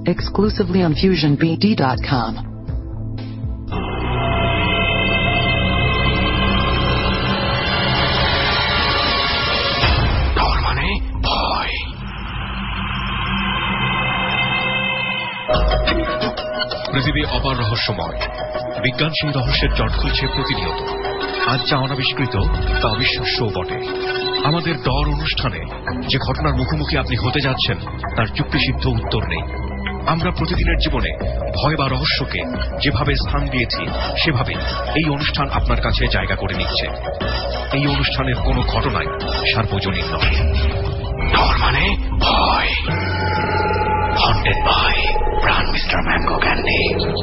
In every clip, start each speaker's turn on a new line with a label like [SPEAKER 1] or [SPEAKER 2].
[SPEAKER 1] exclusively on FusionBD.com.
[SPEAKER 2] পৃথিবী অপার রহস্যময়, বিজ্ঞান সেই রহস্যের জট খুলছে প্রতিনিয়ত। আজ যা অনাবিষ্কৃত তা অবিশ্বাস্যও বটে। আমাদের ডর অনুষ্ঠানে যে ঘটনার মুখোমুখি আপনি হতে যাচ্ছেন তার যুক্তিসিদ্ধ উত্তর নেই। আমরা প্রতিদিনের জীবনে ভয় বা রহস্যকে যেভাবে স্থান দিয়েছি সেভাবে এই অনুষ্ঠান আপনার কাছে জায়গা করে নিচ্ছে। এই অনুষ্ঠানের কোনো ঘটনাই সার্বজনীন নয়। ডর মানে ভয়। Haunted by Pran Mr. Mango Candy.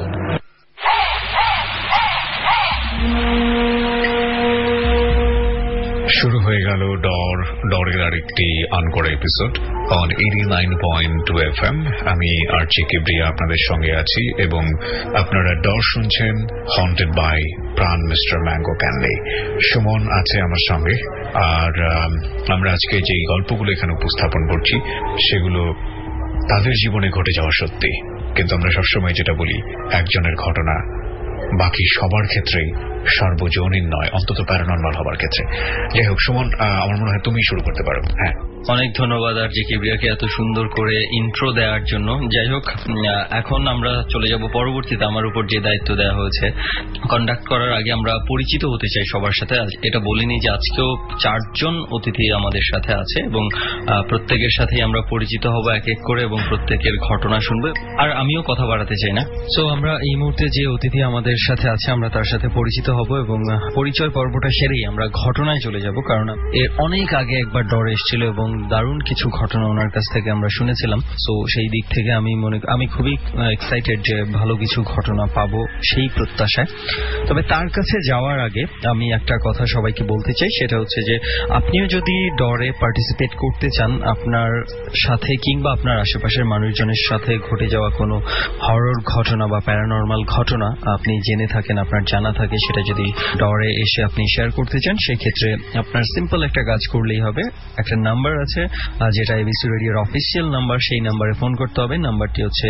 [SPEAKER 3] শুরু হয়ে গেল ডরের আরেকটি আনকরা এপিসোড অন 89.2 FM। আমি আরজি কিবরিয়া আপনাদের সঙ্গে আছি এবং আপনারা ডর শুনছেন haunted by Pran mister mango candy. Suman আছে আমার সঙ্গে, আর আমরা আজকে যে গল্পগুলো এখানে উপস্থাপন করছি সেগুলো তাদের জীবনে ঘটে যাওয়া সত্যি, কিন্তু আমরা সবসময় যেটা বলি, একজনের ঘটনা বাকি সবার ক্ষেত্রেই সার্বজনীন নয়, অন্তত প্যারানরমাল হবার ক্ষেত্রে। যাই হোক সুমন, আমার মনে হয় তুমি শুরু করতে পারো। হ্যাঁ,
[SPEAKER 4] অনেক ধন্যবাদ আরজি কিবরিয়াকে এত সুন্দর করে ইন্ট্রো দেওয়ার জন্য। যাই হোক, এখন আমরা চলে যাব পরবর্তীতে আমার উপর যে দায়িত্ব দেওয়া হয়েছে কন্ডাক্ট করার আগে আমরা পরিচিত হতে চাই সবার সাথে। এটা বলিনি যে আজকেও 4 জন অতিথি আমাদের সাথে আছে এবং প্রত্যেকের সাথেই আমরা পরিচিত হব এক এক করে এবং প্রত্যেকের ঘটনা শুনবো। আর আমিও কথা বাড়াতে চাই না। সো আমরা এই মুহূর্তে যে অতিথি আমাদের সাথে আছে আমরা তার সাথে পরিচিত হব এবং পরিচয় পর্বটা সেরেই আমরা ঘটনায় চলে যাব, কারণ এর অনেক আগে একবার ডর এসেছিল এবং দারুণ কিছু ঘটনা ওনার কাছ থেকে আমরা শুনেছিলাম। সো সেই দিক থেকে আমি খুবই এক্সাইটেড যে ভালো কিছু ঘটনা পাবো সেই প্রত্যাশায়। তবে তার কাছে যাওয়ার আগে আমি একটা কথা সবাইকে বলতে চাই, সেটা হচ্ছে যে আপনিও যদি ডরে পার্টিসিপেট করতে চান, আপনার সাথে কিংবা আপনার আশেপাশের মানুষজনের সাথে ঘটে যাওয়া কোনো হরর ঘটনা বা প্যারানরমাল ঘটনা আপনি জেনে থাকেন, আপনার জানা থাকে, সেটা যদি ডরে এসে আপনি শেয়ার করতে চান, সেক্ষেত্রে আপনার সিম্পল একটা কাজ করলেই হবে। একটা নাম্বার আছে যেটা এবিসি রেডিওর অফিসিয়াল নাম্বার, সেই নাম্বারে ফোন করতে হবে। নাম্বারটি হচ্ছে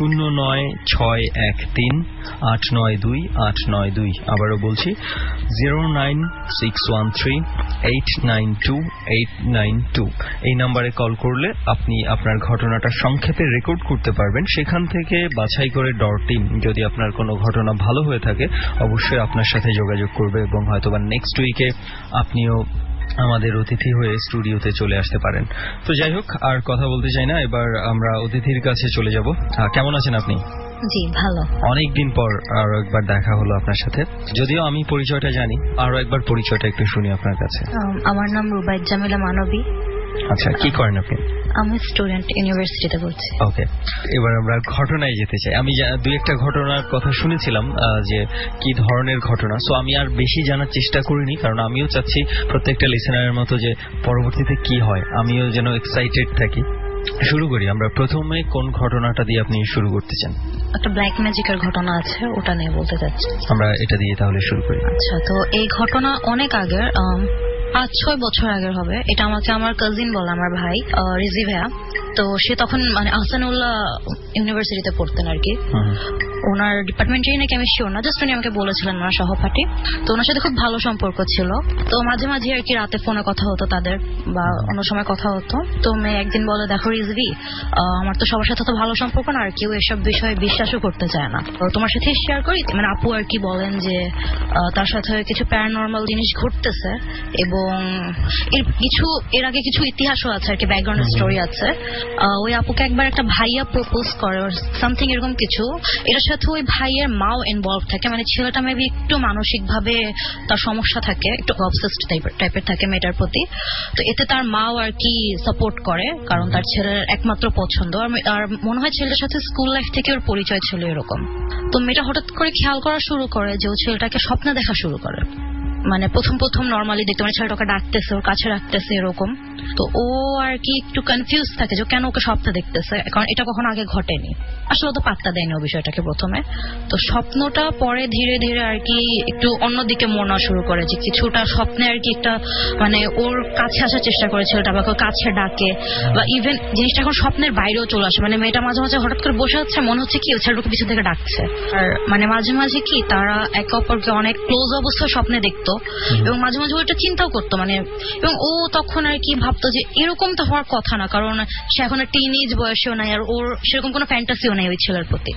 [SPEAKER 4] 09613892892। আবারও বলছি 09613892892। এই নাম্বারে কল করলে আপনি আপনার ঘটনাটা সংক্ষেপে রেকর্ড করতে পারবেন। সেখান থেকে বাছাই করে ডর টিম যদি আপনার কোনো ঘটনা ভালো হয়ে থাকে অবশ্যই আপনার সাথে যোগাযোগ করবে এবং হয়তোবা নেক্সট উইকে আপনিও আমাদের অতিথি হয়ে স্টুডিওতে চলে আসতে পারেন। তো যাই হোক, আর কথা বলতে চাই না, এবার আমরা অতিথির কাছে চলে যাব। কেমন আছেন আপনি?
[SPEAKER 5] জি ভালো।
[SPEAKER 4] অনেকদিন পর আরো একবার দেখা হলো আপনার সাথে, যদিও আমি পরিচয়টা জানি, আরো একবার পরিচয়টা একটু শুনি আপনার কাছে।
[SPEAKER 5] আমার নাম রুবাইদ জামিলা মানবী।
[SPEAKER 4] আচ্ছা, কি করেন আপনি?
[SPEAKER 5] আমি স্টুডেন্ট, ইউনিভার্সিটিতে পড়ছি।
[SPEAKER 4] ওকে, এবার আমরা ঘটনায় যেতে চাই। আমি দুই একটা ঘটনার কথা শুনেছিলাম যে কি ধরনের ঘটনা, সো আমি আর বেশি জানার চেষ্টা করিনি, কারণ আমিও চাচ্ছি প্রত্যেকটা লিসেনারের মতো যে পরবর্তীতে কি হয় আমিও যেন এক্সাইটেড থাকি। শুরু করি আমরা। প্রথমে কোন ঘটনাটা দিয়ে আপনি শুরু করতে চান?
[SPEAKER 5] একটা ব্ল্যাক ম্যাজিকের ঘটনা আছে, ওটা নিয়ে বলতে চাচ্ছি।
[SPEAKER 4] আমরা এটা দিয়ে তাহলে শুরু করি।
[SPEAKER 5] আচ্ছা, তো এই ঘটনা অনেক আগের, 5-6 বছর আগের হবে। এটা আমাকে আমার কাজিন বলে, আমার ভাই রিজি ভাইয়া। তো সে তখন মানে আহসানুল্লাহ ইউনিভার্সিটিতে পড়তেন আর কি। ওনার ডিপার্টমেন্টেই নাকি আমি শিওর না, জাস্ট উনি আমাকে বলেছিলেন ওনার সহপাঠী। তো ওনার সাথে খুব ভালো সম্পর্ক ছিল। তো মাঝে মাঝে আর কি রাতে ফোনে কথা হতো তাদের, বা অন্য সময় কথা হতো। তো মেয়ে একদিন বলে, দেখো রিজভি, আমার তো সবার সাথে তো ভালো সম্পর্ক না, আর কেউ এসব বিষয়ে বিশ্বাসও করতে চায় না, তো তোমার সাথে শেয়ার করি। মানে আপু আর কি বলেন যে তার সাথে কিছু প্যারানরমাল জিনিস ঘটতেছে এবং এর আগে কিছু ইতিহাসও আছে আর কি, ব্যাকগ্রাউন্ড স্টোরি আছে। ওই আপুকে একবার একটা ভাইয়া প্রপোজ করে সামথিং এরকম কিছু। এটার সাথে ওই ভাইয়ের মাও ইনভলভ থাকে, মানে ছেলেটা মেবি একটু মানসিক ভাবে তার সমস্যা থাকে, একটু অবসেসড টাইপের থাকে মেয়েটার প্রতি। তো এতে তার মাও আর কি সাপোর্ট করে, কারণ তার ছেলের একমাত্র পছন্দ। আর মনে হয় ছেলেটার সাথে স্কুল লাইফ থেকে ওর পরিচয় ছিল এরকম। তো মেয়েটা হঠাৎ করে খেয়াল করা শুরু করে যে ও ছেলেটাকে স্বপ্নে দেখা শুরু করে। মানে প্রথম নর্মালি দেখতে মানে ছেলেটাকে ডাকতেছে, ওর কাছে রাখতেছে এরকম। তো ও আর কি একটু কনফিউজ থাকে যে কেন ওকে স্বপ্ন দেখতেছে, কারণ এটা কখনো আগে ঘটেনি। আসলে তো পাত্তা দেয়নি ও বিষয়টাকে প্রথমে। তো স্বপ্নটা পরে ধীরে ধীরে আর কি একটু অন্যদিকে মনে হওয়া শুরু করে, যে কিছুটা স্বপ্নে আর কি একটা মানে ওর কাছে আসার চেষ্টা করে ছেলেটা, বা কাছে ডাকে, বা ইভেন জিনিসটা এখন স্বপ্নের বাইরেও চলে আসে। মানে মেয়েটা মাঝে মাঝে হঠাৎ করে বসে আছে, মনে হচ্ছে কি ওই ছেলেটাকে পিছন থেকে ডাকছে। আর মানে মাঝে মাঝে কি তারা একে অপরকে অনেক ক্লোজ অবস্থায় স্বপ্নে দেখতো, এবং মাঝে মাঝে ওইটা চিন্তাও করতো। মানে এবং ও তখন আর কি ভাবতো যে এরকম তো হওয়ার কথা না, কারণ সে এখন টিনেজ বয়সেও নাই, আর ওর সেরকম কোনো ফ্যান্টাসিও নেই ওই ছেলের প্রতি।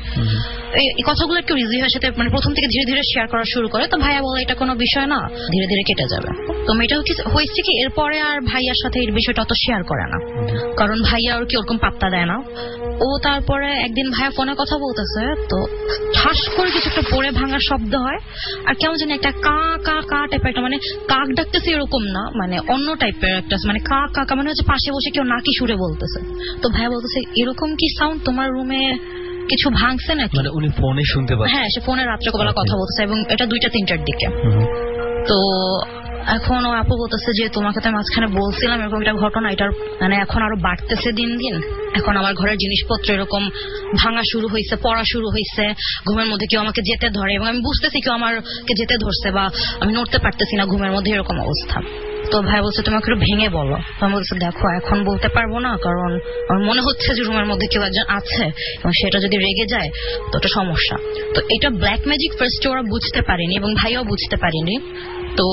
[SPEAKER 5] এই কথাগুলো একটু রিজিভার সাথে মানে প্রথম থেকে ধীরে ধীরে শেয়ার করা শুরু করে। তো ভাইয়া বলে এটা কোনো বিষয় না, ধীরে ধীরে কেটে যাবে। তো মেয়েটা হয়েছে কি এরপরে আর ভাইয়ার সাথে এই বিষয়টা অত শেয়ার করে না, কারণ ভাইয়া ওর কি ওরকম পাত্তা দেয় না। ও তারপরে একদিন ভাইয়া ফোনে কথা বলতেছে, তো ঠাস করে কিছু একটা পড়ে ভাঙার শব্দ হয়, আর কেমন জানি একটা কা কা কা টাইপের একটা, মানে কাক ডাকতেছে এরকম না, মানে অন্য টাইপের একটা, মানে কা কা মানে হচ্ছে পাশে বসে কেউ নাকি সুরে বলতেছে। তো ভাইয়া বলতেছে এরকম কি সাউন্ড, তোমার রুমে কিছু ভাঙছে নাকি?
[SPEAKER 4] মানে উনি ফোনে শুনতে পাচ্ছেন?
[SPEAKER 5] হ্যাঁ, সে ফোনে রাত্রেবেলা কথা বলতেছে, এবং এটা 2টা-3টার দিকে। তো এখন ও আপু বলতেছে যে তোমাকে তো মাঝখানে বলছিলাম এরকম একটা ঘটনা, এটার মানে এখন আরো বাড়তেছে দিন দিন। এখন আমার ঘরের জিনিসপত্র এরকম ভাঙা শুরু হয়েছে, পড়া শুরু হয়েছে, ঘুমের মধ্যে কেউ আমাকে যেতে ধরে, এবং আমি বুঝতেছি কেউ আমাকে যেতে ধরছে, বা আমি নড়তে পারতেছি না ঘুমের মধ্যে, এরকম অবস্থা। তো ভাই বলছে তুমি একটু ভেঙে বলো। তো আমি বলছি দেখো এখন বলতে পারবো না, কারণ আমার মনে হচ্ছে যে রুমের মধ্যে কেউ একজন আছে, এবং সেটা যদি রেগে যায় তো ওটা সমস্যা। তো এটা ব্ল্যাক ম্যাজিক ফার্স্টে ওরা বুঝতে পারেনি, এবং ভাইও বুঝতে পারেনি। তো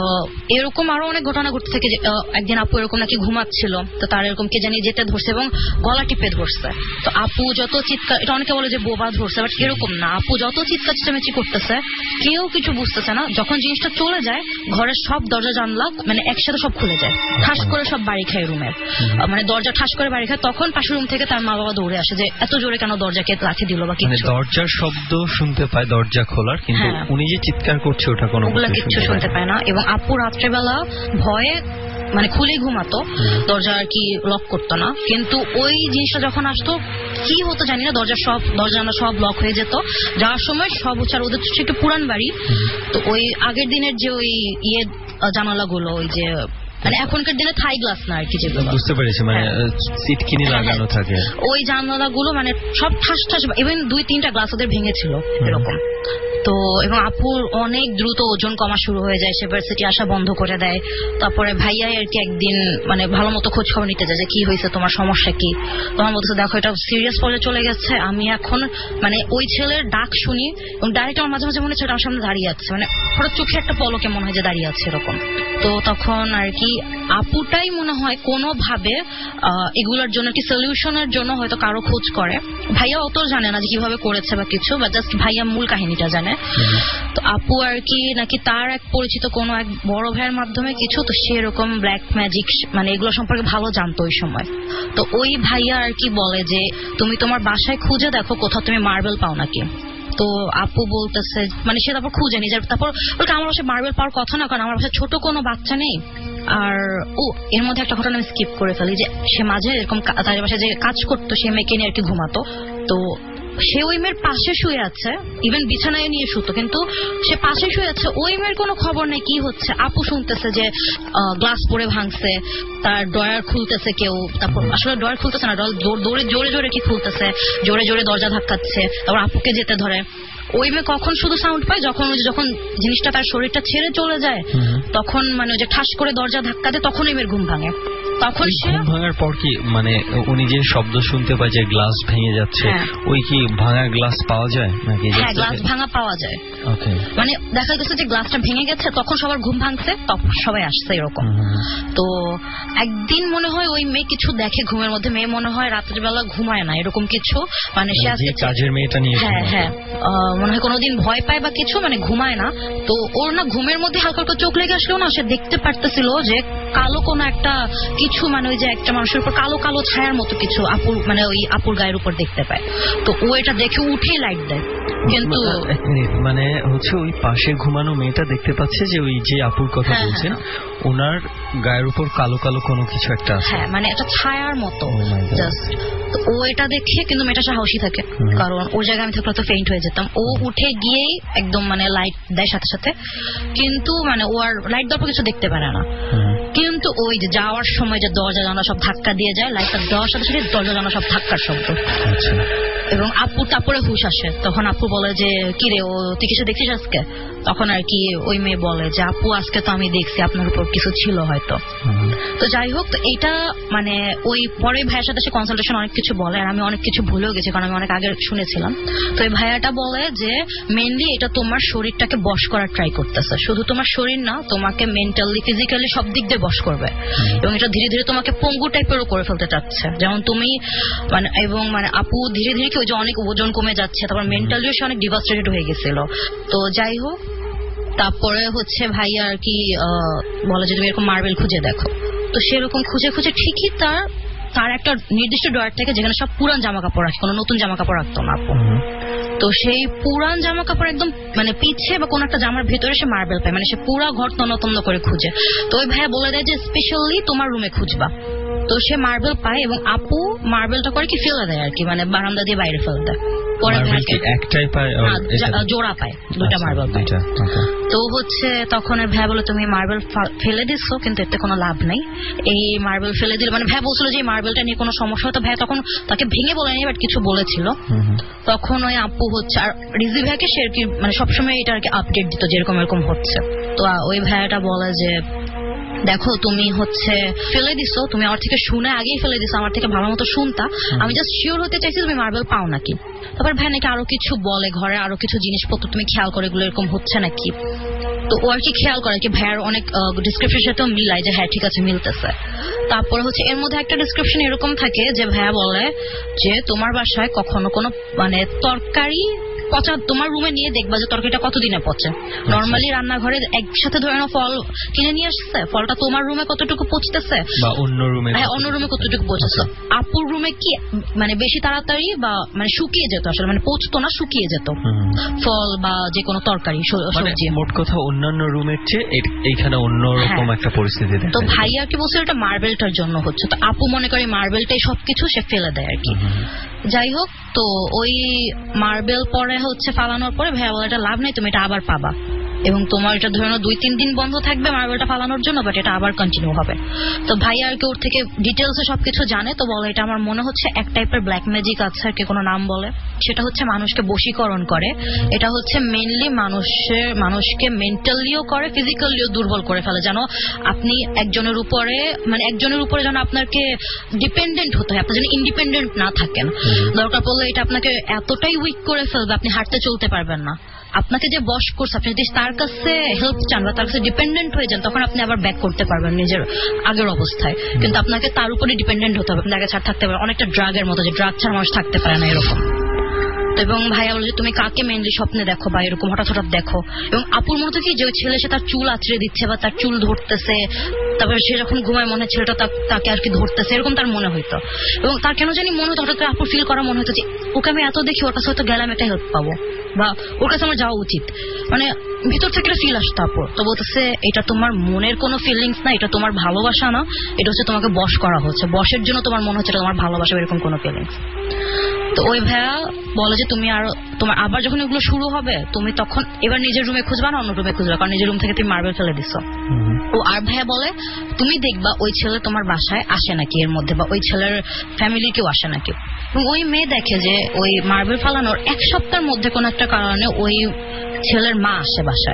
[SPEAKER 5] এরকম আরো অনেক ঘটনা ঘটতে থাকে। একদিন আপু এরকম নাকি ঘুমাচ্ছিল, তো তার এরকম কে জানি যেতে ধরছে এবং গলা টিপে ধরছে। তো আপু যত চিৎকার, এটা অনেকে বলে যে বোবা ধরছে, বাট এরকম না, আপু যত চিৎকার চেঁচামেচি করতেছে কেউ কিছু বুঝতেছে না। যখন জিনিসটা চলে যায় ঘরের সব দরজা জানলা মানে একসাথে সব খুলে যায়, ঠাস করে সব বাড়ি খায় রুমের, মানে দরজা ঠাস করে বাড়ি খায়। তখন পাশের রুম থেকে তার মা বাবা দৌড়ে আসে যে এত জোরে কেন দরজাকে লাথি দিল বা কিছু।
[SPEAKER 4] দরজার শব্দ শুনতে পায়, দরজা খোলার, কিন্তু উনি যে চিৎকার করছে ওটা কোনো
[SPEAKER 5] কিছু শুনতে পায় না। এবং আপু রাত্রেবেলা ভয়ে মানে খুলে ঘুমাতো, দরজা আর কি লক করতো না, কিন্তু ওই জিনিসটা যখন আসতো কি হতো জানি না, দরজা সব লক হয়ে যেত। যাওয়ার সময় সব হচ্ছে, আর ওদের একটু পুরান বাড়ি, তো ওই আগের দিনের যে ওই জানালাগুলো ওই যে মানে এখনকার দিনে থাই গ্লাস না আর কি, যেগুলো
[SPEAKER 4] বুঝতে পেরেছি, মানে সিটকিনি লাগানো থাকে,
[SPEAKER 5] ওই জানালাগুলো মানে সব ঠাস ঠাস, ইভেন 2-3টা গ্লাস ওদের ভেঙেছিল এরকম। তো এবং আপুর অনেক দ্রুত ওজন কমা শুরু হয়ে যায়, সে ভার্সিটি আসা বন্ধ করে দেয়। তারপরে ভাইয়াই আর কি একদিন মানে ভালো মতো খোঁজ খবর নিতে যায় যে কি হয়েছে, তোমার সমস্যা কি। তোমার বলতেছে দেখো এটা সিরিয়াস পর্যায়ে চলে গেছে, আমি এখন মানে ওই ছেলের ডাক শুনি এবং ডাইরেক্ট আমার মাঝে মাঝে মনে হচ্ছে আমার সামনে দাঁড়িয়ে আছে, মানে হঠাৎ চোখে একটা পলকে মনে হয় যে দাঁড়িয়ে আছে এরকম। তো তখন আর কি আপুটাই মনে হয় কোনোভাবে এগুলোর জন্য কি সলিউশনের জন্য হয়তো কারো খোঁজ করে। ভাইয়া অত জানে না যে কিভাবে করেছে বা কিছু, বা জাস্ট ভাইয়া মূল কাহিনীটা জানে। তো আপু আর কি নাকি তার এক পরিচিত কোনো এক বড় ভাইয়ের মাধ্যমে কিছু, তো সে এরকম ব্ল্যাক ম্যাজিক মানে এগুলো সম্পর্কে ভালো জানতো ওই সময়। তো ওই ভাইয়া আর কি বলে যে তুমি তোমার বাসায় খুঁজে দেখো কোথাও তুমি মার্বেল পাও নাকি। তো আপু বলতেছে মানে সে তারপর খুঁজে নিয়ে যায়, তারপর আমার বাসায় মার্বেল পাওয়ার কথা না, কারণ আমার বাসায় ছোট কোনো বাচ্চা নেই। আর এর মধ্যে একটা ঘটনা আমি স্কিপ করে ফেলি, যে সে মাঝে এরকম তাদের বাসায় যে কাজ করতো সে মেয়েকে নিয়ে আর কি ঘুমাতো। তো সে ওই মেয়ের পাশে শুয়ে আছে, ইভেন বিছানায় নিয়ে শুতো, কিন্তু সে পাশে শুয়ে আছে, ওই মেয়ের কোনো খবর নেই কি হচ্ছে। আপু শুনতেছে যে গ্লাস পরে ভাঙছে, তার ডয়ার খুলতেছে কেউ, তারপর আসলে ডয়ার খুলতেছে না, দৌড়ে জোরে জোরে কি খুলতেছে, জোরে জোরে দরজা ধাক্কাচ্ছে, তারপর আপুকে যেতে ধরে। ওই মেয়ে কখন শুধু সাউন্ড পায় যখন জিনিসটা তার শরীরটা ছেড়ে চলে যায়, তখন মানে যে ঠাস করে দরজা ধাক্কা দেয়, তখন ওই মেয়ের ঘুম ভাঙে। তখন
[SPEAKER 4] ঘুম ভাঙার পর কি মানে উনি যে শব্দ শুনতে পায় যে গ্লাস ভেঙে যাচ্ছে, ওই কি ভাঙা গ্লাস পাওয়া যায় নাকি?
[SPEAKER 5] হ্যাঁ, গ্লাস ভাঙা পাওয়া যায়। মানে দেখা গেছে যে গ্লাসটা ভেঙে গেছে, তখন সবার ঘুম ভাঙছে, তখন সবাই আসছে এরকম। তো একদিন মনে হয় ওই মেয়ে কিছু দেখে ঘুমের মধ্যে, মেয়ে মনে হয় রাতের বেলা ঘুমায় না এরকম কিছু, মানে সে আজকে
[SPEAKER 4] কাজের মেয়েটা নিয়ে
[SPEAKER 5] হ্যাঁ মনে হয় কোনোদিন ভয় পায় বা কিছু, মানে ঘুমায় না। তো ওর না ঘুমের মধ্যে হালকা হালকা চোখ লেগে আসলেও না সে দেখতে পারতেছিল যে কালো কোনো একটা কিছু মানে ওই যে একটা মানুষের উপর কালো কালো ছায়ার মতো কিছু আপুর মানে ওই আপুর গায়ের উপর দেখতে পায়। তো ও এটা দেখে উঠেই লাইট দেয়, কিন্তু
[SPEAKER 4] মানে হচ্ছে ওই পাশে ঘুমানো মেয়েটা দেখতে পাচ্ছে যে ওই যে আপুর কথা বলছেন ওনার গায়ের উপর কালো কালো কোনো কিছু একটা আছে,
[SPEAKER 5] হ্যাঁ মানে একটা ছায়ার মতো জাস্ট। ও এটা দেখে কিন্তু মেয়েটা সাহসী থাকে, কারণ ওর জায়গায় আমি থাকলে তো ফেইন্ট হয়ে যেতাম। ও উঠে গিয়েই একদম মানে লাইট দেয় সাথে সাথে, কিন্তু মানে ও আর লাইট দেওয়ার পর কিছু দেখতে পারে না। কিন্তু ওই যে যাওয়ার সময় যে দরজা জানলা সব ধাক্কা দিয়ে যায়, লাইটটা দেওয়ার সাথে সাথে দরজা জানলা সব ধাক্কার শব্দ। এবং আপু তারপরে হুশ আসে, তখন আপু বলে যে কি রে ও তুই কিছু দেখছিস আজকে? তখন আর কি ওই মেয়ে বলে যে আপু আজকে তো আমি দেখছি আপনার উপর কিছু ছিল হয়তো। তো যাই হোক, তো এইটা মানে ওই পরে ভাইয়ের সাথে সে কনসালটেশন অনেক কিছু বলে, আর আমি অনেক কিছু ভুলেও গেছি কারণ আমি অনেক আগে শুনেছিলাম। তো এই ভাইয়াটা বলে যে মেইনলি এটা তোমার শরীরটাকে বশ করার ট্রাই করতেছে, শুধু তোমার শরীর না, তোমাকে মেন্টালি ফিজিক্যালি সব দিক দিয়ে বশ করবে, এবং এটা ধীরে ধীরে তোমাকে পঙ্গু টাইপেরও করে ফেলতে চাচ্ছে। যেমন তুমি মানে এবং মানে আপু ধীরে ধীরে ওই যে অনেক ওজন কমে যাচ্ছে, তারপর মেন্টালিও সে অনেক ডিভাস্টেটেড হয়ে গেছিল। তো যাই হোক, তারপরে হচ্ছে ভাই আর কি বলে যে তুমি এরকম মার্বেল খুঁজে দেখো। তো সেরকম খুঁজে খুঁজে ঠিকই তার একটা নির্দিষ্ট ড্রয়ার থেকে যেখানে সব পুরান জামা কাপড় রাখে, কোনো নতুন জামা কাপড় রাখতো না আপু। তো সেই পুরান জামা কাপড় একদম মানে পিছে বা কোন একটা জামার ভিতরে সে মার্বেল পায়, মানে সে পুরা ঘর তন্ন তন্ন করে খুঁজে। তো ওই ভাইয়া বলে দেয় যে স্পেশালি তোমার রুমে খুঁজবা। তো সে মার্বেল পায় এবং আপু মার্বেলটা করে কি ফেলে দেয় আর কি, মানে বারান্দা দিয়ে বাইরে ফেলে দেয়। পরে
[SPEAKER 4] একটাই পায়,
[SPEAKER 5] জোড়া পায়, দুটা মার্বেল পায়। তো হচ্ছে তখন ভাইয়া বলে তুমি মার্বেল ফেলে দিচ্ছ কিন্তু এতে কোনো লাভ নেই, এই মার্বেল ফেলে দিলে মানে ভাইয়া বলছিল যে এই মার্বেলটা নিয়ে কোনো সমস্যা হতো। ভাইয়া তখন তাকে ভেঙে বলেনি, বাট কিছু বলেছিল। তখন ওই আপু হচ্ছে আর রিজি ভাইকে সে আর কি মানে সবসময় এটা আর কি আপডেট দিত যেরকম এরকম হচ্ছে। তো ওই ভাইয়াটা বলে যে দেখো তুমি হচ্ছে ফেলে দিছো, তুমি আমার থেকে শুনে আগেই ফেলে দিছো, আমার থেকে ভালো মতো শুনতা, আমি জাস্ট শিওর হতে চাইছি তুমি মার্বেল পাও নাকি। তারপর ভাই নাকি আরো কিছু বলে, ঘরে আরো কিছু জিনিসপত্র তুমি খেয়াল করে এগুলো এরকম হচ্ছে নাকি। তো ও আর কি খেয়াল করে কি ভাইয়ার অনেক ডিসক্রিপশনের সাথেও মিলাই যে হ্যাঁ ঠিক আছে মিলতেছে। তারপরে হচ্ছে এর মধ্যে একটা ডিসক্রিপশন এরকম থাকে যে ভাইয়া বলে যে তোমার বাসায় কখনো কোনো মানে তরকারি পচা তোমার রুমে নিয়ে দেখবা যে তরকারিটা কতদিনে পচে। নর্মালি রান্নাঘরে একসাথে ধরে নাও ফল কিনে নিয়ে আসছে, ফলটা তোমার রুমে কতটুকু পচতেছে
[SPEAKER 4] বা অন্য রুমে
[SPEAKER 5] কতটুকু পচেছে। আপুর রুমে কি মানে বেশি তাড়াতাড়ি বা মানে শুকিয়ে যেত, আসলে মানে পচতো না, শুকিয়ে যেত ফল বা যে কোনো তরকারি সবজি।
[SPEAKER 4] মোট কথা অন্যান্য রুমের চেয়ে এইখানে অন্যরকম একটা পরিস্থিতি।
[SPEAKER 5] তো ভাই আর কি বলছে এটা মার্বেলটার জন্য হচ্ছে। তো আপু মনে করে মার্বেলটাই সবকিছু সে ফেলে দেয় আর কি। যাই হোক, তো ওই মার্বেল পরে হচ্ছে ফালানোর পরে ভাইয়া বলে এটা লাভ নেই, তুমি এটা আবার পাবা, এবং তোমার এটা ধরে 2-3 দিন বন্ধ থাকবে মার্বেলটা ফালানোর জন্য, বাট এটা আবার কন্টিনিউ হবে। তো ভাই আর কি ওর থেকে ডিটেলসে সবকিছু জানে। তো বলে এটা আমার মনে হচ্ছে এক টাইপের ব্ল্যাক ম্যাজিক আছে আর কি, কোনো নাম বলে, সেটা হচ্ছে মানুষকে বশীকরণ করে। এটা হচ্ছে মেইনলি মানুষকে মেন্টালিও করে, ফিজিক্যালিও দুর্বল করে ফেলে, যেন আপনি একজনের উপরে যেন আপনাকে ডিপেন্ডেন্ট হতে হয়, আপনি যেন ইন্ডিপেন্ডেন্ট না থাকেন। দরকার পড়লে এটা আপনাকে এতটাই উইক করে ফেলবে আপনি হাঁটতে চলতে পারবেন না। আপনাকে যে বশ করছে, আপনি যদি তার কাছে হেল্প চান বা তার কাছে ডিপেন্ডেন্ট হয়ে যান, তখন আপনি আবার ব্যাক করতে পারবেন নিজের আগের অবস্থায়। কিন্তু আপনাকে তার উপরে ডিপেন্ডেন্ট হতে হবে, আপনি আগে ছাড় থাকতে পারবেন। অনেকটা ড্রাগের মতো, যে ড্রাগ ছাড়া মানুষ থাকতে পারে না এরকম। এবং ভাইয়া বলে যে তুমি কাকে মেইনলি স্বপ্নে দেখো বা এরকম হঠাৎ হঠাৎ দেখো। এবং আপুর মতো কি যে ওই ছেলে সে তার চুল আঁচড়ে দিচ্ছে বা তার চুল ধরতেছে, তারপরে সে যখন ঘুমায় মনে হয় ছেলেটা তাকে আর কি ধরতেছে, এরকম তার মনে হইতো। এবং তার কেন জানি মনে হতো, হঠাৎ করে আপুর ফিল করা মনে হতো যে ওকে আমি এত দেখি, ওর কাছে হয়তো গেলাম একটা হেল্প পাবো বা ওর কাছে আমার যাওয়া উচিত, মানে ভিতর থেকে একটা ফিল আসতো আপুর। তো বলতেছে এটা তোমার মনের কোনো ফিলিংস না, এটা তোমার ভালোবাসা না, এটা হচ্ছে তোমাকে বশ করা হচ্ছে, বশের জন্য তোমার মনে হচ্ছে এটা তোমার ভালোবাসা, এরকম কোনো ফিলিংস। তো ওই ভাইয়া বলে যে তোমার আবার যখন এগুলো শুরু হবে তুমি তখন এবার নিজের রুমে খুঁজবা না অন্য রুমে খুঁজবা, কারণ নিজের রুম থেকে তুমি মার্বেল ফেলে দিছো। ও আর ভাইয়া বলে তুমি দেখবা ওই ছেলে তোমার বাসায় আসে নাকি এর মধ্যে, বা ওই ছেলের ফ্যামিলি কেউ আসে নাকি। এবং ওই মেয়ে দেখে যে ওই মার্বেল ফালানোর 1 সপ্তাহের মধ্যে কোন একটা কারণে ওই ছেলের মা আসে বাসায়।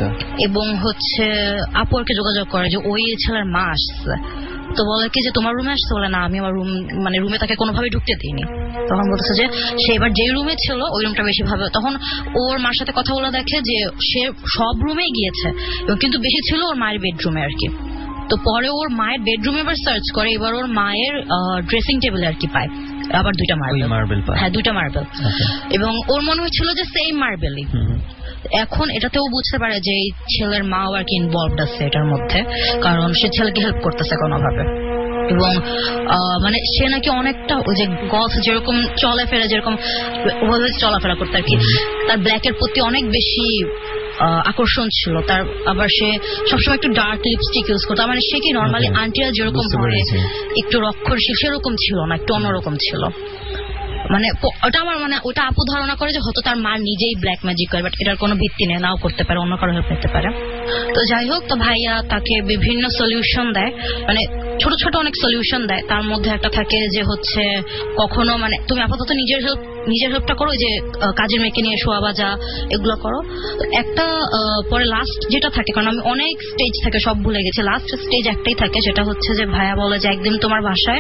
[SPEAKER 5] এবং হচ্ছে আপুরকে যোগাযোগ করে যে ওই ছেলের মা আসছে। তো বলে কি যে তোমার রুমে আসছে, বলে না আমি আমার রুমে তাকে কোনোভাবে ঢুকতে দিইনি। তখন বলতেছে যে সে এবার যে রুমে ছিল ওই রুমটা বেশি ভাবে, তখন ওর মার সাথে কথা বলে দেখে যে সে সব রুমেই গিয়েছে, কিন্তু বেশি ছিল ওর মায়ের বেডরুমে আর কি। তো পরে ওর মায়ের বেডরুমে এবার সার্চ করে, এবার ওর মায়ের ড্রেসিং টেবিলে আর কি পায় আবার 2টা মার্বেল। হ্যাঁ 2টা মার্বেল। এবং ওর মনে হচ্ছিল যে সেম মার্বেলই। এখন এটাতেও বুঝতে পারে যে এই ছেলের মাও আর কি ইনভলভড আছে এটার মধ্যে, কারণ সে ছেলেকে হেল্প করতেছে কোনোভাবে। এবং মানে সে নাকি অনেকটা ওই যে গলফ যেরকম চলাফেরা যেরকম ওভাবে চলাফেরা করতে আর কি, তার ব্ল্যাকের প্রতি অনেক বেশি আকর্ষণ ছিল তার। আবার সে সবসময় একটু ডার্ক লিপস্টিক ইউজ করতো, মানে সে কি নর্মালি আন্টিরা যেরকম পরে একটু রক্ষণশীল সেরকম ছিল না, একটু অন্যরকম ছিল। মানে ওটা আমার মানে ওটা আপু ধারণা করে যে হয়তো তার মা নিজেই ব্ল্যাক ম্যাজিক করে, বাট এটার কোনো ভিত্তি নেই, নাও করতে পারে, অন্য কারো হেল্প নিতে পারে। তো যাই হোক, তো ভাইয়া তাকে বিভিন্ন সলিউশন দেয়, মানে ছোট ছোট অনেক সলিউশন দেয়। তার মধ্যে একটা থাকে যে হচ্ছে কখনো মানে তুমি আপাতত নিজের হেল্পটা করো, যে কাজের মেয়েকে নিয়ে শোয়া বাজা এগুলো করো। একটা পরে লাস্ট যেটা থাকে, কারণ আমি অনেক স্টেজ থাকে সব ভুলে গেছি, লাস্ট স্টেজ একটাই থাকে, সেটা হচ্ছে যে ভাইয়া বলে যে একদিন তোমার বাসায়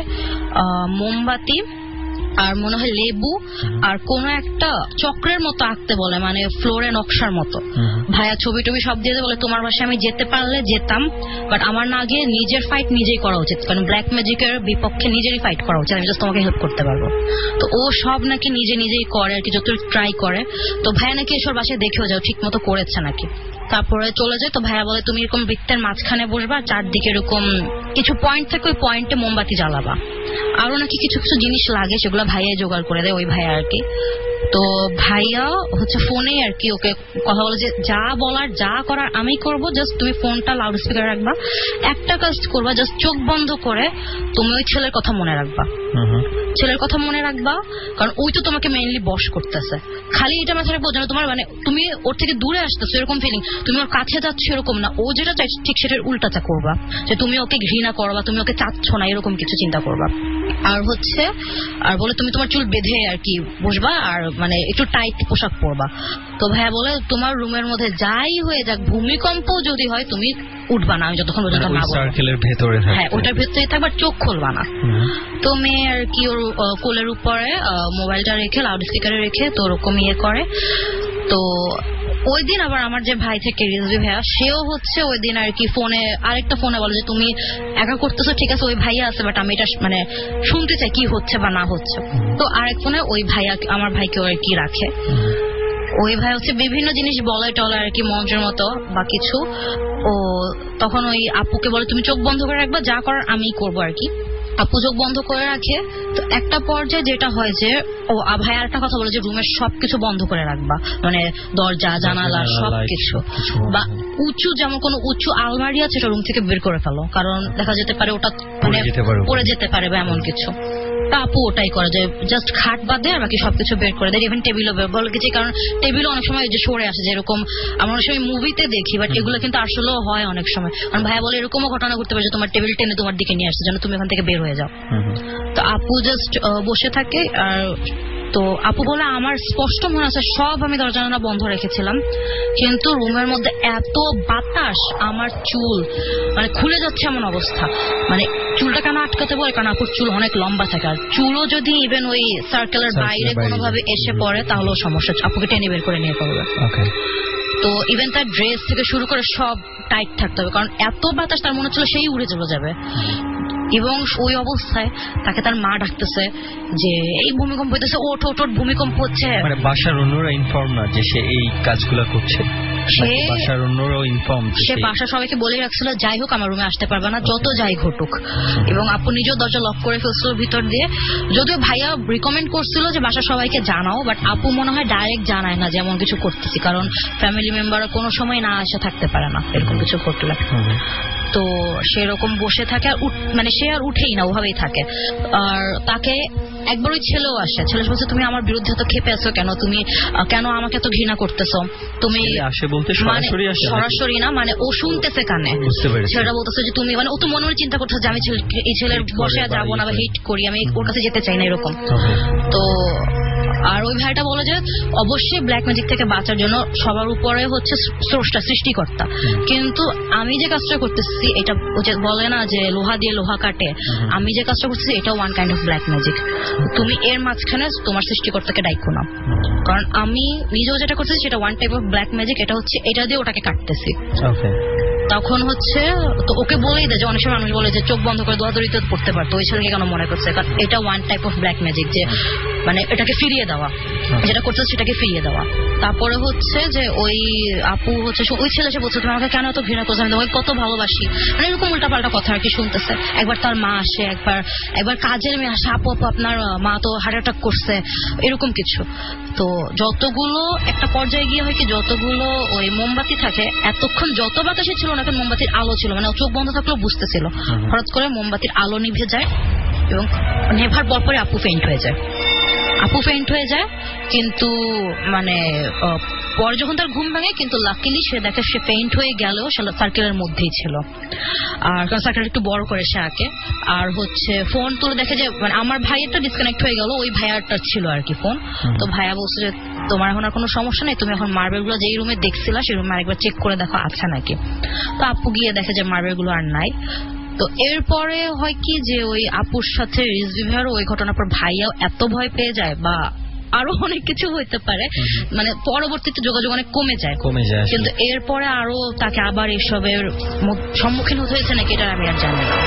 [SPEAKER 5] মোমবাতি আর মনে হয় লেবু আর কোন একটা চক্রের মতো আঁকতে বলে, মানে ফ্লোরে নকশার মতো। ভাইয়া ছবি টবি সব দিয়ে বলে তোমার বাসায় আমি যেতে পারলে যেতাম, বাট আমার না গিয়ে নিজের ফাইট নিজেই করা উচিত, কারণ ব্ল্যাক ম্যাজিকের বিপক্ষে নিজেরই ফাইট করা উচিত, আমি জাস্ট তোমাকে হেল্প করতে পারবো। তো ও সব নাকি নিজেই করে আর কি, যত ট্রাই করে। তো ভাইয়া নাকি এসব বাসায় দেখেও যাও ঠিক মতো করেছে নাকি। তারপরে চলে যায়, তো ভাইয়া বলে তুমি এরকম বৃত্তের মাঝখানে বসবা, চারদিকে এরকম কিছু পয়েন্ট থাকে, ওই পয়েন্টে মোমবাতি জ্বালাবা। আরো নাকি কিছু কিছু জিনিস লাগে, সেগুলো ভাইয়াই জোগাড় করে দেয়, ওই ভাইয়া আর কি। তো ভাইয়া হচ্ছে ফোনে আর কি ওকে কথা বলে যে যা বলার যা করার আমি করব, জাস্ট তুমি ফোনটা লাউড স্পিকারে রাখবা, একটা কাজ করবা, জাস্ট চোখ বন্ধ করে তুমি ওই ছেলের কথা মনে রাখবা, ছেলের কথা মনে রাখবা, কারণ ওই তো তোমাকে মেইনলি বশ করতেছে। খালি এটা মাথায় রাখবো যেন তোমার মানে তুমি ওর থেকে দূরে আসতেছো এরকম ফিলিং, তুমি ওর কাছে যাচ্ছ এরকম না, ও যেটা চাই ঠিক সেটার উল্টাটা করবা, যে তুমি ওকে ঘৃণা করবা, তুমি ওকে চাচ্ছ না এরকম কিছু চিন্তা করবা। আর হচ্ছে আর বলে তুমি তোমার চুল বেঁধে আর কি বসবা, আর মানে একটু টাইট পোশাক পরবা। তো ভাইয়া বলে তোমার রুমের মধ্যে যাই হয়ে যাক, ভূমিকম্প যদি হয় তুমি উঠবা না, আমি যতক্ষণ পর্যন্ত না বলবো। হ্যাঁ, ওটার ভেতরে থাকবা, চোখ খুলবা না। তো মেয়ে আর কি ওর কোলের উপরে মোবাইলটা রেখে লাউড স্পিকারে রেখে তো ওরকম করে। তো ওই দিন আবার আমার যে ভাই থেকে রিজভি ভাইয়া, সেও হচ্ছে ওই দিন আর কি ফোনে আরেকটা ফোনে বলে যে তুমি একা করতেছো, ঠিক আছে ওই ভাইয়া আছে, বাট আমি এটা মানে শুনতে চাই কি হচ্ছে বা না হচ্ছে। তো আরেক ফোনে ওই ভাইয়া আমার ভাইকে আর কি রাখে, ওই ভাই হচ্ছে বিভিন্ন জিনিস বলে টলে আর কি মঞ্চের মতো বা কিছু। ও তখন ওই আপুকে বলে তুমি চোখ বন্ধ করে রাখবা, যা করার আমি করবো আর কি। আপু চোখ বন্ধ করে রাখে। তো একটা পর্যায়ে যেটা হয় যে ও ভাই আর একটা কথা বলে যে রুমের সবকিছু বন্ধ করে রাখবা, মানে দরজা জানালা সবকিছু, বা উঁচু যেমন কোনো উঁচু আলমারি আছে সেটা রুম থেকে বের করে ফেলো, কারণ দেখা যেতে পারে ওটা মানে পড়ে যেতে পারে বা এমন কিছু। তা আপু ওটাই করে, যে জাস্ট খাট বাদ দেয় আর বাকি সবকিছু বের করে দেয়, ইভেন টেবিলও বলে গেছে, কারণ টেবিলও অনেক সময় যে সরে আসে, যেরকম আমরা অনেক সময় মুভিতে দেখি, বাট এগুলো কিন্তু আসলেও হয় অনেক সময়। কারণ ভাইয়া বলে এরকমও ঘটনা ঘটতে পারে যে তোমার টেবিল টেনে তোমার দিকে নিয়ে আসছে যেন তুমি এখান থেকে বের হয়ে যাও। তো আপু জাস্ট বসে থাকে। আর তো আপু বলে আমার স্পষ্ট মনে আছে সব আমি দরজা জানালা বন্ধ রেখেছিলাম, কিন্তু রুমের মধ্যে এত বাতাস আমার চুল মানে খুলে যাচ্ছে এমন অবস্থা। মানে চুলটা কেন আটকাতে বলে, কারণ আপুর চুল অনেক লম্বা থাকে, আর চুলও যদি ইভেন ওই সার্কেলের বাইরে কোনোভাবে এসে পড়ে তাহলেও সমস্যা, আপুকে টেনে বের করে নিয়ে পড়বে। তো ইভেন তার ড্রেস থেকে শুরু করে সব টাইট থাকতে হবে, কারণ এত বাতাস তার মনে হচ্ছিল সেই উড়ে চলে যাবে। এবং ওই অবস্থায় তাকে তার মা ডাকতেছে যে এই ভূমিকম্প হইতেছে, ওঠ ওঠ ওঠ, ভূমিকম্প হচ্ছে। মানে
[SPEAKER 4] বাসার অন্যরা ইনফর্ম না যে সে এই কাজগুলো করছে, সে বাসা সবাইকে বলে রাখছিল যাই হোক আমার রুমে আসতে পারবে না, যত যাই ঘটুক। এবং আপু নিজেও দরজা লক করে ফেলছিল ভিতর দিয়ে, যদিও ভাইয়া রিকমেন্ড করছিল যে বাসা সবাইকে জানাও, বাট আপু মনে হয় ডাইরেক্ট জানায় না যেমন কিছু করতেছি, কারণ ফ্যামিলি মেম্বাররা কোনো সময় না আসে থাকতে পারে না এরকম কিছু করতে। তো সেরকম বসে থাকে, আর মানে সে আর উঠেই না, ওভাবেই থাকে। আর তাকে একবার ওই ছেলেও আসে, ছেলে বলছে তুমি আমার বিরুদ্ধে তো খেপে আছো কেন, তুমি কেন আমাকে এত ঘৃণা করতেছো, তুমি সরাসরি না, মানে ও শুনতেছে কানে, ছেলেটা বলতেছে যে তুমি, মানে ও তো মনে মনে চিন্তা করতেছে যে আমি এই ছেলের বসে যাবো না বা হিট করি, আমি ওর কাছে যেতে চাই না এরকম। তো আর ওই ভাইটা বলে যে অবশ্যই ব্ল্যাক ম্যাজিক থেকে বাঁচার জন্য সবার উপরে হচ্ছে স্রষ্টা, সৃষ্টিকর্তা, কিন্তু আমি যে কাজটা করতেছি এটা বলে না যে লোহা দিয়ে লোহা কাটে, আমি যে কাজটা করতেছি এটা one kind of black magic, তুমি এর মাঝখানে তোমার সৃষ্টিকর্তাকে ডাইকো না, কারণ আমি নিজেও যেটা করতেছি সেটা one type of black magic, এটা হচ্ছে এটা দিয়ে ওটাকে কাটতেছি। তখন হচ্ছে তো ওকে বলেই দেয় যে অনেক সময় মানুষ বলে যে চোখ বন্ধ করে দোয়াদড়িতে পড়তে পারতো, ওই ছেলেকে কেন মনে করছে, কারণ এটা one type of black magic, যে
[SPEAKER 5] মানে এটাকে ফিরিয়ে দেওয়া, যেটা করছে সেটাকে ফিরিয়ে দেওয়া। তারপরে হচ্ছে যে ওই আপু হচ্ছে ওই ছেলে এসে বলছে তুমি আমাকে কেন এত ঘৃণা করছো, আমি তোমাকে কত ভালোবাসি, মানে এরকম উল্টাপাল্টা কথা আর কি শুনতেছে। একবার তার মা আসে, একবার কাজের মেয়ে আসে, আপু আপনার মা তো হার্ট অ্যাটাক করছে, এরকম কিছু। তো যতগুলো একটা পর্যায়ে গিয়ে হয় কি, যতগুলো ওই মোমবাতি থাকে, এতক্ষণ যত বাতাসে ছিল না কেন মোমবাতির আলো ছিল, মানে চোখ বন্ধ থাকলেও বুঝতেছিল। হঠাৎ করে মোমবাতির আলো নিভে যায় এবং নেভার পরে আপু ফেইন্ট হয়ে যায়। কিন্তু মানে পরে যখন তার ঘুম ভাঙে, কিন্তু লাকিলি সে দেখে সে ফেইন্ট হয়ে গেলেও সার্কেলের মধ্যেই ছিল। আর কারণ সার্কেল একটু বড় করে সে আঁকে। আর হচ্ছে ফোন তুলে দেখে যে মানে আমার ভাইয়েরটা ডিসকানেক্ট হয়ে গেল, ওই ভাইয়ারটা ছিল আর কি ফোন। তো ভাইয়া বলছে যে তোমার এখন আর কোনো সমস্যা নেই, তুমি এখন মার্বেল গুলো যেই রুমে দেখছিলা সেই রুমে আরেকবার চেক করে দেখো আছে নাকি। তো আপু গিয়ে দেখে যে মার্বেল গুলো আর নাই। তো এরপরে হয় কি যে ওই আপুর সাথে রিজভিভারও ওই ঘটনার পর ভাইয়াও এত ভয় পেয়ে যায়, বা আরো অনেক কিছু হইতে পারে, মানে পরবর্তীতে যোগাযোগ অনেক কমে যায়। কিন্তু এরপরে আরো তাকে আবার এসবের সম্মুখীন হতে হয়েছে নাকি এটা আমি আর জানি না।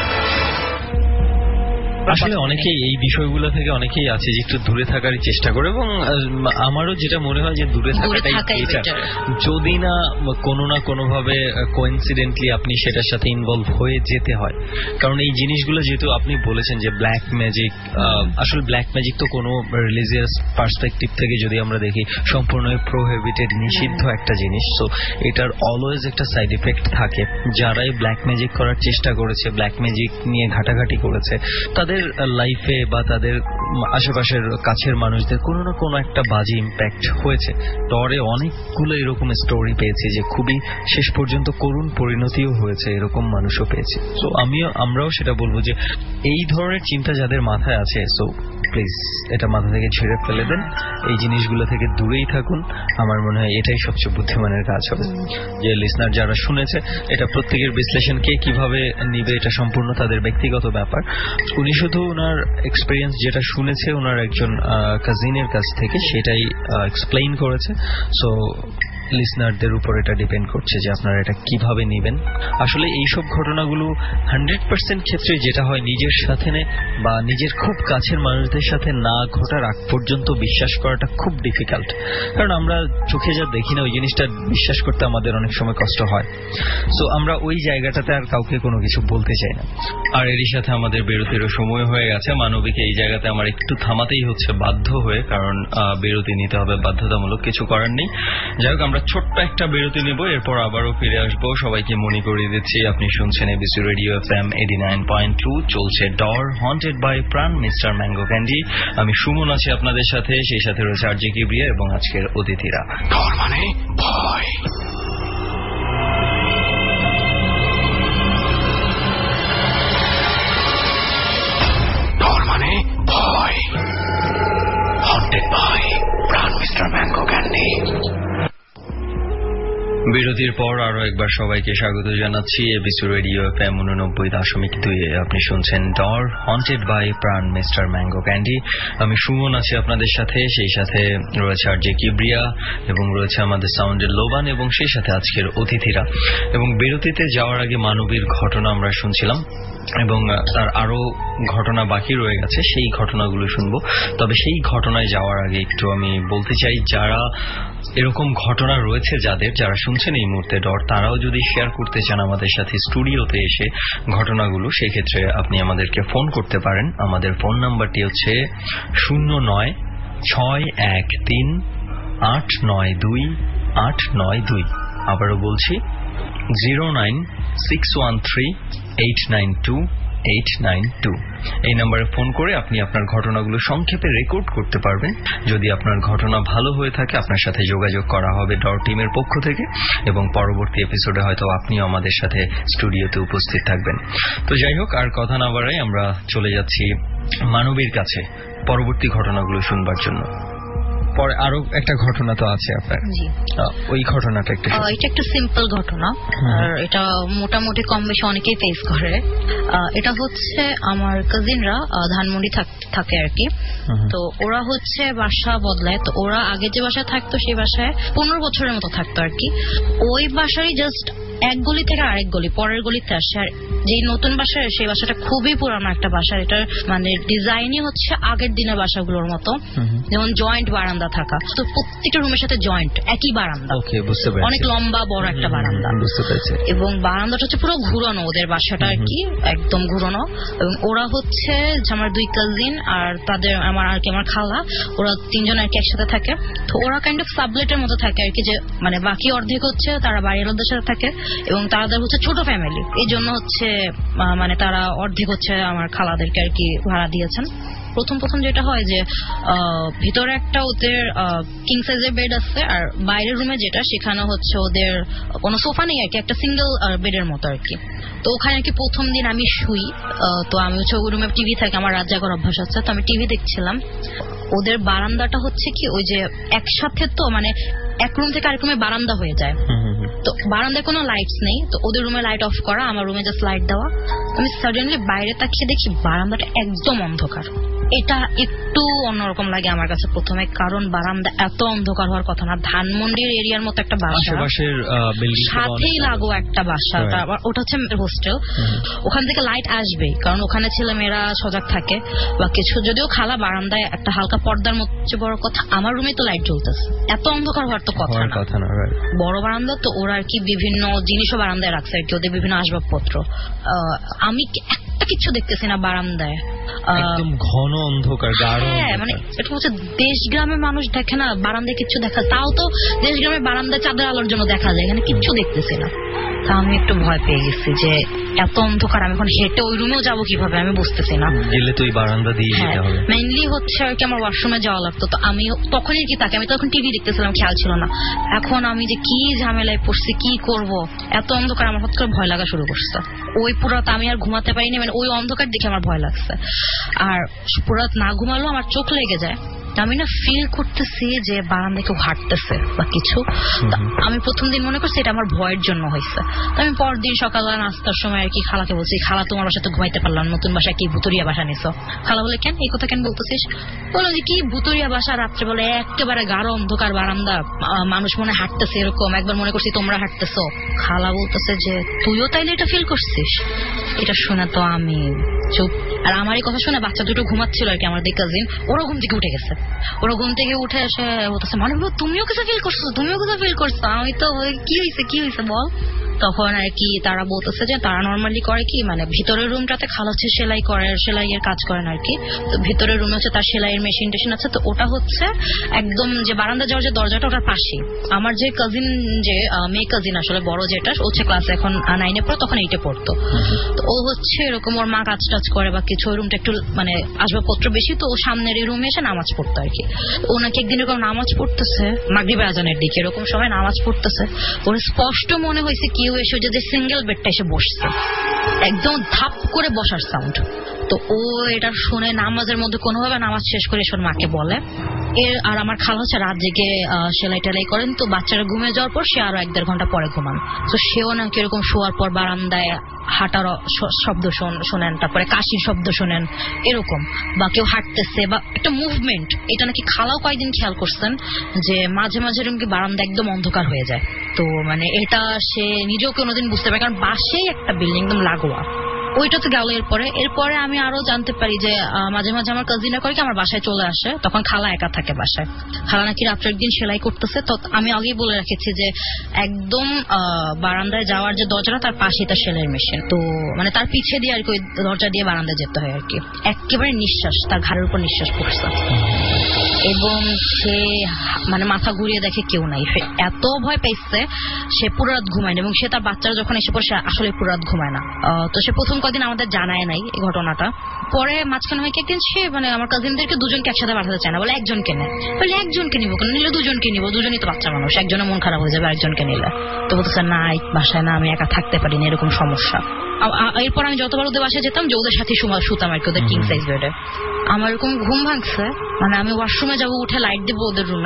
[SPEAKER 4] আসলে অনেকেই এই বিষয়গুলো থেকে অনেকেই আছে যে একটু দূরে থাকারই চেষ্টা করে, এবং আমারও যেটা মনে হয় যে দূরে থাকাটাই বেটার, যদি না কোনো না কোনোভাবে কোইন্সিডেন্টলি আপনি সেটার সাথে ইনভলভ হয়ে যেতে হয়। কারণ এই জিনিসগুলো যেহেতু আপনি বলেছেন যে ব্ল্যাক ম্যাজিক, আসলে ব্ল্যাক ম্যাজিক তো কোনো রিলিজিয়াস পার্সপেক্টিভ থেকে যদি আমরা দেখি সম্পূর্ণ প্রোহিবিটেড, নিষিদ্ধ একটা জিনিস। সো এটার অলওয়েজ একটা সাইড এফেক্ট থাকে। যারাই ব্ল্যাক ম্যাজিক করার চেষ্টা করেছে, ব্ল্যাক ম্যাজিক নিয়ে ঘাটাঘাটি করেছে, তাদের লাইফে বা তাদের আশেপাশের কাছের মানুষদের কোনো না কোনো একটা বাজে ইম্প্যাক্ট হয়েছে। পরে অনেকগুলো এরকম স্টোরি পেয়েছি যে খুবই শেষ পর্যন্ত করুণ পরিণতিও হয়েছে, এরকম মানুষও পেয়েছি। সো আমরাও সেটা বলবো যে এই ধরনের চিন্তা যাদের মাথায় আছে, সো প্লিজ এটা মাথা থেকে ঝেড়ে ফেলে দেন, এই জিনিসগুলো থেকে দূরেই থাকুন। আমার মনে হয় এটাই সবচেয়ে বুদ্ধিমানের কাজ হবে। যে লিসনার যারা শুনেছে, এটা প্রত্যেকের বিশ্লেষণকে কিভাবে নিবে এটা সম্পূর্ণ তাদের ব্যক্তিগত ব্যাপার। উনি শুধু ওনার এক্সপিরিয়েন্স যেটা শুনেছে ওনার একজন কাজিনের কাছ থেকে, সেটাই এক্সপ্লেইন করেছে। সো লিসনারদের উপর এটা ডিপেন্ড করছে যে আপনারা এটা কিভাবে নেবেন। আসলে এইসব ঘটনাগুলো 100% ক্ষেত্রে যেটা হয় নিজের সাথে বা নিজের খুব কাছের মানুষদের সাথে না ঘটার আগ পর্যন্ত বিশ্বাস করাটা খুব ডিফিকাল্ট। কারণ আমরা চোখে যা দেখি না ওই জিনিসটা বিশ্বাস করতে আমাদের অনেক সময় কষ্ট হয়। সো আমরা ওই জায়গাটাতে আর কাউকে কোনো কিছু বলতে চাই না। আর এরই সাথে আমাদের বিরতিরও সময় হয়ে গেছে। মানবিকে এই জায়গাতে আমার একটু থামাতেই হচ্ছে বাধ্য হয়ে, কারণ বিরতি নিতে হবে, বাধ্যতামূলক, কিছু করার নেই। যাই হোক, আমরা ছোট্ট একটা বিরতি নেব, এরপর আবারও ফিরে আসবো। সবাইকে মনে করিয়ে দিচ্ছি আপনি শুনছেন এবিসি রেডিও FM 89.2, চলছে ডর haunted by Pran mister mango candy. আমি সুমন আছি আপনাদের সাথে, সেই সাথে রয়েছে আরজে কিবরিয়া এবং আজকের অতিথিরা।
[SPEAKER 2] ডর মানে ভয়, ডর মানে ভয়, haunted by Pran mister mango candy.
[SPEAKER 4] বিরতির পর আরো একবার সবাইকে স্বাগত জানাচ্ছি এবিসি রেডিও FM 89.2। আপনি শুনছেন ডর haunted by Pran mister mango candy. আমি সুমন আছি আপনাদের সাথে, সেই সাথে রয়েছে আরজে কিবরিয়া এবং রয়েছে আমাদের সাউন্ডের লোবান এবং সেই সাথে আজকের অতিথিরা। এবং বিরতিতে যাওয়ার আগে মানবীর ঘটনা আমরা শুনছিলাম এবং তার আরো ঘটনা বাকি রয়ে গেছে, সেই ঘটনাগুলো শুনবো। তবে সেই ঘটনায় যাওয়ার আগে একটু আমি বলতে চাই, যারা এরকম ঘটনা রয়েছে যারা শুনছেন এই মুহূর্তে ডর, তারাও যদি শেয়ার করতে চান আমাদের সাথে স্টুডিওতে এসে ঘটনাগুলো, সেক্ষেত্রে আপনি আমাদেরকে ফোন করতে পারেন। আমাদের ফোন নাম্বারটি হচ্ছে 09613892 আবারও বলছি 09613892892। এই নম্বরে ফোন করে আপনি আপনার ঘটনাগুলো সংক্ষেপে রেকর্ড করতে পারবেন। যদি আপনার ঘটনা ভালো হয়ে থাকে আপনার সাথে যোগাযোগ করা হবে ডর টিমের পক্ষ থেকে এবং পরবর্তী এপিসোডে হয়তো আপনিও আমাদের সাথে স্টুডিওতে উপস্থিত থাকবেন। তো যাই হোক, আর কথা না বাড়াই আমরা চলে যাচ্ছি মানবীর কাছে পরবর্তী ঘটনাগুলো শুনবার জন্য। পরে আরো একটা ঘটনা তো আছে আপনার, ওই ঘটনাটা একটু।
[SPEAKER 5] এটা একটা সিম্পল ঘটনা, আর এটা মোটামুটি কম বেশি অনেকেই ফেস করে। এটা হচ্ছে আমার কাজিনরা ধানমন্ডি থাকে আর কি। তো ওরা হচ্ছে বাসা বদলায়। তো ওরা আগে যে বাসায় থাকতো সেই বাসায় 15 বছরের মতো থাকতো আর কি। ওই বাসারই জাস্ট এক গলি থেকে আরেক গলি, পরের গলিতে আসে। আর যে নতুন বাসা, সেই বাসাটা খুবই পুরানো একটা বাসা। এটার মানে ডিজাইনই হচ্ছে আগের দিনের বাসাগুলোর মতো, যেমন জয়েন্ট বারান্দা থাকা। তো প্রত্যেকটা রুমের সাথে জয়েন্ট, একই বারান্দা, অনেক লম্বা বড় একটা বারান্দা। এবং বারান্দাটা হচ্ছে পুরো ঘুরানো, ওদের বাসাটা আর কি একদম ঘুরানো। এবং ওরা হচ্ছে আমার 2 কাজিন আর তাদের আমার খালা, ওরা 3 জন আর কি একসাথে থাকে। তো ওরা কাইন্ড অফ সাবলেটের মতো থাকে আর কি, যে মানে বাকি অর্ধেক হচ্ছে তারা বাড়িওয়ালাদের সাথে থাকে এবং তাদের হচ্ছে ছোট ফ্যামিলি, এই জন্য হচ্ছে মানে তারা অর্ধেক হচ্ছে আমার খালাদেরকে আর কি ভাড়া দিয়েছেন। প্রথম যেটা হয় যে ভিতরে একটা ওদের কিং সাইজের বেড আছে, আর বাইরের রুমে যেটা সেখানে হচ্ছে ওদের কোনো সোফা নেই আর কি, একটা সিঙ্গেল বেডের মতো আর কি। তো ওখানে আর কি প্রথম দিন আমি শুই, তো আমি হচ্ছে ওই রুমে টিভি থাকে, আমার রাত জাগার অভ্যাস আছে, তো আমি টিভি দেখছিলাম। ওদের বারান্দাটা হচ্ছে কি ওই যে একসাথে, তো মানে এক রুম থেকে আরেক রুমে বারান্দা হয়ে যায়, তো বারান্দায় কোনো লাইটস নেই। তো ওদের রুমে লাইট অফ করা, আমার রুমে জাস্ট লাইট দেওয়া। আমি সাডেনলি বাইরে তাকিয়ে দেখি বারান্দাটা একদম অন্ধকার। এটা একটু অন্যরকম লাগে আমার কাছে প্রথমে, কারণ বারান্দা এত অন্ধকার হওয়ার কথা না। ধানমন্ডির এরিয়ার মতো একটা বাসা, সাথেই লাগো একটা বাসা, ওটা হচ্ছে হোস্টেল। ওখান থেকে লাইট আসবে, কারণ ওখানে ছেলেমেয়েরা সজাগ থাকে বা কিছু। যদিও খালা বারান্দায় একটা হালকা পর্দার মধ্যে, বড় কথা আমার রুমে তো লাইট জ্বলতেছে, এত অন্ধকার হওয়ার তো কথা না। বড় বারান্দা তো, ওরা আর কি বিভিন্ন জিনিসও বারান্দায় রাখছে আর কি, ওদের বিভিন্ন আসবাবপত্র। আমি একটা কিছু দেখতেছি না বারান্দায়,
[SPEAKER 4] একদম ঘন অন্ধকার, গাঢ়।
[SPEAKER 5] হ্যাঁ, মানে এটা হচ্ছে দেশ গ্রামের মানুষ দেখে না বারান্দায় কিছু দেখা, তাও তো দেশ গ্রামের বারান্দায় চাঁদের আলোর জন্য দেখা যায়, এখানে কিচ্ছু দেখতেছি না। তা আমি একটু ভয় পেয়ে গেছি যে এত অন্ধকার, আমি এখন হেঁটে ওই রুমেও যাবো কিভাবে আমি বুঝতেছি না।
[SPEAKER 4] গেলে তো ওই বারান্দা দিয়ে যেতে হবে।
[SPEAKER 5] মেইনলি হচ্ছে আর কি আমার ওয়াশরুমে যাওয়া লাগতো, তো আমি তখনই কি তাকে, আমি তখন টিভি দেখতেছিলাম, খেয়াল ছিল না। এখন আমি যে কি ঝামেলায় পড়ছি, কি করব, এত অন্ধকার, আমার হঠাৎ করে ভয় লাগা শুরু করছে। ওই পুরাত আমি আর ঘুমাতে পারিনি, মানে ওই অন্ধকার দেখে আমার ভয় লাগছে। আর পুরাত না ঘুমালেও আমার চোখ লেগে যায়। আমি না ফিল করতেছি যে বারান্দায় কেউ হাঁটতেছে বা কিছু। আমি প্রথম দিন মনে করছি এটা আমার ভয়ের জন্য হয়েছে। তো আমি পরদিন সকালবেলা নাস্তার সময় আর কি খালাকে বলছি, খালা তোমার বাসাতে ঘুমাইতে পারলাম, নতুন বাসায় কি ভুতুরিয়া বাসা নিছো? খালা বলে কেন, এই কথা কেন বলতেছিস? বললাম যে কি ভুতুরিয়া বাসা, রাত্রে বলে একেবারে গাঢ় অন্ধকার বারান্দা, মানুষ মনে হাঁটতেছে এরকম, একবার মনে করছি তোমরা হাঁটতেছো। খালা বলতেছে যে তুইও তাইলে এটা ফিল করছিস? এটা শুনে তো আমি চুপ। আর আমার এই কথা শুনে বাচ্চা দুটো ঘুমাচ্ছিল আর কি, আমার দুই কাজিন, ওরা ঘুম থেকে উঠে গেছে। ওরা ঘুম থেকে উঠে এসে বলতেছে, মানে তুমিও কিছু ফিল করছো, তুমিও কিছু ফিল করছো? আমি তো কি হয়েছে বল। তখন আর কি তারা বলতেছে যে তারা নর্মালি করে কি, মানে ভিতরের রুমটাতে খালা হচ্ছে সেলাইয়ের কাজ করেন আর কি। তো ভিতরের রুমে হচ্ছে তার সেলাইয়ের মেশিন টেশিন আছে, তো ওটা হচ্ছে একদম যে বারান্দা যাওয়ার যে দরজাটা ওটার পাশে। আমার যে কাজিন, যে মেয়ে কাজিন আসলে বড়, যেটা হচ্ছে ক্লাসে এখন 9-এ পড়ে, তখন 8-এ পড়তো। তো ও হচ্ছে এরকম, ওর মা কাজ টাজ করে বা কিছু, ওই রুমটা একটু মানে আসবাবপত্র বেশি, তো ও সামনের এই রুমে এসে নামাজ পড়তো আর কি। ও নাকি একদিন এরকম নামাজ পড়তেছে, মাগরিবের আজানের দিকে এরকম সময় নামাজ পড়তেছে, ওর স্পষ্ট মনে হয়েছে কেউ এসে যে সিঙ্গেল বেডটা এসে বসছে, একদম ধাপ করে বসার সাউন্ড। তো ও এটা শুনে নামাজের মধ্যে কোনোভাবে নামাজ শেষ করে এসে মাকে বলে। আর আমার খালা হচ্ছে রাত জেগে সেলাই টেলাই করেন, তো বাচ্চারা ঘুমিয়ে যাওয়ার পর সে আরো 1-1.5 ঘন্টা পরে ঘুমান। তো সেও নাকি এরকম শোয়ার পর বারান্দায় হাঁটার শব্দ শোনেন, তারপরে কাশির শব্দ শোনেন এরকম, বা কেউ হাঁটতেছে বা একটা মুভমেন্ট। এটা নাকি খালাও কয়েকদিন খেয়াল করছেন যে মাঝে মাঝে এরকম কি বারান্দা একদম অন্ধকার হয়ে যায়। তো মানে এটা সে নিজেও কোনোদিন বুঝতে পারে, কারণ বাসেই একটা বিল্ডিং একদম লাগোয়া। ওইটা তো গেল। এরপরে আমি আরো জানতে পারি যে মাঝে মাঝে আমার কাজিনরা করে কি আমার বাসায় চলে আসে, তখন খালা একা থাকে বাসায়। খালা নাকি রাত্রে একদিন সেলাই করতেছে, তো আমি আগেই বলে রেখেছি যে একদম বারান্দায় যাওয়ার যে দরজাটা তার পাশে তার সেলাইয়ের মেশিন, তো মানে তার পিছে দিয়ে আর কি ওই দরজা দিয়ে বারান্দায় যেতে হয় আর কি। একেবারে নিঃশ্বাস, তার ঘাড়ের উপর নিঃশ্বাস পড়ছে এবং সে মানে মাথা ঘুরিয়ে দেখে কেউ নাই। সে এত ভয় পাইছে, সে পুরো রাত ঘুমায় না, এবং সে তার বাচ্চারা যখন এসে পড়ে সে আসলে পুরো রাত ঘুমায় না। তো সে প্রথম কদিন আমাদের জানায় নাই এই ঘটনাটা। পরে মাঝখানে হয় কি একদিন সে মানে আমার কাজিনদেরকে দুজনকে একসাথে পাঠাতে চায় না, বলে একজনকে নেয়। বলে একজনকে নিবো কেন, নিলে দুজনকে নিবো, দুজনই তো বাচ্চা মানুষ, একজনের মন খারাপ হয়ে যাবে আরেকজনকে নিলে। তো বলতেছে না, বাসায় না, আমি একা থাকতে পারি না, এরকম সমস্যা। এরপর আমি যতবার ওদের বাসায় যেতাম যে ওদের সাথে শুতাম আর কি, ওদের কিং সাইজ বেডে। আমার এরকম ঘুম ভাঙছে, মানে আমি ওয়াশরুমে যাবো, উঠে লাইট দেবো ওদের রুমের,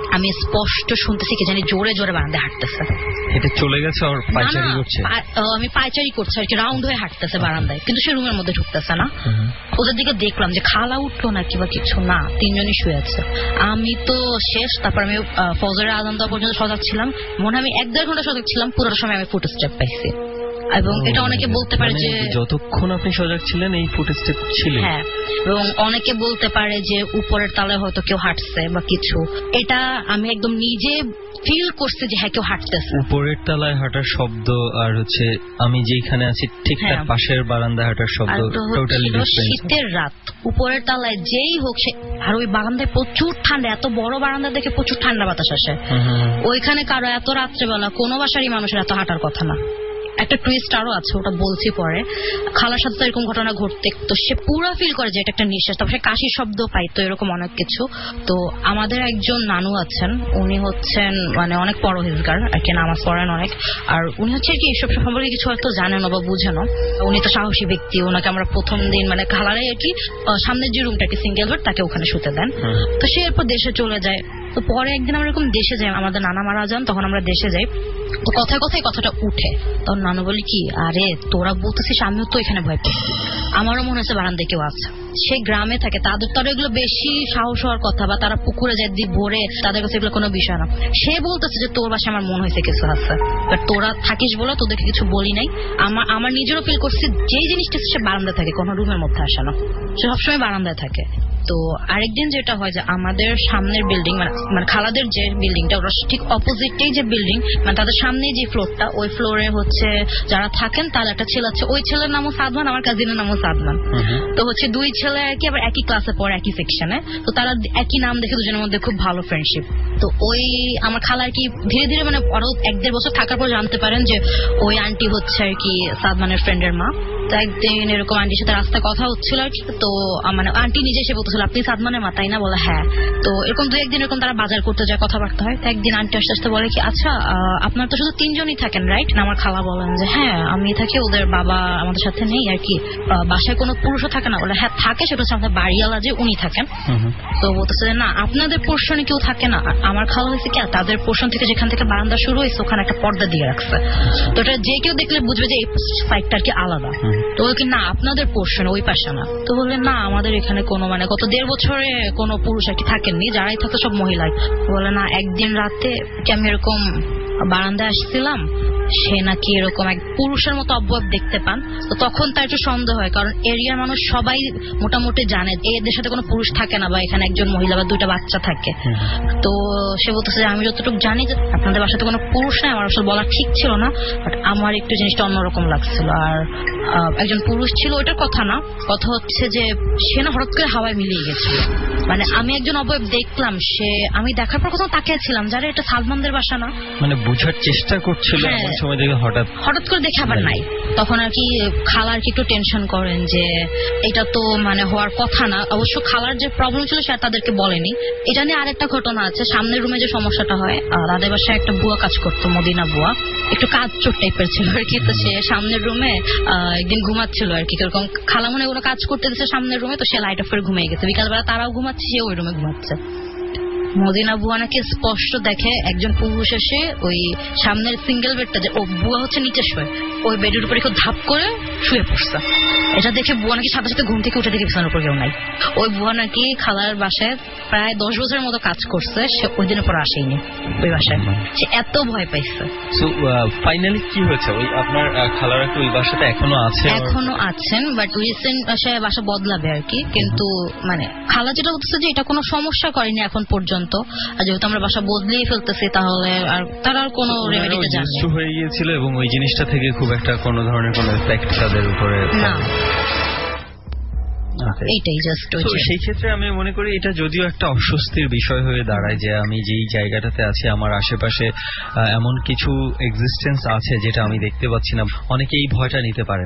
[SPEAKER 5] আমি স্পষ্ট শুনতেছি কি জানি জোরে জোরে বারান্দায় হাঁটতেছে।
[SPEAKER 4] এটা চলে গেছে আর পায়চারি করছে?
[SPEAKER 5] আমি পায়চারি করছে আর কি, রাউন্ড হয়ে হাঁটতেছে বারান্দায়, কিন্তু সে রুমের মধ্যে ঢুকতেছে না। ওদের দিকে দেখলাম যে খালা উঠলো নাকি বা কিছু না, তিনজনই শুয়ে আছে। আমি তো শেষ। তারপর আমি ফজরের আজান দেওয়া পর্যন্ত সজাগ ছিলাম, মনে হয় আমি 1-1.5 ঘন্টা সজাগ ছিলাম। পুরোটা সময় আমি ফুটস্টেপ পাইছি। এবং এটা অনেকে বলতে পারে যে
[SPEAKER 4] যতক্ষণ আপনি সজাগ ছিলেন এই ফুটেজটা ছিল।
[SPEAKER 5] হ্যাঁ, এবং অনেকে বলতে পারে যে উপরের তলায় হয়তো কেউ হাঁটছে বা কিছু। এটা আমি একদম নিজে ফিল করছি যে হ্যাঁ কেউ হাঁটতেছে। উপরের
[SPEAKER 4] তলায় হাঁটার শব্দ আর হচ্ছে আমি যেখানে আছি ঠিক তার পাশের বারান্দায় হাঁটার শব্দ টোটালি ডিফারেন্ট।
[SPEAKER 5] শীতের রাত, উপরের তলায় যেই হোক সে, আর ওই বারান্দায় প্রচুর ঠান্ডা, এত বড় বারান্দা দেখে প্রচুর ঠান্ডা বাতাস আসে। ওইখানে কারো এত রাত্রেবেলা কোনো বাসারই মানুষের এত হাঁটার কথা না। একটা টুইস্ট আরো আছে, ওটা বলছি পরে। খালার সাথে এরকম ঘটনা ঘটতে তো সে পুরো ফিল করে যে এটা একটা নিঃশ্বাস, তারপর সে কাশির শব্দ পাই, তো এরকম অনেক কিছু। তো আমাদের একজন নানু আছেন, উনি হচ্ছেন মানে অনেক পরহেজগার আর কি, নামাজ পড়েন অনেক। আর উনি হচ্ছে কি এসব সম্পর্কে কিছু হয়তো জানেন বা বুঝেন। উনি তো সাহসী ব্যক্তি, ওনাকে আমরা প্রথম দিন মানে খালারাই আর কি সামনের যে রুমটা কি সিঙ্গেল বেড, তাকে ওখানে শুতে দেন। তো সে এরপর দেশে চলে যায়। তো পরে একদিন আমরা এরকম দেশে যাই, আমাদের নানা মারা যান, তখন আমরা দেশে যাই। তো কথায় কথায় কথাটা উঠে, তখন নানু বলি কি, আরে তোরা বলতেছিস আমিও তো এখানে ভয় পাচ্ছি, আমারও মনে হচ্ছে বারান্দায় কেউ আছে। সে গ্রামে থাকে, তাদের তো এগুলো বেশি সাহস হওয়ার কথা, বা তারা পুকুরে যায় দ্বীপ ভরে, তাদের কাছে এগুলো কোনো বিষয় না। সে বলতেছে যে তোর বাসায় আমার মনে হয়েছে কিছু আছে, বাট তোরা থাকিস বলে তোদেরকে কিছু বলি নাই। আমার নিজেরও ফিল করছি যেই জিনিসটা সে বারান্দায় থাকে, কোনো রুমের মধ্যে আসে না, সে সবসময় বারান্দায় থাকে। তো আরেকদিন যেটা হয় যে আমাদের সামনের বিল্ডিং মানে খালাদের যে বিল্ডিংটা, ওরা ঠিক অপোজিটেই যে বিল্ডিং, মানে তাদের সামনেই যে ফ্লোরটা, ওই ফ্লোরে হচ্ছে যারা থাকেন তার একটা ছেলে আছে। ওই ছেলের নামও সাদমান, আমার কাজিনের নামও সাদমান। তো হচ্ছে দুই ছেলে আর কি, আবার একই ক্লাসে পড়ে, একই সেকশনে। তো তারা একই নাম দেখে দুজনের মধ্যে খুব ভালো ফ্রেন্ডশিপ। তো ওই আমার খালা আর কি ধীরে ধীরে মানে আরো 1-1.5 বছর থাকার পর জানতে পারেন যে ওই আন্টি হচ্ছে আর কি সাদমানের ফ্রেন্ডের মা। তো একদিন এরকম আন্টির সাথে রাস্তায় কথা হচ্ছিল আর কি। তো মানে আন্টি নিজে এসে বলতেছিল আপনি সাদমানের মা তাই না? বলে হ্যাঁ। তো এরকম 2-1 দিন এরকম তারা বাজার করতে যায়, কথাবার্তা হয়। তো একদিন আন্টি আস্তে আস্তে বলে কি, আচ্ছা আপনার তো শুধু 3 জনই থাকেন রাইট? আমার খালা বলেন যে হ্যাঁ আমি থাকি, ওদের বাবা আমাদের সাথে নেই আর কি। বাসায় কোনো পুরুষও থাকে না? বলে হ্যাঁ থাকে, সেটা হচ্ছে আমাদের বাড়িওয়ালা যে উনি থাকেন। তো বলতেছে না আপনাদের পোর্শনে কেউ থাকে না। আমার খালা হয়েছে কি, তাদের পোর্শন থেকে যেখান থেকে বারান্দা শুরু হয়েছে ওখানে একটা পর্দা দিয়ে রাখছে। তো এটা যে কেউ দেখলে বুঝবে যে এই সাইডটা আর কি আলাদা। তো বলে কি না আপনাদের পোর্শনে ওই পাশে না। তো বললেন না আমাদের এখানে কোনো মানে গত 1.5 বছরে কোনো পুরুষ আর কি থাকেননি, যারাই থাকে সব মহিলা। বলে না একদিন রাতে আমি এরকম বারান্দায় আসছিলাম, সে নাকি এরকম এক পুরুষের মতো অবয়ব দেখতে পান। তো তখন তার একটু সন্দেহ হয়, কারণ এরিয়ার মানুষ সবাই মোটামুটি জানে এদের সাথে কোনো পুরুষ থাকে না, বা এখানে একজন মহিলা বা 2টা বাচ্চা থাকে। তো সে বলতেছে যে আমি যতটুকু জানি যে আপনাদের বাসাতে কোনো পুরুষ নাই। আমার আসলে বলা ঠিক ছিল না, বাট আমার একটু জিনিসটা অন্যরকম লাগছিল। আর একজন পুরুষ ছিল ওইটার কথা না, কথা হচ্ছে যে সে না হঠাৎ করে হাওয়ায় মিলিয়ে গেছিল। মানে আমি একজন অবয়ব দেখলাম, সে আমি দেখার পর কোথাও তাকিয়েছিলাম যারা এটা সালমানদের বাসা না, মানে
[SPEAKER 4] বোঝার চেষ্টা করছিল। সময় দেখে হঠাৎ
[SPEAKER 5] করে দেখে আবার নাই। তখন আর কি খালা আর কি একটু টেনশন করেন যে এটা তো মানে হওয়ার কথা না। অবশ্য খালার যে প্রবলেম ছিল সেটা তাদেরকে বলেনি। এটা নিয়ে আরেকটা ঘটনা আছে, সামনের রুমে যে সমস্যাটা হয়, তাদের বাসায় একটা বুয়া কাজ করতো, মদিনা বুয়া, একটু কাজ চোর টাইপের ছিল আর কি। তো সে সামনের রুমে একদিন ঘুমাচ্ছিল আর কি, এরকম খালা মনে কোনো কাজ করতে দিচ্ছে সামনের রুমে। তো সে লাইট অফ করে ঘুমিয়ে গেছে, বিকালবেলা তারাও ঘুমাচ্ছে, সে ওই রুমে ঘুমাচ্ছে। মদিনা বুয়া নাকি স্পষ্ট দেখে একজন পুরুষ এসে ওই সামনের সিঙ্গেল বেডটা, যে ও বুয়া হচ্ছে নিচে শুয়ে, ওই বেডের উপরে কেউ ধাপ করে শুয়ে পড়ছে। এটা দেখে বুয়া নাকি সাথে সাথে ঘুম থেকে উঠে দেখে বিছানার উপর কেউ নাই। ওই বুয়া নাকি খালার বাসায় প্রায় 10 বছরের মতো কাজ করছে, সে ওই দিনের পর আসেইনি ওই বাসায়, সে এত ভয় পাইছে।
[SPEAKER 4] সো ফাইনালি কি হয়েছে? ওই আপনার খালারা কি ওই বাসাতে এখনো আছে?
[SPEAKER 5] এখনো আছেন, বাট রিসেন্ট বাসা বদলাবে আর কি। কিন্তু মানে খালা যেটা বলতেছে যে এটা কোনো সমস্যা করেনি এখন পর্যন্ত। আর যেহেতু আমরা বাসা বদলিয়ে ফেলতেছি, তাহলে আর তারা আর কোনো রেমেডিটা জানে না,
[SPEAKER 4] হয়ে গিয়েছিল এবং ওই জিনিসটা থেকে খুব একটা কোনো ধরনের কোনো এফেক্ট তাদের উপরে
[SPEAKER 5] না। এইটাই জাস্ট।
[SPEAKER 4] সেই ক্ষেত্রে আমি মনে করি এটা যদিও একটা অস্বস্তির বিষয় হয়ে দাঁড়ায় যে আমি যেই জায়গাটাতে আছি আমার আশেপাশে এমন কিছু এক্সিস্টেন্স আছে যেটা আমি দেখতে পাচ্ছি না। অনেকে এই ভয়টা নিতে পারে না,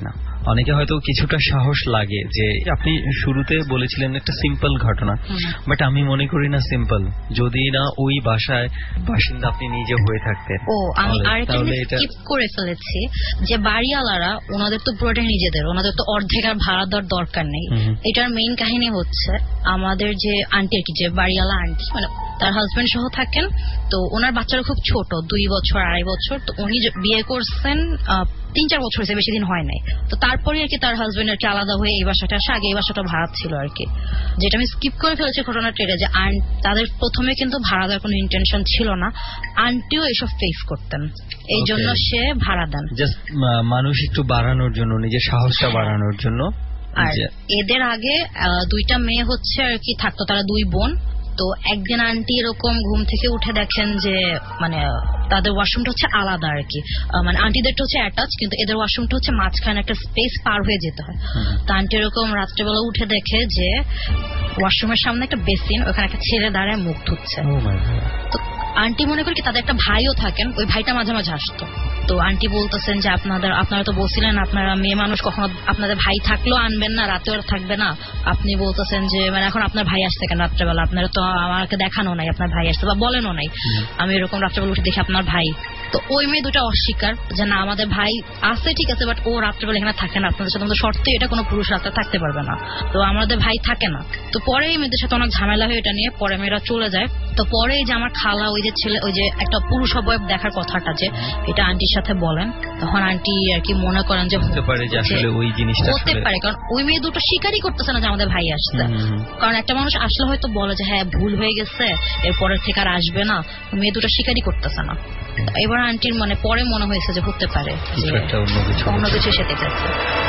[SPEAKER 4] অনেকে হয়তো কিছুটা সাহস লাগে, যে আপনি শুরুতে বলেছিলেন একটা সিম্পল ঘটনা, বাট আমি মনে করি না সিম্পল, যদি না ওই বাসায় বাসিন্দা আপনি নিজে হয়ে থাকতেন।
[SPEAKER 5] আমি আরেকটা স্কিপ করে ফেলেছি, যে বাড়িওয়ালারা ওনাদের তো পুরোটাই নিজেদের, ওনাদের তো অর্ধেক আর ভাড়া দেওয়ার দরকার নেই। এটার মেইন কাহিনী হচ্ছে আমাদের যে আন্টি আর কি, যে বাড়িওয়ালা আন্টি, মানে তার হাজবেন্ড সহ থাকেন, তো ওনার বাচ্চারা খুব ছোট, 2 বছর 2.5 বছর, তো উনি বিয়ে করছেন 3-4 বছর হয়েছে, বেশি দিন হয় নাই। তো তারপরে আর কি তার হাজবেন্ড আর কি আলাদা হয়ে এই বাসাটা আসে, আগে এই বাসাটা ভাড়া ছিল আর কি। যেটা আমি স্কিপ করে ফেলেছি ঘটনাটা এটা, যে তাদের প্রথমে কিন্তু ভাড়া দেওয়ার কোনো ইন্টেনশন ছিল না, আন্টিও এসব ফেস করতেন, এই জন্য সে ভাড়া দেন,
[SPEAKER 4] জাস্ট মানুষ একটু বাড়ানোর জন্য, নিজের সাহসটা বাড়ানোর জন্য।
[SPEAKER 5] আর এদের আগে 2টা মেয়ে হচ্ছে আর কি থাকতো, তারা 2 বোন। তো একদিন আন্টি এরকম ঘুম থেকে উঠে দেখেন যে মানে তাদের ওয়াশরুমটা হচ্ছে আলাদা আর কি, মানে আন্টিদেরটা হচ্ছে অ্যাটাচ, কিন্তু এদের ওয়াশরুমটা হচ্ছে মাঝখানে একটা স্পেস পার হয়ে যেতে হয়। তো আন্টি এরকম রাত্রেবেলা উঠে দেখে যে ওয়াশরুমের সামনে একটা বেসিন, ওখানে একটা ছেলে দাঁড়ায় মুখ ধুচ্ছে। তো আন্টি মনে করি কি তাদের একটা ভাইও থাকেন, ওই ভাইটা মাঝে মাঝে আসতো। তো আন্টি বলতেছেন যে আপনারা তো বলছিলেন আপনারা মেয়ে মানুষ কখনো আপনাদের ভাই থাকলেও আনবেন না, রাতেও থাকবে না, আপনি বলতেছেন যে মানে এখন আপনার ভাই আসছে কেন রাত্রেবেলা, আপনারা তো আমাকে দেখানো নাই আপনার ভাই আসছে বা বলেনও নাই, আমি এরকম রাত্রেবেলা উঠে দেখি আপনার ভাই। তো ওই মেয়ে দুটা অস্বীকার যে না আমাদের ভাই আছে ঠিক আছে, বাট ও রাত্রেবেলা এখানে থাকে না, আপনাদের সাথে আমাদের শর্তে এটা কোনো পুরুষ রাত্রে থাকতে পারবে না, তো আমাদের ভাই থাকে না। তো পরে এই মেয়েদের সাথে অনেক ঝামেলা হয় এটা নিয়ে, পরে মেয়েরা চলে যায়। তো পরে এই যে আমার খালা ওই যে ছেলে ওই যে একটা পুরুষ অবয়ব দেখার কথাটা যে এটা আন্টির সাথে বলেন, তখন আন্টি আর কি মনে করেন যে হতে পারে যে আসলে ওই জিনিসটা হতে পারে, কারণ ওই মেয়ে দুটো স্বীকারই করতেছে না যে আমাদের ভাই আসছে। কারণ একটা মানুষ আসলে হয়তো বলে যে হ্যাঁ ভুল হয়ে গেছে, এরপরের থেকে আর আসবে না, মেয়ে দুটো স্বীকারই করতেছে না। এবার আন্টির মানে পরে মনে হয়েছে যে হতে পারে অন্য কিছু সেটা যাচ্ছে।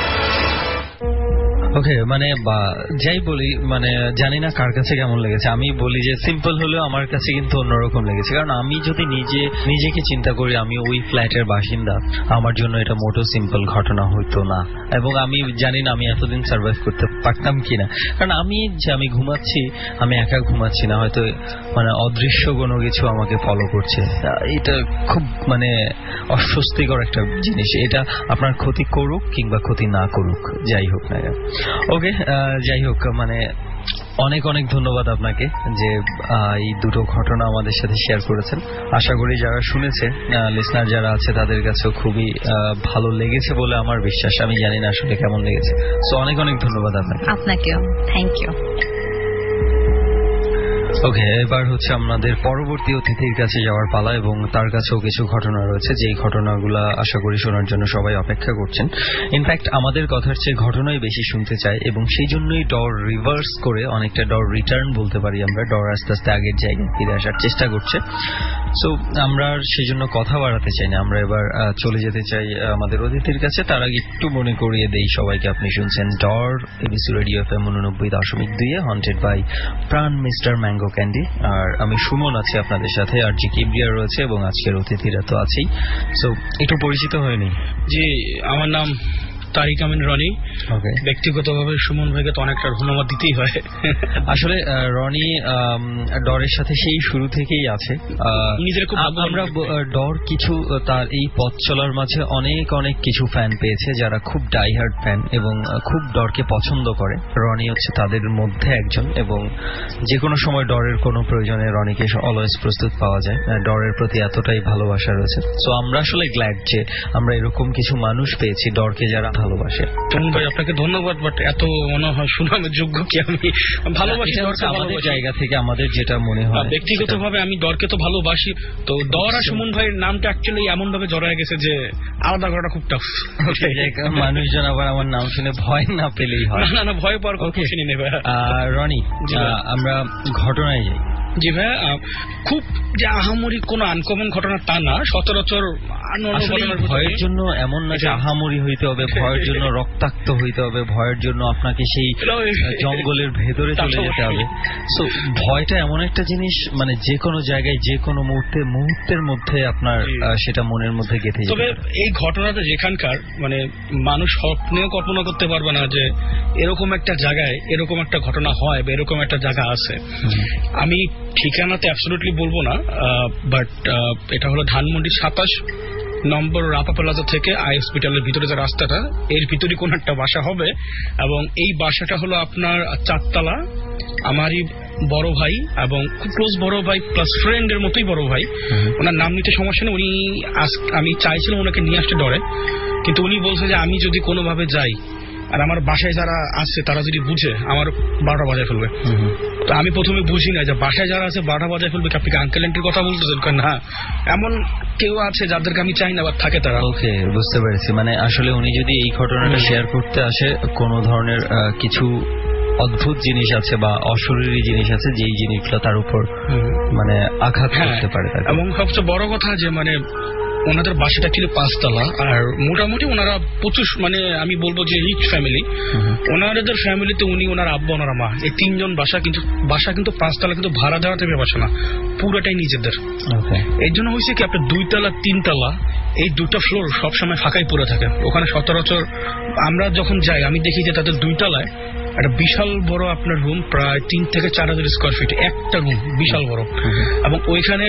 [SPEAKER 4] ওকে, মানে যাই বলি, মানে জানি না কার কাছে কেমন লেগেছে, আমি বলি যে সিম্পল হলেও আমার কাছে কিন্তু অন্যরকম লেগেছে। কারণ আমি যদি নিজেকে চিন্তা করি, আমি ওই ফ্ল্যাটের বাসিন্দা, আমার জন্য এটা মোটো সিম্পল ঘটনা হইতো না, এবং আমি জানি না আমি এতদিন সার্ভাইভ করতে পারতাম কিনা। কারণ আমি ঘুমাচ্ছি, আমি একা ঘুমাচ্ছি না, হয়তো মানে অদৃশ্য কোনো কিছু আমাকে ফলো করছে। এটা খুব মানে অস্বস্তিকর একটা জিনিস, এটা আপনার ক্ষতি করুক কিংবা ক্ষতি না করুক, যাই হোক না। ওকে, যাই হোক, মানে অনেক অনেক ধন্যবাদ আপনাকে যে এই দুটো ঘটনা আমাদের সাথে শেয়ার করেছেন। আশা করি যারা শুনেছে, লিসনার যারা আছে, তাদের কাছেও খুবই ভালো লেগেছে বলে আমার বিশ্বাস। আমি জানি না আসলে কেমন লেগেছে। সো অনেক অনেক ধন্যবাদ
[SPEAKER 5] আপনাকেও। Thank you.
[SPEAKER 4] ওকে, এবার হচ্ছে আমাদের পরবর্তী অতিথির কাছে যাওয়ার পালা, এবং তার কাছেও কিছু ঘটনা রয়েছে, যেই ঘটনাগুলো আশা করি শোনার জন্য সবাই অপেক্ষা করছেন। ইনফ্যাক্ট আমাদের কথার চেয়ে ঘটনাই বেশি শুনতে চাই, এবং সেই জন্যই ডর রিভার্স করে অনেকটা ডর রিটার্ন বলতে পারি আমরা, ডর আস্তে আস্তে আগের জায়গায় ফিরে আসার চেষ্টা করছে। সো আমরা সেই জন্য কথা বাড়াতে চাই না, আমরা এবার চলে যেতে চাই আমাদের অতিথির কাছে। তার আগে একটু মনে করিয়ে দেই সবাইকে, আপনি শুনছেন Dar ABC radio FM 89.2 haunted by Pran mister mango candy. আর আমি সুমন আছি আপনাদের সাথে, আর জি কিবরিয়া রয়েছে, এবং আজকের অতিথিরা তো আছেই। সো একটু পরিচিত হয়নি।
[SPEAKER 6] জি, আমার নাম তারিক আমিন রনি। ব্যক্তিগতভাবে সুমন ভাইকে তো অনেকটা ধন্যবাদ দিতেই হয়।
[SPEAKER 4] আসলে রনি ডরের সাথে সেই শুরু থেকেই আছে। আমরা ডর কিছু তার এই পথ চলার মাঝে অনেক অনেক কিছু ফ্যান পেয়েছে, যারা খুব ডাইহার্ড ফ্যান এবং খুব ডরকে পছন্দ করে। রনি হচ্ছে তাদের মধ্যে একজন, এবং যে কোনো সময় ডরের কোনো প্রয়োজনে রনিকে অলওয়েজ প্রস্তুত পাওয়া যায়। ডরের প্রতি এতটাই ভালোবাসা রয়েছে। সো আমরা আসলে গ্ল্যাড যে আমরা এরকম কিছু মানুষ পেয়েছি ডরকে যারা ভালোবাসে।
[SPEAKER 6] ভাই আপনাকে ধন্যবাদ, বাট এত মনে হয় সুনামের যোগ্য কি আমি ভালোবাসি
[SPEAKER 4] আমাদের জায়গা থেকে আমাদের যেটা মনে হয়।
[SPEAKER 6] ব্যক্তিগতভাবে আমি ডরকে তো ভালোবাসি, তো ডর আর সুমন ভাইয়ের নামটা অ্যাকচুয়ালি এমন ভাবে জড়ায় গেছে যে আলাদা করাটা খুব টাফ।
[SPEAKER 4] মানুষজন আবার আমার নাম শুনে ভয় না পেলেই হয়।
[SPEAKER 6] না, ভয় পাওয়ার কথা শুনি নেই ভাই।
[SPEAKER 4] রনি, আমরা ঘটনায় যাই।
[SPEAKER 6] জি ভাই, খুব যে আহামরি কোন আনকমন ঘটনা তা না, সচরাচর
[SPEAKER 4] ভয়ের জন্য এমন না যে আহামরি হইতে হবে, ভয়ের জন্য রক্তাক্ত হইতে হবে, ভয়ের জন্য আপনাকে সেই জঙ্গলের ভেতরে চলে যেতে হবে। সো ভয়টা এমন একটা জিনিস, মানে যে কোনো জায়গায় যে কোনো মুহূর্তের মধ্যে আপনার সেটা মনের মধ্যে গেঁথে যাবে।
[SPEAKER 6] তবে এই ঘটনাটা যেখানকার মানে মানুষ স্বপ্নেও কল্পনা করতে পারবে না যে এরকম একটা জায়গায় এরকম একটা ঘটনা হয় বা এরকম একটা জায়গা আছে। আমি ঠিকানাতে অ্যাবসলিউটলি বলবো না, বাট এটা হলো ধানমন্ডি 27 নম্বর রাপা প্লাজা থেকে আই হসপিটালের ভিতরে যে রাস্তাটা, এর ভিতরে কোন একটা বাসা হবে, এবং এই বাসাটা হলো আপনার 4 তলা। আমারই বড় ভাই এবং খুব ক্লোজ বড় ভাই প্লাস ফ্রেন্ডের মতোই বড় ভাই, ওনার নাম নিতে সমস্যা নেই। উনি আমি চাইছিলাম ওনাকে নিয়ে আসতে ডরে, কিন্তু উনি বলছে যে আমি যদি কোনোভাবে যাই আর আমার বাসায় যারা আছে তারা যদি বুঝে আমার 12টা বাজায় ফেলবে। তো আমি প্রথমে বুঝি না যে বাসায় যারা আছে 12টা বাজায় ফেলবে, আপনি আঙ্কেল আন্টির কথা বলতেছেন না, এমন কেউ আছে যাদেরকে আমি চাই না বা থাকে তারা।
[SPEAKER 4] ওকে, বুঝতে পেরেছি। মানে আসলে উনি যদি এই ঘটনাটা শেয়ার করতে আসে, কোন ধরনের কিছু অদ্ভুত জিনিস আছে বা অশরীরী জিনিস আছে, যেই জিনিসগুলো তার উপর মানে আঘাত করতে পারে।
[SPEAKER 6] এবং সবচেয়ে বড় কথা যে মানে ওনাদের বাসাটা ছিল 5 তলা, আর মোটামুটি ওনারা প্রচুর মানে আমি বলবো যে রিচ ফ্যামিলি। ওনাদের ফ্যামিলিতে উনি, ওনার আব্বা, ওনার মা, এই 3 জন বাসা কিন্তু 5 তলা, কিন্তু ভাড়া দেওয়া থেকে বাসা না, পুরোটাই নিজেদের। এই জন্য হয়েছে কি আপনার 2 তলা 3 তলা এই 2টা ফ্লোর সবসময় ফাঁকাই পড়ে থাকে। ওখানে সচরাচর আমরা যখন যাই আমি দেখি যে তাদের 2 তলায় একটা বিশাল বড় আপনার রুম, প্রায় 3 থেকে 4,000 স্কোয়ার ফিট একটা রুম, বিশাল বড়। এবং ওইখানে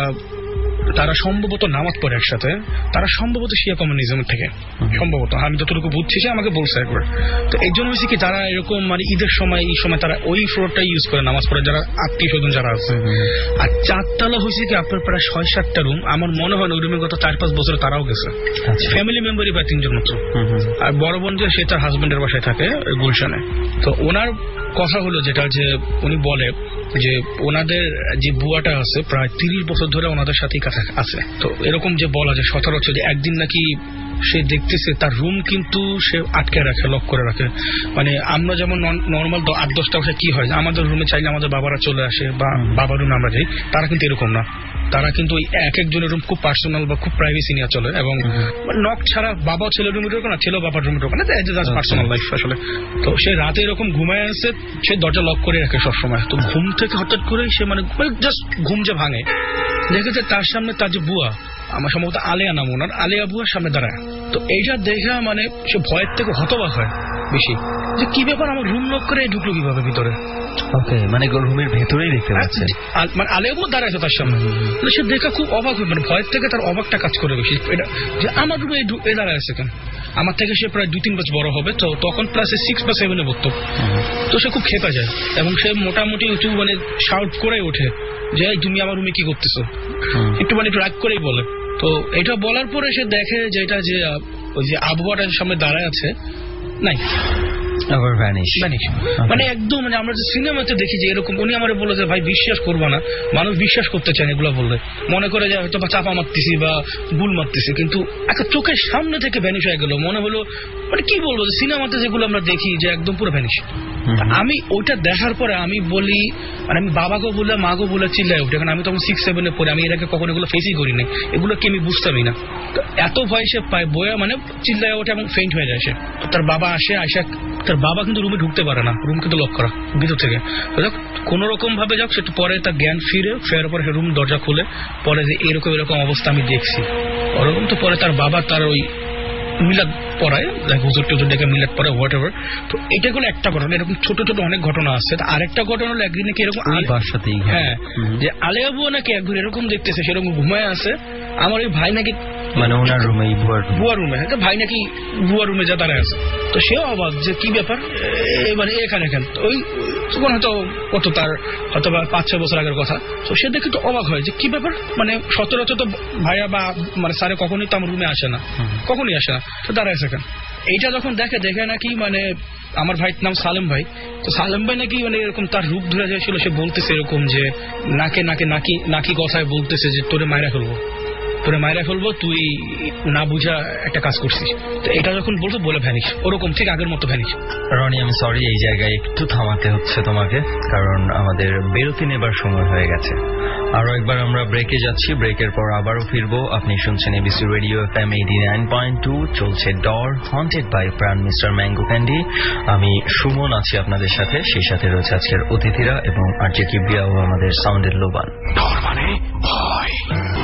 [SPEAKER 6] তারা সম্ভবত নামাজ পড়ে একসাথে, তারা সম্ভবত শিয়া কমিউনিজমের থেকে, সম্ভবত আমি যতটুকু বুঝছি, সে আমাকে বলছে একবার। তো এই জন্য হয়েছে কি তারা এরকম মানে ঈদের সময় এই সময় তারা ওই ফ্লোরটাই ইউজ করে নামাজ পড়ে, যারা আত্মীয় স্বজন যারা আছে। আর 4 তলা হয়েছে কি আপনার প্রায় 6-7টা রুম। আমার মনে হয় ওই রুমে গত 4-5 বছরে তারাও গেছে, ফ্যামিলি মেম্বারই প্রায় 3 জন মাত্র। আর বড় বোন যে সে তার হাজবেন্ডের বাসায় থাকে গুলশানে। তো ওনার কথা হলো যেটা, যে উনি বলে যে ওনাদের যে বুয়াটা আছে প্রায় 30 বছর ধরে ওনাদের সাথেই আছে। তো এরকম যে বলা যায় সচরাচর যে একদিন নাকি সে দেখতেছে তার রুম কিন্তু সে আটকে রাখে, লক করে রাখে। মানে আমরা যেমন নর্মাল 8-10টা বছর কি হয়, আমাদের রুমে চাইলে আমাদের বাবারা চলে আসে বা বাবার রুমে আমরা যাই, তারা কিন্তু এরকম না। তারা কিন্তু ওই এক একজনের রুম খুব পার্সোনাল বা খুব প্রাইভেসি নিয়ে চলে, এবং নক ছাড়া বাবা ছেলের রুমে ঢোকে না, ছেলেও বাবার রুমে ঢোকে না, পার্সোনাল লাইফ আসলে। তো সে রাতে এরকম ঘুমায় আসে, সে দরজা লক করে রাখে সবসময়। তো ঘুম থেকে হঠাৎ করে সে মানে জাস্ট ঘুম যে ভাঙে, দেখেছে তার সামনে তার যে বুয়া, আমার সম্ভবত আলেয়া নাম ওনার, আলেয়া বুয়ার সামনে দাঁড়ায়। তো এইটা দেখা মানে সে ভয়ের থেকে হতবাক হয় বেশি, যে কি ব্যাপার আমার রুম লক করে ঢুকলো কিভাবে ভিতরে।
[SPEAKER 4] ওকে, মানে রুমের ভেতরেই দেখতে পাচ্ছে,
[SPEAKER 6] মানে আলেয়া বুয়া দাঁড়ায় তার সামনে। সে দেখা খুব অবাক হয়, মানে ভয়ের থেকে তার অবাকটা কাজ করে বেশি, এটা যে আমার রুমে এই দাঁড়ায় আছে কেন। আমার থেকে সে প্রায় 2-3 বছর বড় হবে, তো তখন প্লাস 6 বা 7-এ পড়তো। তো সে খুব খেপে যায় এবং সে মোটামুটি একটু মানে শাউট করে ওঠে যে তুমি আমার রুমে কি করতেছো, একটু মানে একটু রাগ করেই বলে। তো এটা বলার পরে সে দেখে যে এটা যে ওই যে আবহাওয়াটার সামনে দাঁড়ায় আছে, নাই
[SPEAKER 4] আবার ভ্যানিশ।
[SPEAKER 6] মানে একদম মানে আমরা যে সিনেমাতে দেখি যে এরকম। উনি আমার বলে যে ভাই বিশ্বাস করবো না, মানুষ বিশ্বাস করতে চান এগুলো বললে, মনে করে যে হয়তো বা চাপা মারতেছি বা গুল মারতেছি, কিন্তু একটা চোখের সামনে থেকে ভ্যানিশ হয়ে গেল। মনে হলো মানে কি বলবো, যে সিনেমাতে যেগুলো আমরা দেখি যে একদম পুরো ভ্যানিশ। আমি ওইটা দেখার পরে আমি বলি, মানে আমি বাবাকেও বলে মাকেও বলে চিল্লাই উঠে, কারণ আমি তখন 6-7-এ পড়ে, আমি এর আগে কখনো এগুলো ফেসই করি না, এগুলো কি আমি বুঝতামই না। এত ভয় সে পায়, বয়া মানে চিল্লাই ওঠে এবং ফেইন্ট হয়ে যায় সে। তার বাবা আসে, তার বাবা কিন্তু রুমে ঢুকতে পারে না, রুম কিন্তু লক করা ভিতর থেকে। কোন রকম ভাবে যাক, সেটা পরে তার জ্ঞান ফেরার পরে রুম দরজা খুলে পরে যে এরকম অবস্থা আমি দেখছি ওরকম। তো পরে তার বাবা তার ওই মিলাদ পড়ায়, হুজুর টুজুর ডেকে মিলাদ পড়ায়, হোয়াট এভার। তো এটা হলো একটা ঘটনা, এরকম ছোট ছোট অনেক ঘটনা আছে। আরেকটা ঘটনা হলো একদিন নাকি এরকম হ্যাঁ, যে আলেয়া বুয়া নাকি একদিন এরকম দেখতেছে, সেরকম ঘুমায় আছে। আমার ওই ভাই নাকি
[SPEAKER 4] মানে ওনার রুমে,
[SPEAKER 6] বুয়া রুমে, ভাই নাকি বুয়া রুমে যা দাঁড়ায় আছে। তো সেও অবাক যে কি ব্যাপার, মানে এখানে কেন। ওই তখন হয়তো কত তার হয়তো বা 5-6 বছর আগের কথা। তো সে দেখে তো অবাক হয় যে কি ব্যাপার, মানে সচরাচর তো ভাইয়া বা মানে স্যারে কখনই তো আমার রুমে আসে না, কখনই আসে না, তো দাঁড়ায় আছে কেন। এইটা যখন দেখে নাকি মানে আমার ভাইয়ের নাম সালেম ভাই। তো সালেম ভাই নাকি মানে এরকম তার রূপ ধরে যাচ্ছিল, সে বলতেছে এরকম যে নাকি কথায় বলতেছে যে তোরে মাইরা ফেলবো, তুই না বুঝা একটা কাজ করছিস। তো এটা যখন বলতো বলে ভ্যানিশ, ওরকম ঠিক আগের মতো ভ্যানিশ।
[SPEAKER 4] রনি, আমি সরি, এই জায়গায় একটু থামাতে হচ্ছে তোমাকে, কারণ আমাদের বিরতি নেবার সময় হয়ে গেছে। আরো একবার আমরা ব্রেকে যাচ্ছি, ব্রেকের পর আবারও ফিরবো। আপনি শুনছেন এবিসি রেডিও FM 89.2, চলছে ডর haunted by Pran mister mango candy. আমি সুমন আছি আপনাদের সাথে, সেই সাথে রয়েছে আজকের অতিথিরা এবং আরজে কিবরিয়া ও আমাদের সাউন্ডের লোবান।
[SPEAKER 2] ডর মানে ভয়,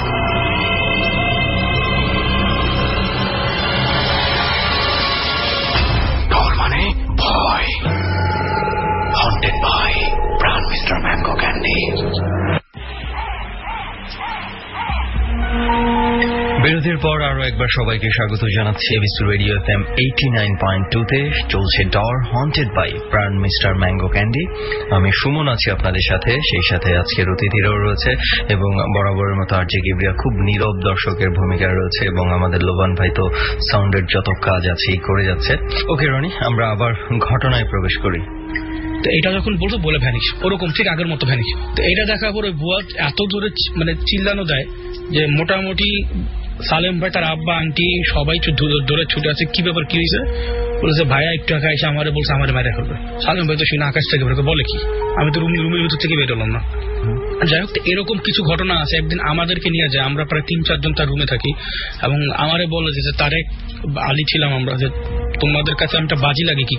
[SPEAKER 2] ভয়। Haunted by Brown Mr. Mango Candy.
[SPEAKER 4] বিরতির পর আরো একবার সবাইকে স্বাগত জানাচ্ছি এবিসি রেডিও এফএম 89.2-তে। চলছে ডর haunted by Pran mister mango candy. আমি সুমন আছি আপনাদের সাথে, সেই সাথে আজকের অতিথিরাও রয়েছে এবং বরাবরের মতো আরজে কিবরিয়া খুব নীরব দর্শকের ভূমিকায় রয়েছে এবং আমাদের লোবান ভাই তো সাউন্ডের যত কাজ আছে করে যাচ্ছে। ওকে রনি, আমরা আবার ঘটনায় প্রবেশ করি।
[SPEAKER 6] তো এটা যখন বলতো বলে ভ্যানিশ, ওরকম ঠিক আগের মতো ভ্যানিশ। তো এটা দেখার পরে বুয়া এত জোরে মানে চিল্লানো দেয় যে মোটামুটি সালেম ভাই, তার আব্বা, আন্টি সবাই দৌড়ে ছুটে আছে। কি ব্যাপার, কি হয়েছে? বলেছে ভাইয়া একটু একা এসে আমারে বলছে আমারে মেরে ফেলবে। সালেম ভাই তো শুনে আকাশ থেকে বেরোকে বলে কি, আমি তো রুমের ভিতর থেকে বেরোলাম না। যাই হোক, এরকম কিছু ঘটনা আছে। একদিন আমাদেরকে নিয়ে যায়, আমরা প্রায় 3-4 জন তার রুমে থাকি এবং আমারে বলে যে তারেক আলী ছিলাম আমরা, যে তোমাদের কাছে আমি একটা বাজি লাগে কি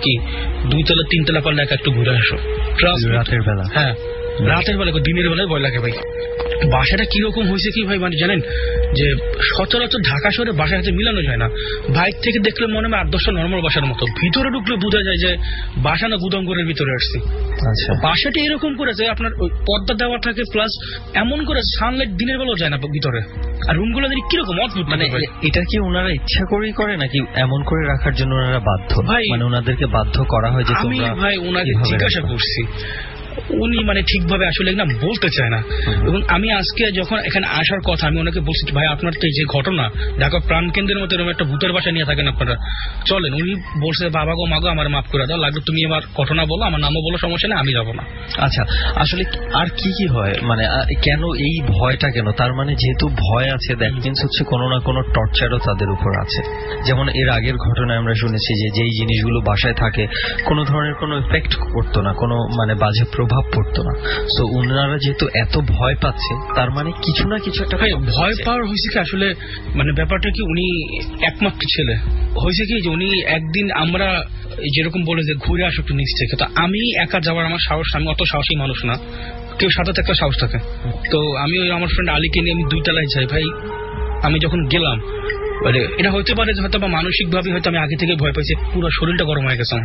[SPEAKER 6] 2 তলা 3 তলা পারলে একটু ঘুরে আসো
[SPEAKER 4] রাতের বেলা।
[SPEAKER 6] হ্যাঁ, রাতের বেলা, দিনের বেলায় ভয় লাগে ভাই। বাসাটা কিরকম হয়েছে কি ভাই, মানে জানেন যে সচরাচর ঢাকা শহরে বাসার সাথে মিলানো যায় না। বাইক থেকে দেখলে মনে হয় 8-10টা নর্মাল বাসার মতো, ভিতরে ঢুকলে বোঝা যায় যে বাসা না গুদামঘরের ভিতরে আসছি। বাসাটা এরকম করেছে, আপনার পর্দা দেওয়া থাকে, প্লাস এমন করে সানলাইট দিনের বেলাও যায় না ভিতরে। আর রুমগুলো কিরকম অদ্ভুত। মানে
[SPEAKER 4] এটা কি ওনারা ইচ্ছা করেই করে নাকি এমন করে রাখার জন্য ওনারা বাধ্য? ভাই মানে ওনাদেরকে বাধ্য করা হয় যে
[SPEAKER 6] আমি ভাই ওনাকে জিজ্ঞাসা করছি, উনি মানে ঠিকভাবে আসলে না বলতে চায় না। এবং আমি আজকে যখন এখানে আসার কথা, আমি ওনাকে বলছি ভাই আপনার তো যে ঘটনা ঢাকা প্রাণ কেন্দ্রের মতো এরকম একটা ভূতের বাসা নিয়ে থাকেন আপনারা, চলেন। উনি বলছে বাবা গো মাগো আমার মাফ করে দাও, লাগবে তুমি আমার ঘটনা বলো, আমার নামও বলো, সমস্যা নেই, আমি যাবো না।
[SPEAKER 4] আচ্ছা, আসলে আর কি কি হয়, মানে কেন এই ভয়টা কেন? তার মানে যেহেতু ভয় আছে, দ্যাট মিনস হচ্ছে কোনো না কোনো টর্চারও তাদের উপর আছে। যেমন এর আগের ঘটনায় আমরা শুনেছি যে যেই জিনিসগুলো বাসায় থাকে কোনো ধরনের কোনো এফেক্ট করতো না, কোনো মানে বাজে প্রভাব পড়তো না। সো উনারা যেহেতু এত ভয় পাচ্ছে, তার মানে কিছু না কিছু একটা
[SPEAKER 6] ভয় পাওয়ার হয়েছে কি আসলে, মানে ব্যাপারটা কি, উনি একমাত্র ছেলে হয়েছে কি যে উনি একদিন আমরা যেরকম বলে যে ঘুরে আসো একটু নিচ থেকে, তো আমি একা যাওয়ার আমার সাহস, আমি অত সাহসী মানুষ না, কেউ সাথে একটা সাহস থাকে। তো আমি ওই আমার ফ্রেন্ড আলীকে নিয়ে আমি 2 তলায় যাই। ভাই আমি যখন গেলাম, এটা হতে পারে যে হয়তো বা মানসিক ভাবে হয়তো আমি আগে থেকে ভয় পাইছি, পুরো শরীরটা গরম হয়ে গেছে।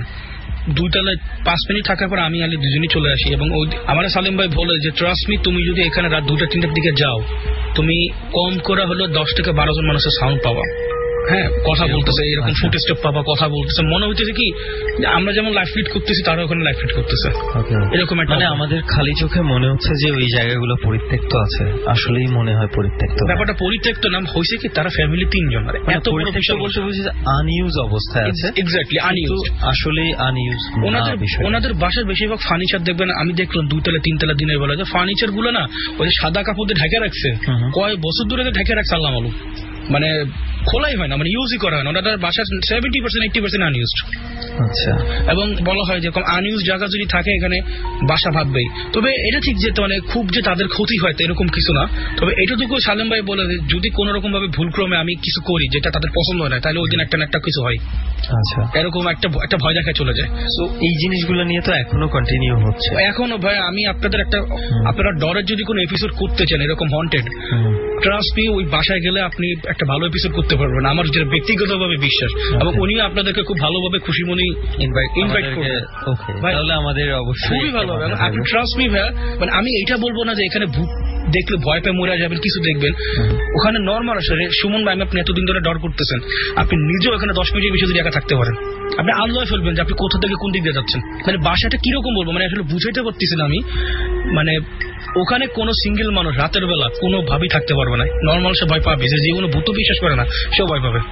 [SPEAKER 6] 2 তলায় 5 মিনিট থাকার পর আমি আলী দুজনই চলে আসি এবং আমার সালেম ভাই বলে যে ট্রাস্ট মি, তুমি যদি এখানে রাত 2টা-3টার দিকে যাও, তুমি কম করে হলো 10 থেকে 12 জন মানুষের সাউন্ড পাওয়া। হ্যাঁ, কথা বলতেছে, এরকম ফুট স্টেপ পাবা, কথা বলতেছে, মনে হইতেছে কি আমরা যেমন লাইফ লিড করতেছি তারা ওখানে লাইফ লিড করতেছে, এরকম একটা।
[SPEAKER 4] মানে আমাদের খালি চোখে মনে হচ্ছে যে ওই জায়গাগুলো পরিত্যক্ত আছে, আসলেই মনে হয় পরিত্যক্ত।
[SPEAKER 6] ব্যাপারটা পরিত্যক্ত নাম হয়েছে কি, তারা ফ্যামিলি 3 জন, এত পরিত্যক্ত বলতে বুঝি
[SPEAKER 4] আনইউজ অবস্থায় আছে।
[SPEAKER 6] এক্স্যাক্টলি আনইউজ,
[SPEAKER 4] আসলে আনইউজ।
[SPEAKER 6] ওনাদের বাসার বেশিরভাগ ফার্নিচার দেখবেন, আমি দেখলাম 2 তলা 3 তলা দিনের বেলা যে ফার্নিচার গুলো না ওই সাদা কাপড় দিয়ে ঢেকে রাখছে, কয় বছর ধরে ঢেকে রাখছে আল্লাহ মালুম, মানে খোলাই হয় না, মানে ইউজই করা হয় না। ওনাদের বাসার 70%-80% আনইউজড।
[SPEAKER 4] আচ্ছা,
[SPEAKER 6] এবং বলা হয় যে আনইউজ জায়গা যদি থাকে এখানে বাসা ভাববেই। তবে এটা ঠিক যে মানে খুব যে তাদের ক্ষতি হয় এরকম কিছু না। তবে এটুকু সালেম ভাই বলে যে যদি কোন রকম ভাবে ভুলক্রমে আমি কিছু করি যেটা তাদের পছন্দ হয় না, তাহলে ওই দিন একটা না একটা কিছু হয়।
[SPEAKER 4] আচ্ছা,
[SPEAKER 6] এরকম একটা ভয় দেখায় চলে যায়।
[SPEAKER 4] তো এই জিনিসগুলো নিয়ে তো এখনো কন্টিনিউ হচ্ছে।
[SPEAKER 6] এখনো ভাই আমি আপনাদের আপনারা ডরের যদি কোনো এপিসোড করতে চান এরকম হন্টেড, ট্রাস্ট মি, ওই বাসায় গেলে আপনি একটা ভালো এপিসোড করতে পারবেন, আমার যেটা ব্যক্তিগতভাবে বিশ্বাস। এবং উনিও আপনাদেরকে খুব ভালোভাবে খুশি মনে ইনভাইট করবেন।
[SPEAKER 4] তাহলে আমাদের অবশ্যই
[SPEAKER 6] খুবই ভালো হবে। আপনি ট্রাস্ট মি ভাই, মানে আমি এইটা বলবো না যে এখানে ভূত দেখলে ভয় পেয়ে মরে যাবেন, কিছু দেখবেন ওখানে নর্মাল আসলে। সুমন ভাই, আপনি এতদিন ধরে ডর করতেছেন, আপনি নিজেও এখানে 10 মিনিটের বেশি যদি একা থাকতে পারেন, আপনি আল্লাহ ফেলবেন যে আপনি কোথা থেকে কোন দিক দিয়ে যাচ্ছেন। মানে বাসাটা কিরকম বলবো, মানে আসলে বুঝাইতে পারতেছি না আমি। মানে ওখানে কোনো সিঙ্গেল মানুষ রাতের বেলা কোনো ভাবেই থাকতে পারবে না। নর্মাল সে ভয় পাবে, যে জীবনে ভূত বিশ্বাস করে না সেও ভয় পাবে।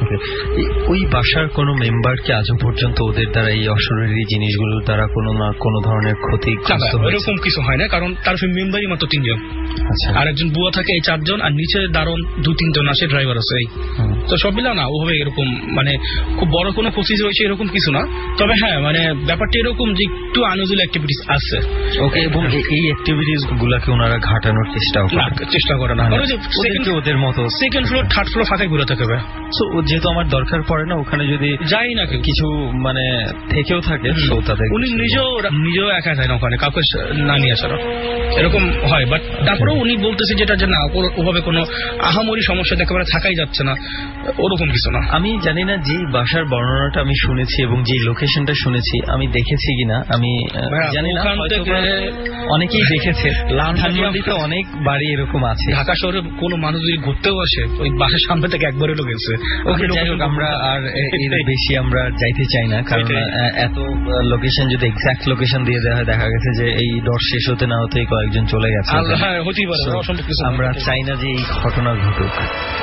[SPEAKER 4] ওই বাসার কোন মেম্বারকে আজও পর্যন্ত ওদের দ্বারা এই অশরীরী জিনিসগুলোর দ্বারা কোনো না কোনো ধরনের ক্ষতি
[SPEAKER 6] এরকম কিছু হয় না, কারণ তার মেম্বারই মাত্র 3 জন। আর একজন বুয়া থাকে, এই 4 জন, আর নিচে দারুণ 2-3 জন আসে, ড্রাইভার আছে। এই তো সব মিলা না ওভাবে এরকম মানে খুব বড় কোনো ক্ষতি হয়েছে এরকম কিছু না। তবে হ্যাঁ, মানে ব্যাপারটা এরকম যে একটু আনইউজুয়াল অ্যাক্টিভিটিস আছে।
[SPEAKER 4] ওকে, এবং এই অ্যাক্টিভিটিস গুলাকে ওনারা ঘাটানোর চেষ্টা করে না, ওদের মতো
[SPEAKER 6] সেকেন্ড ফ্লোর থার্ড ফ্লোর ফাঁকায় ঘুরে থাকবে।
[SPEAKER 4] সো যেহেতু আমার দরকার পড়ে না ওখানে, যদি
[SPEAKER 6] যাই না
[SPEAKER 4] কিছু মানে থেকেও থাকে, তো তাদের
[SPEAKER 6] উনি নিজেও একা যায় না ওখানে, কাউকে না নিয়ে আসা এরকম হয়। বাট তারপরেও উনি বলতেছে যেটা যে না ওভাবে কোনো আহামরি সমস্যা একেবারে থাকাই যাচ্ছে না, ওরকম কিছু না।
[SPEAKER 4] আমি জানি না যে বাসার বর্ণনাটা আমি শুনেছি এবং যে লোকেশনটা শুনেছি আমি দেখেছি কিনা, আমি জানি না, অনেকেই দেখেছে। ধানমন্ডিতে অনেক বাড়ি এরকম আছে।
[SPEAKER 6] ঢাকা শহরে কোনো মানুষ যদি ঘুরতেও আসে ওই বাসার সামনে থেকে একবার এলো গেছে।
[SPEAKER 4] ওকে, যাই হোক, আমরা আর এর বেশি আমরা যাইতে চাই না, কারণ এত লোকেশন যদি এক্সাক্ট লোকেশন দিয়ে দেওয়া হয় দেখা গেছে যে এই ডর শেষ হতে না হতেই কয়েকজন চলে গেছে। আমরা চাই না যে এই ঘটনা ঘটুক।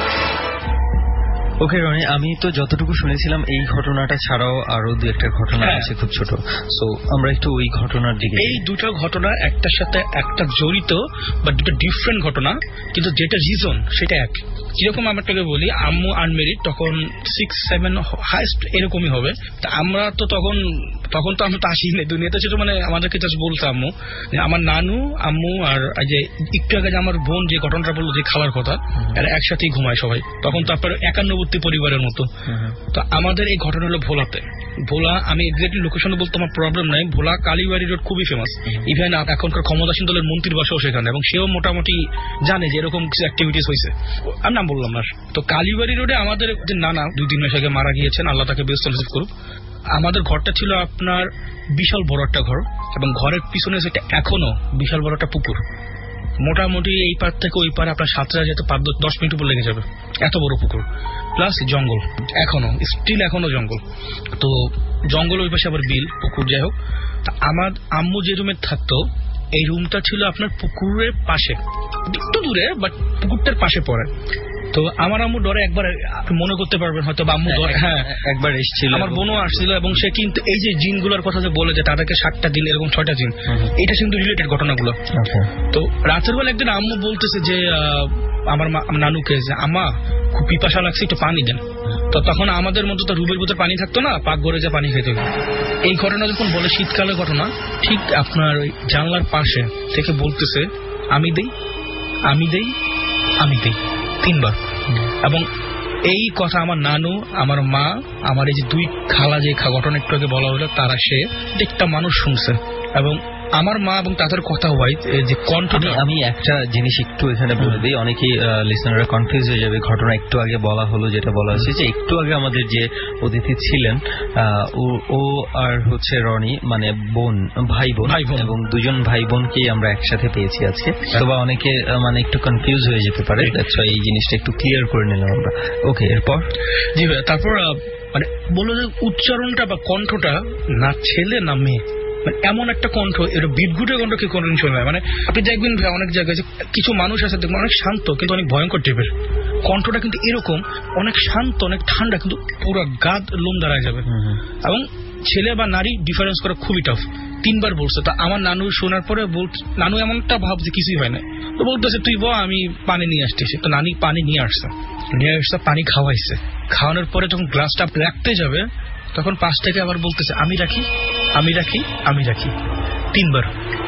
[SPEAKER 4] ওকে রনি, আমি তো যতটুকু শুনেছিলাম এই ঘটনাটা ছাড়াও আরো দু একটা ঘটনা আছে খুব ছোট, সো আমরা একটু ওই ঘটনার দিকে।
[SPEAKER 6] এই দুটো ঘটনা একটার সাথে একটা জড়িত, বা দুটো ডিফারেন্ট ঘটনা, কিন্তু যেটা রিজন সেটা এক। যেরকম আমারটাকে বলি, আম্মু আনমেরিড, তখন 6-7 হাইস্ট এরকমই হবে। তা আমরা তো তখন তো আমি তো আসিনি দুনিয়াতে, সেটা মানে আমাদেরকে জাস্ট বলতো আম্মু, আমার নানু, আম্মু আর যে একটু আগে আমার বোন যে ঘটনাটা বললো যে খালার কথা, এরা একসাথেই ঘুমায় সবাই। তখন তারপরে 91 পরিবারের মতো। তো আমাদের এই ঘটনা হলো ভোলাতে। ভোলা, আমি এক্স্যাক্টলি লোকেশন বলতে আমার প্রবলেম নাই, ভোলা কালীবাড়ি রোড খুবই ফেমাস। ইভেন এখনকার ক্ষমতাসীন দলের মন্ত্রীর বাসাও সেখানে, এবং সেও মোটামুটি জানে যে এরকম কিছু অ্যাক্টিভিটিস হয়েছে। আমি নাম বললাম না। তো কালীবাড়ি রোডে আমাদের যে নানা 2-3 মাস আগে মারা গিয়েছেন, আল্লাহ তাকে বেস্ট নসিব করুক। আমাদের ঘরটা ছিল আপনার বিশাল বড় একটা ঘর, এবং ঘরের পিছনে সেটা এখনো বিশাল বড় একটা পুকুর। মোটামুটি এই পার থেকে ওই পারে আপনার 7টা যেতে 5-10 মিনিট উপর লেগে যাবে, এত বড় পুকুর, প্লাস জঙ্গল, এখনো স্টিল এখনো জঙ্গল। তো জঙ্গল ওই পাশে আবার বিল, পুকুর, যাই হোক। আমার আম্মু যে রুমে থাকতো এই রুমটা ছিল আপনার পুকুরের পাশে, একটু দূরে, বাট পুকুরটার পাশে পড়ে। তো আমার আম্মু ডরে, একবার মনে করতে পারবেন হয়তো, বা আম্মু ডরে, হ্যাঁ
[SPEAKER 4] একবার এসেছিল,
[SPEAKER 6] আমার বোনও আসছিল, এবং সে কিন্তু এই যে জিনগুলোর কথা যে বলে যে তাদেরকে 7টা দিন এরকম 6টা জিন, এটা কিন্তু রিলেটেড ঘটনাগুলো। তো রাতের বেলা একদিন আম্মু বলতেছে যে আমার নানুকে যে আম্মা খুব পিপাসা লাগছে, একটু পানি দেন। তো তখন আমাদের মধ্যে তো রুমের ভিতরে পানি থাকতো না, পাকঘরে যে পানি খেতে হবে। এই ঘটনা যখন বলে, শীতকালের ঘটনা, ঠিক আপনার ওই জানলার পাশে থেকে বলতেছে আমি দেই, আমি দেই, আমি দেই 3 বার। এবং এই কথা আমার নানু, আমার মা, আমার এই যে 2 খালা যে ঘটনা একটু আগে বলা হলো, তারা সে একটা মানুষ শুনছে। এবং আমার মা এবং তাদের কথা হয় যে কণ্ঠ।
[SPEAKER 4] আমি একটা জিনিস একটু এখানে বলে দিই, অনেকেই লিসনাররা কনফিউজ হয়ে যাবে। ঘটনা একটু আগে বলা হলো, যেটা বলা হয়েছে যে একটু আগে আমাদের যে অতিথি ছিলেন ও আর হচ্ছে রনি, মানে বোন, ভাই বোন, এবং 2জন ভাই বোনকেই আমরা একসাথে পেয়েছি আজকে। তবে অনেকে মানে একটু কনফিউজ হয়ে যেতে পারে, এই জিনিসটা একটু ক্লিয়ার করে নিলাম আমরা। ওকে, এরপর
[SPEAKER 6] জি ভাই, তারপর মানে বললো যে উচ্চারণটা বা কণ্ঠটা না ছেলে না মেয়ে, মানে এমন একটা কণ্ঠ, এটা বিদঘুটে কণ্ঠ কি কোনদিন শোনা, মানে আপনি দেখবেন ভাই অনেক জায়গায় যে কিছু মানুষ আছে দেখবেন অনেক শান্ত কিন্তু অনেক ভয়ঙ্কর টাইপের, কণ্ঠটা কিন্তু এরকম অনেক শান্ত, অনেক ঠান্ডা, কিন্তু পুরো গাদ লোম দাঁড়ায় যাবে। এবং ছেলে বা নারী ডিফারেন্স করা খুবই টাফ। 3 বার বলছে। তা আমার নানু শোনার পরে নানু এমনটা ভাবছে কিছুই হয় না, তো বলতেছে তুই বল আমি পানি নিয়ে আসতেছি। তো নানি পানি নিয়ে আসছে, পানি খাওয়াইছে। খাওয়ানোর পরে যখন গ্লাসটা রাখতে যাবে তখন পাশ থেকে আবার বলতেছে আমি রাখি, আমি রাখি, আমি রাখি 3 বার।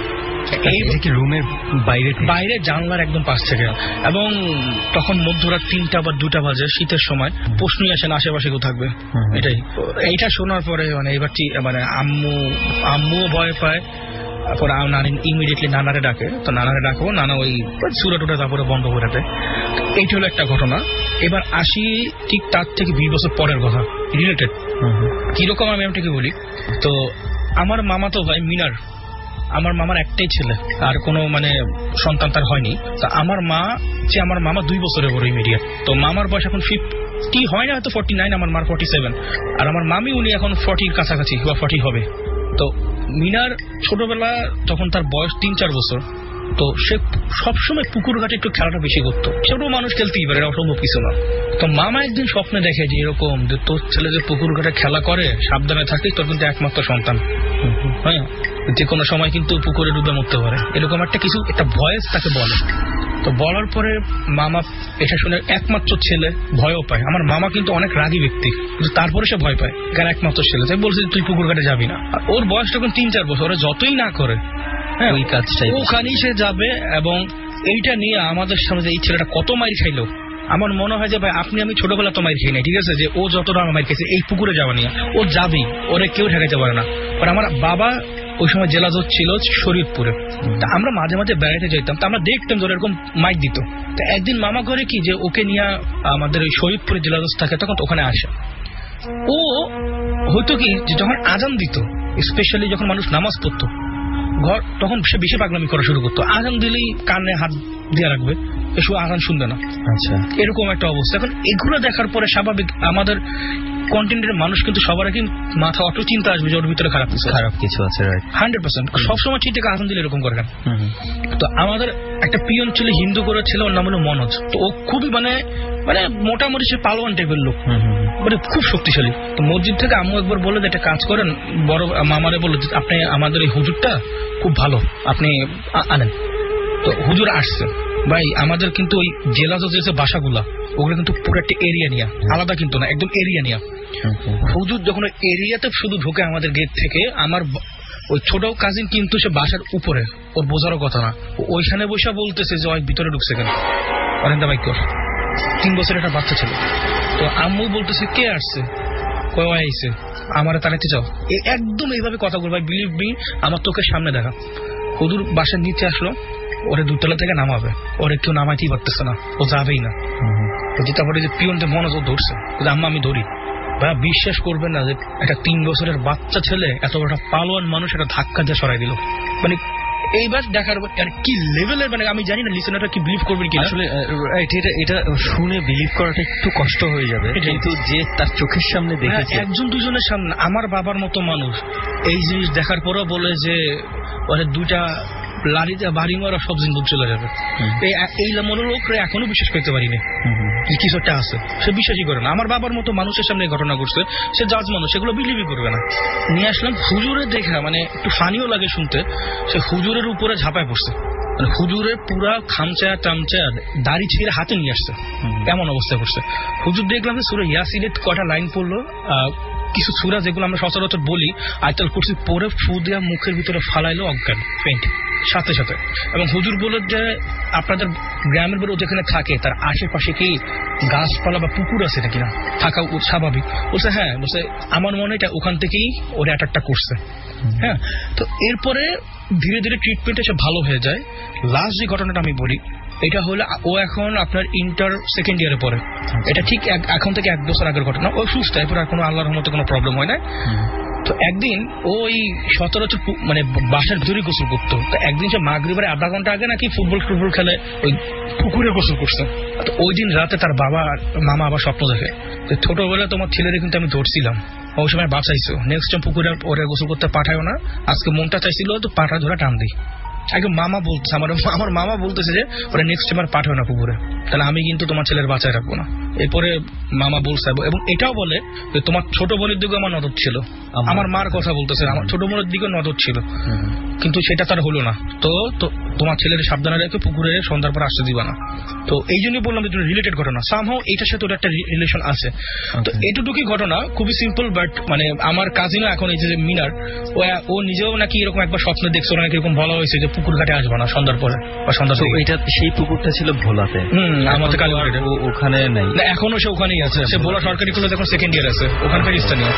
[SPEAKER 4] রুমের
[SPEAKER 6] বাইরে জানলার একদম পাশ থেকে। এবং তখন মধ্যরাত 3টা বা 2টা বাজে, শীতের সময়, প্রশ্নই আসে না আশেপাশে কেউ থাকবে। এইটা শোনার পরে মানে এবার মানে আম্মুও ভয় পায়। তারপর নানি ইমিডিয়েটলি নানারে ডাকে। তো নানারে ডাকবো, নানা ওই সুরা টুটা তারপরে বন্ধ করে দেয়। এইটা হলো একটা ঘটনা। এবার আসি ঠিক তার থেকে 20 বছর পরের কথা, রিলেটেড। কিরকম আমি আপনাকে বলি। তো আমার মামা তো ভাই মিনার, আমার মামার একটাই ছেলে, আর কোনো মানে সন্তান তার হয়নি। তা আমার মামা 2 বছরের বড় ইমিডিয়েট। তো মামার বয়স এখন 50 হয় না, হয়তো 49, আমার মার 47। আর আমার মামি উনি এখন 40 কাছাকাছি বা 40 হবে। তো মিনার ছোটবেলা যখন তার বয়স 3-4 বছর, তো সে সবসময় পুকুর ঘাটে একটু খেলাটা বেশি করতো। ছোট মানুষ খেলতেই পারে, অসম্ভব কিছু না। তো মামা একদিন স্বপ্নে দেখে যে এরকম যে তোর ছেলে যে পুকুর ঘাটে খেলা করে, সাবধানে থাকিস, তোর কিন্তু একমাত্র সন্তান, হ্যাঁ, যে কোনো সময় কিন্তু পুকুরে ডুবে মরতে পারে, এরকম একটা ভয়েস তাকে বলে। তো বলার পরে মামা এটা শুনে একমাত্র ছেলে ভয়ও পায়। আমার মামা কিন্তু অনেক রাগী ব্যক্তি, কিন্তু তারপরে সে ভয় পায়, কারণ একমাত্র ছেলে। তাই বলছে তুই পুকুর ঘাটে যাবি না। ওর বয়স তখন 3-4 বছর, ওরা যতই না করে ওই কাজটাই ওখানেই সে যাবে। এবং এইটা নিয়ে আমাদের সামনে এই ছেলেটা কত মাইর খাইলো, আমার মনে হয় যে ভাই আমি ছোটবেলা তো মাইর খাই নাই, ঠিক আছে, যে ও যতটা মাইর খেয়েছে এই পুকুরে যাওয়া নিয়ে, ও যাবেই, ওরে কেউ ঠেকাইতে পারে না। আর আমার বাবা ওই সময় জেলা জজ ছিল শরীয়তপুরে। আমরা মাঝে মাঝে বেড়াইতে যেতাম, তো আমরা দেখতাম ধরে এরকম মাইক দিত। তো একদিন মামা করে কি যে ওকে নিয়ে আমাদের ওই শরীয়তপুরে জেলা জজ থাকে, তখন ওখানে আসে। ও হয়তো কি যে যখন আজান দিত, স্পেশালি যখন মানুষ নামাজ পড়তো ঘর, তখন সে বেশি পাগলামি করা শুরু করতো। আজান দিলেই কানে হাত দিয়ে রাখবে, এসব আজান শুনবে না। আচ্ছা, এরকম একটা অবস্থা। এখন এগুলো দেখার পরে স্বাভাবিক আমাদের কন্টেন্টের মানুষ কিন্তু সবার আগে মাথা অটো চিন্তা আসবে যে ওর ভিতরে খারাপ কিছু আছে। 100% সবসময় চিন্তা আজান দিলে এরকম করে কেন? তো আমাদের একটা পিয়ন ছিল, হিন্দু করে ছিল, ওর নাম হলো মনোজ। তো ও খুবই মানে মোটামুটি সে পালোয়ান টাইপের লোক, মানে খুব শক্তিশালী। তো মসজিদ থেকে আম্মু একবার বলে যে একটা কাজ করেন, বড় মামারে বললো আপনি আমাদের এই হুজুরটা খুব ভালো, আপনি আনেন। তো হুজুর আসছে। ভাই আমাদের কিন্তু ওই জেলা যে বাসাগুলা ওগুলো কিন্তু পুরো একটা এরিয়া নিয়ে, আলাদা কিন্তু না, একদম এরিয়া নিয়ে। হুজুর যখন ওই এরিয়াতে শুধু ঢোকে আমাদের গেট থেকে, আমার ওই ছোট কাজিন কিন্তু সে বাসার উপরে, ওর বোঝারও কথা না, ওইখানে বসে বলতেছে যে ওই ভিতরে ঢুকছে কেন, অরেন্দা বাইক 3 বছরের একটা বাচ্চা ছিল। তো আম্মু বলতেছে কে আসছে, কয় আইছে, আমার তাড়াইতে চাও, একদম এইভাবে কথা বলবে। বিলিভ মি, আমার তোকে সামনে দেখা। হুজুর বাসার নিচে আসলো, ওরে 2 তলা থেকে নামাবে, ওরে কেউ নামাইতেই পারতেছে না, ও যাবেই না। তারপরে যে পিয়নতে মনোযোগ ধরছে, আম্মা আমি ধরি। ভাই বিশ্বাস করবেন না যে একটা 3 বছরের বাচ্চা ছেলে এত বড় পালোয়ান মানুষ একটা ধাক্কা দিয়ে সরাই দিল। মানে এইবার দেখার কি লেভেলের, মানে আমি জানি না লিসেনাররা কি বিলিভ করবেন কিনা। আসলে
[SPEAKER 4] এটা শুনে বিলিভ করাটা একটু কষ্ট হয়ে যাবে, কিন্তু যে তার চোখের সামনে দেখেছে,
[SPEAKER 6] 1-2 জনের সামনে, আমার বাবার মতো মানুষ এই জিনিস দেখার পরও বলে যে ওরে 2টা লাড়িতে বাড়ি মারা সব জিনিস চলে যাবে। এই মনোলোকরে এখনো বিশ্বাস করতে পারিনি কিছু একটা আছে, সে বিশ্বাসই করে না। আমার বাবার মতো মানুষের সামনে ঘটনা ঘটছে, সে জাজ মানুষ, সেগুলো বিলিভই করবে না। নিয়ে আসলাম হুজুরের দেখা, মানে একটু ফানিও লাগে শুনতে, সে হুজুরের উপরে ঝাঁপায় পড়ছে, মানে হুজুরের পুরা খামচা টামচা দাড়ি ছিঁড়ে হাতে নিয়ে আসছে, এমন অবস্থায় পড়ছে। হুজুর দেখলাম যে সূরা ইয়াসিনের কয়টা লাইন পড়লো, কিছু সূরা যেগুলো আমরা সচরাচর বলি, আয়াতুল কুরসি পরে ফু দিয়া মুখের ভিতরে ফালাইলো অজ্ঞান পেন্ট সাথে সাথে। এবং হুজুর বলল যে আপনাদের গ্রামের বাড়ি যেখানে থাকে তার আশেপাশে কি গাছপালা বা পুকুর আছে নাকি না, থাকা স্বাভাবিক। বলছে হ্যাঁ, বলছে আমার মনে হয় ওখান থেকেই ওর অ্যাটাকটা করছে। হ্যাঁ, তো এরপরে ধীরে ধীরে ট্রিটমেন্ট এসে ভালো হয়ে যায়। লাস্ট যে ঘটনাটা আমি বলি, এটা হলো ও এখন আপনার ইন্টার 2nd ইয়ারে পড়ে। এটা ঠিক এখন থেকে 1 বছর আগের ঘটনা। ও সুস্থ, এরপর আর কোনো আল্লাহর রহমতে কোনো প্রবলেম হয় না। তো একদিন ওই সচরাচর মানে বাসার ভিতরেই গোসল করতো। তো একদিন সে মাগরিবের আধা ঘন্টা আগে নাকি ফুটবল খেলে ওই পুকুরে গোসল করছে। তো ওই দিন রাতে তার বাবা মামা আবার স্বপ্ন দেখে, ছোটবেলায় তোমার ছেলেরে কিন্তু আমি ধরছিলাম, ওই সময় বাঁচাইছো, নেক্সট টাইম পুকুরে ওরে গোসল করতে পাঠায়ও না। আজকে মনটা চাইছিল তো পাঠা ধরে টান দিই। আগে মামা বলছে, আমার মামা বলতেছে যে ওরা নেক্সট টাইম আর পাঠাও না পুকুরে, তাহলে আমি কিন্তু তোমার ছেলের বাঁচায় রাখবো না। এরপরে মামা বলছে, এবং এটাও বলে যে তোমার ছোট বোনের দিকে আমার নজর ছিল, আমার মার কথা বলতেছে, আমার ছোট বোনের দিকে নজর ছিল, কিন্তু সেটা তার হলো না। তো তোমার ছেলের সাবধানে রেখে পুকুরে সন্ধ্যার পর আসতে দিবা না। তো এই জন্যই বললাম যে রিলেটেড ঘটনা, সামহাও এটার সাথে ওর একটা রিলেশন আছে। তো এটুকুই ঘটনা, খুবই সিম্পল, বাট মানে আমার কাজিনও এখন এই যে মিনার, ও নিজেও নাকি এরকম একবার স্বপ্নে দেখছে, নাকি এরকম বলা হয়েছে যে পুকুর ঘাটে আসবা না সন্ধ্যার পরে বা সন্ধ্যার পরে।
[SPEAKER 4] এটা সেই পুকুরটা ছিল ভোলাতে,
[SPEAKER 6] আমাদের কালীবাড়িতে,
[SPEAKER 4] ওখানে নাই,
[SPEAKER 6] এখনো সে ওখানেই আছে। সে ভোলা সরকারি কলেজ এখন 2nd ইয়ার আছে, ওখানকার স্থানীয়।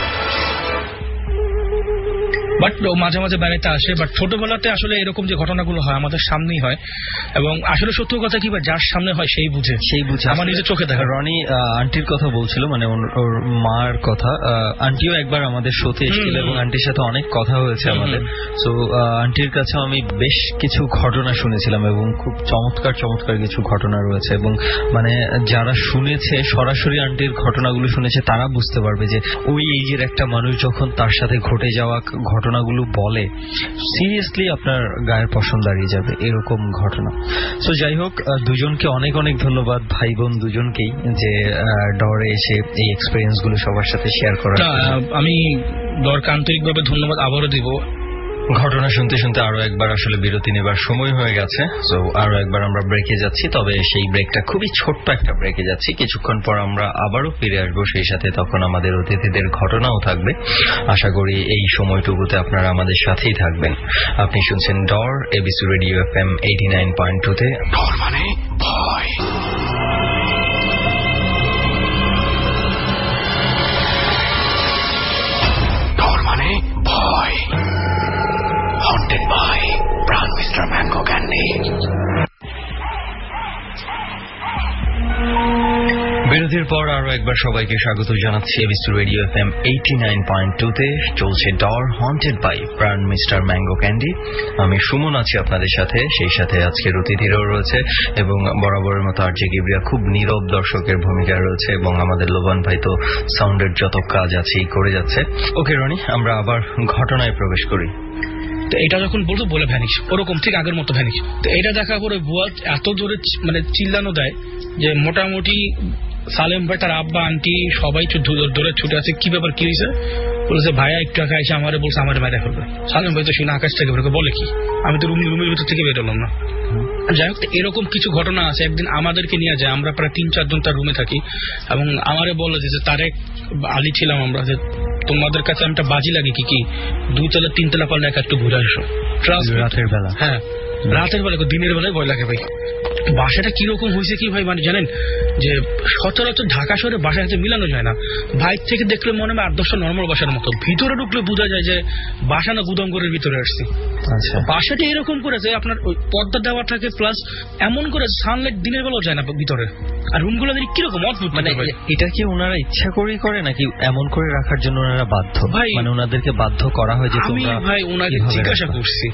[SPEAKER 6] বাট মাঝে মাঝে বেড়াইতে আসে। বাট ছোটবেলাতে আসলে এরকম যে ঘটনাগুলো হয় আমাদের সামনেই হয়, এবং আসলে সত্য কথা কি, যার সামনে হয় সেই বুঝে। আমার নিজের চোখে দেখা।
[SPEAKER 4] রনি আন্টির কথা বলছিল, মানে ওর মার কথা। আন্টিও একবার আমাদের শোতে এসেছিল এবং আন্টির সাথে অনেক কথা হয়েছে আমাদের। সো আন্টির কাছে আমি বেশ কিছু ঘটনা শুনেছিলাম এবং খুব চমৎকার চমৎকার কিছু ঘটনা রয়েছে, এবং মানে যারা শুনেছে সরাসরি আন্টির ঘটনাগুলো শুনেছে তারা বুঝতে পারবে যে ওই এইজের একটা মানুষ যখন তার সাথে ঘটে যাওয়া ঘটনাগুলো বলে, সিরিয়াসলি আপনার গায়ের পশম দাঁড়িয়ে যাবে এরকম ঘটনা। সো যাই হোক, দুজনকে অনেক অনেক ধন্যবাদ, ভাই বোন দুজনকেই, যে ডরে এসে এই এক্সপেরিয়েন্স গুলো সবার সাথে শেয়ার করার।
[SPEAKER 6] আমি ডরকে আন্তরিকভাবে ধন্যবাদ আবারও দিব।
[SPEAKER 4] ঘটনা শুনতে শুনতে আরো একবার আসলে বিরতি নেবার সময় হয়ে গেছে। সো আরো একবার আমরা ব্রেকে যাচ্ছি, তবে সেই ব্রেকটা খুবই ছোট্ট একটা ব্রেকে যাচ্ছি। কিছুক্ষণ পর আমরা আবারও ফিরে আসবো, সেই সাথে তখন আমাদের অতিথিদের ঘটনাও থাকবে। আশা করি এই সময়টুকুতে আপনারা আমাদের সাথেই থাকবেন। আপনি শুনছেন ডর, এবিসি রেডিও FM 89.2-তে।
[SPEAKER 2] ডর মানে ভয়। ডর মানে ভয়।
[SPEAKER 4] বিরতির পর আরো একবার সবাইকে স্বাগত জানাচ্ছি এবিসি রেডিও FM 89.2-তে। চলছে ডর haunted by Pran mister mango candy. আমি সুমন আছি আপনাদের সাথে, সেই সাথে আজকের অতিথিরাও রয়েছে এবং বরাবরের মতো আরজে কিবরিয়া খুব নীরব দর্শকের ভূমিকায় রয়েছে এবং আমাদের লোবান ভাই তো সাউন্ডের যত কাজ আছেই করে যাচ্ছে। ওকে রনি, আমরা আবার ঘটনায় প্রবেশ করি।
[SPEAKER 6] তো এটা যখন বলতো বলে ভ্যানিশ, ওরকম ঠিক আগের মতো ভ্যানিশ। তো এটা দেখা করে বুয়া এত জোরে মানে চিল্লানো দেয় যে মোটামুটি সালেম ভাই, তার আব্বা, আন্টি সবাই দৌড়ে ছুটে আছে। কি ব্যাপার, কি হয়েছে? বলেছে ভাইয়া একটু আগে এসে আমারে বলছে আমার মেরে ফেলবে। সালেম ভাই তো শুনে আকাশ থেকে বলে কি, আমি তো রুমের ভিতর থেকে বেরোলাম না। যাই হোক, এরকম কিছু ঘটনা আছে। একদিন আমাদেরকে নিয়ে যায়, আমরা প্রায় 3-4 জন তার রুমে থাকি এবং আমারে বলে যে তারেক আলী ছিলাম আমরা, যে তোমাদের কাছে আমি একটা বাজি লাগে কি 2 তলা 3 তলা পারলে একটু ঘুরে আসো
[SPEAKER 4] রাতের বেলা।
[SPEAKER 6] হ্যাঁ, রাতের বেলা, দিনের বেলায় ভয় লাগে ভাই। বাসাটা কিরকম হয়েছে কি ভাই, মানে জানেন যে সচরাচর ঢাকা শহরে বাসার সাথে মিলানো যায় না। বাইর থেকে দেখলে মনে হয় 8-10টা নর্মাল বাসার মতো, ভিতরে ঢুকলে বোঝা যায় যে বাসা না গুদামঘরের ভিতরে আসছি। বাসাটা এরকম করেছে আপনার ওই পর্দা দেওয়া থাকে, প্লাস এমন করে সানলাইট দিনের বেলাও যায় না ভিতরে। আর রুমগুলো কিরকম অদ্ভুত, মানে
[SPEAKER 4] এটা কি ওনারা ইচ্ছা করেই করে নাকি এমন করে রাখার জন্য ওনারা বাধ্য? ভাই মানে ওনাদেরকে বাধ্য করা হয় যে
[SPEAKER 6] আমি ভাই ওনাকে জিজ্ঞাসা করছি,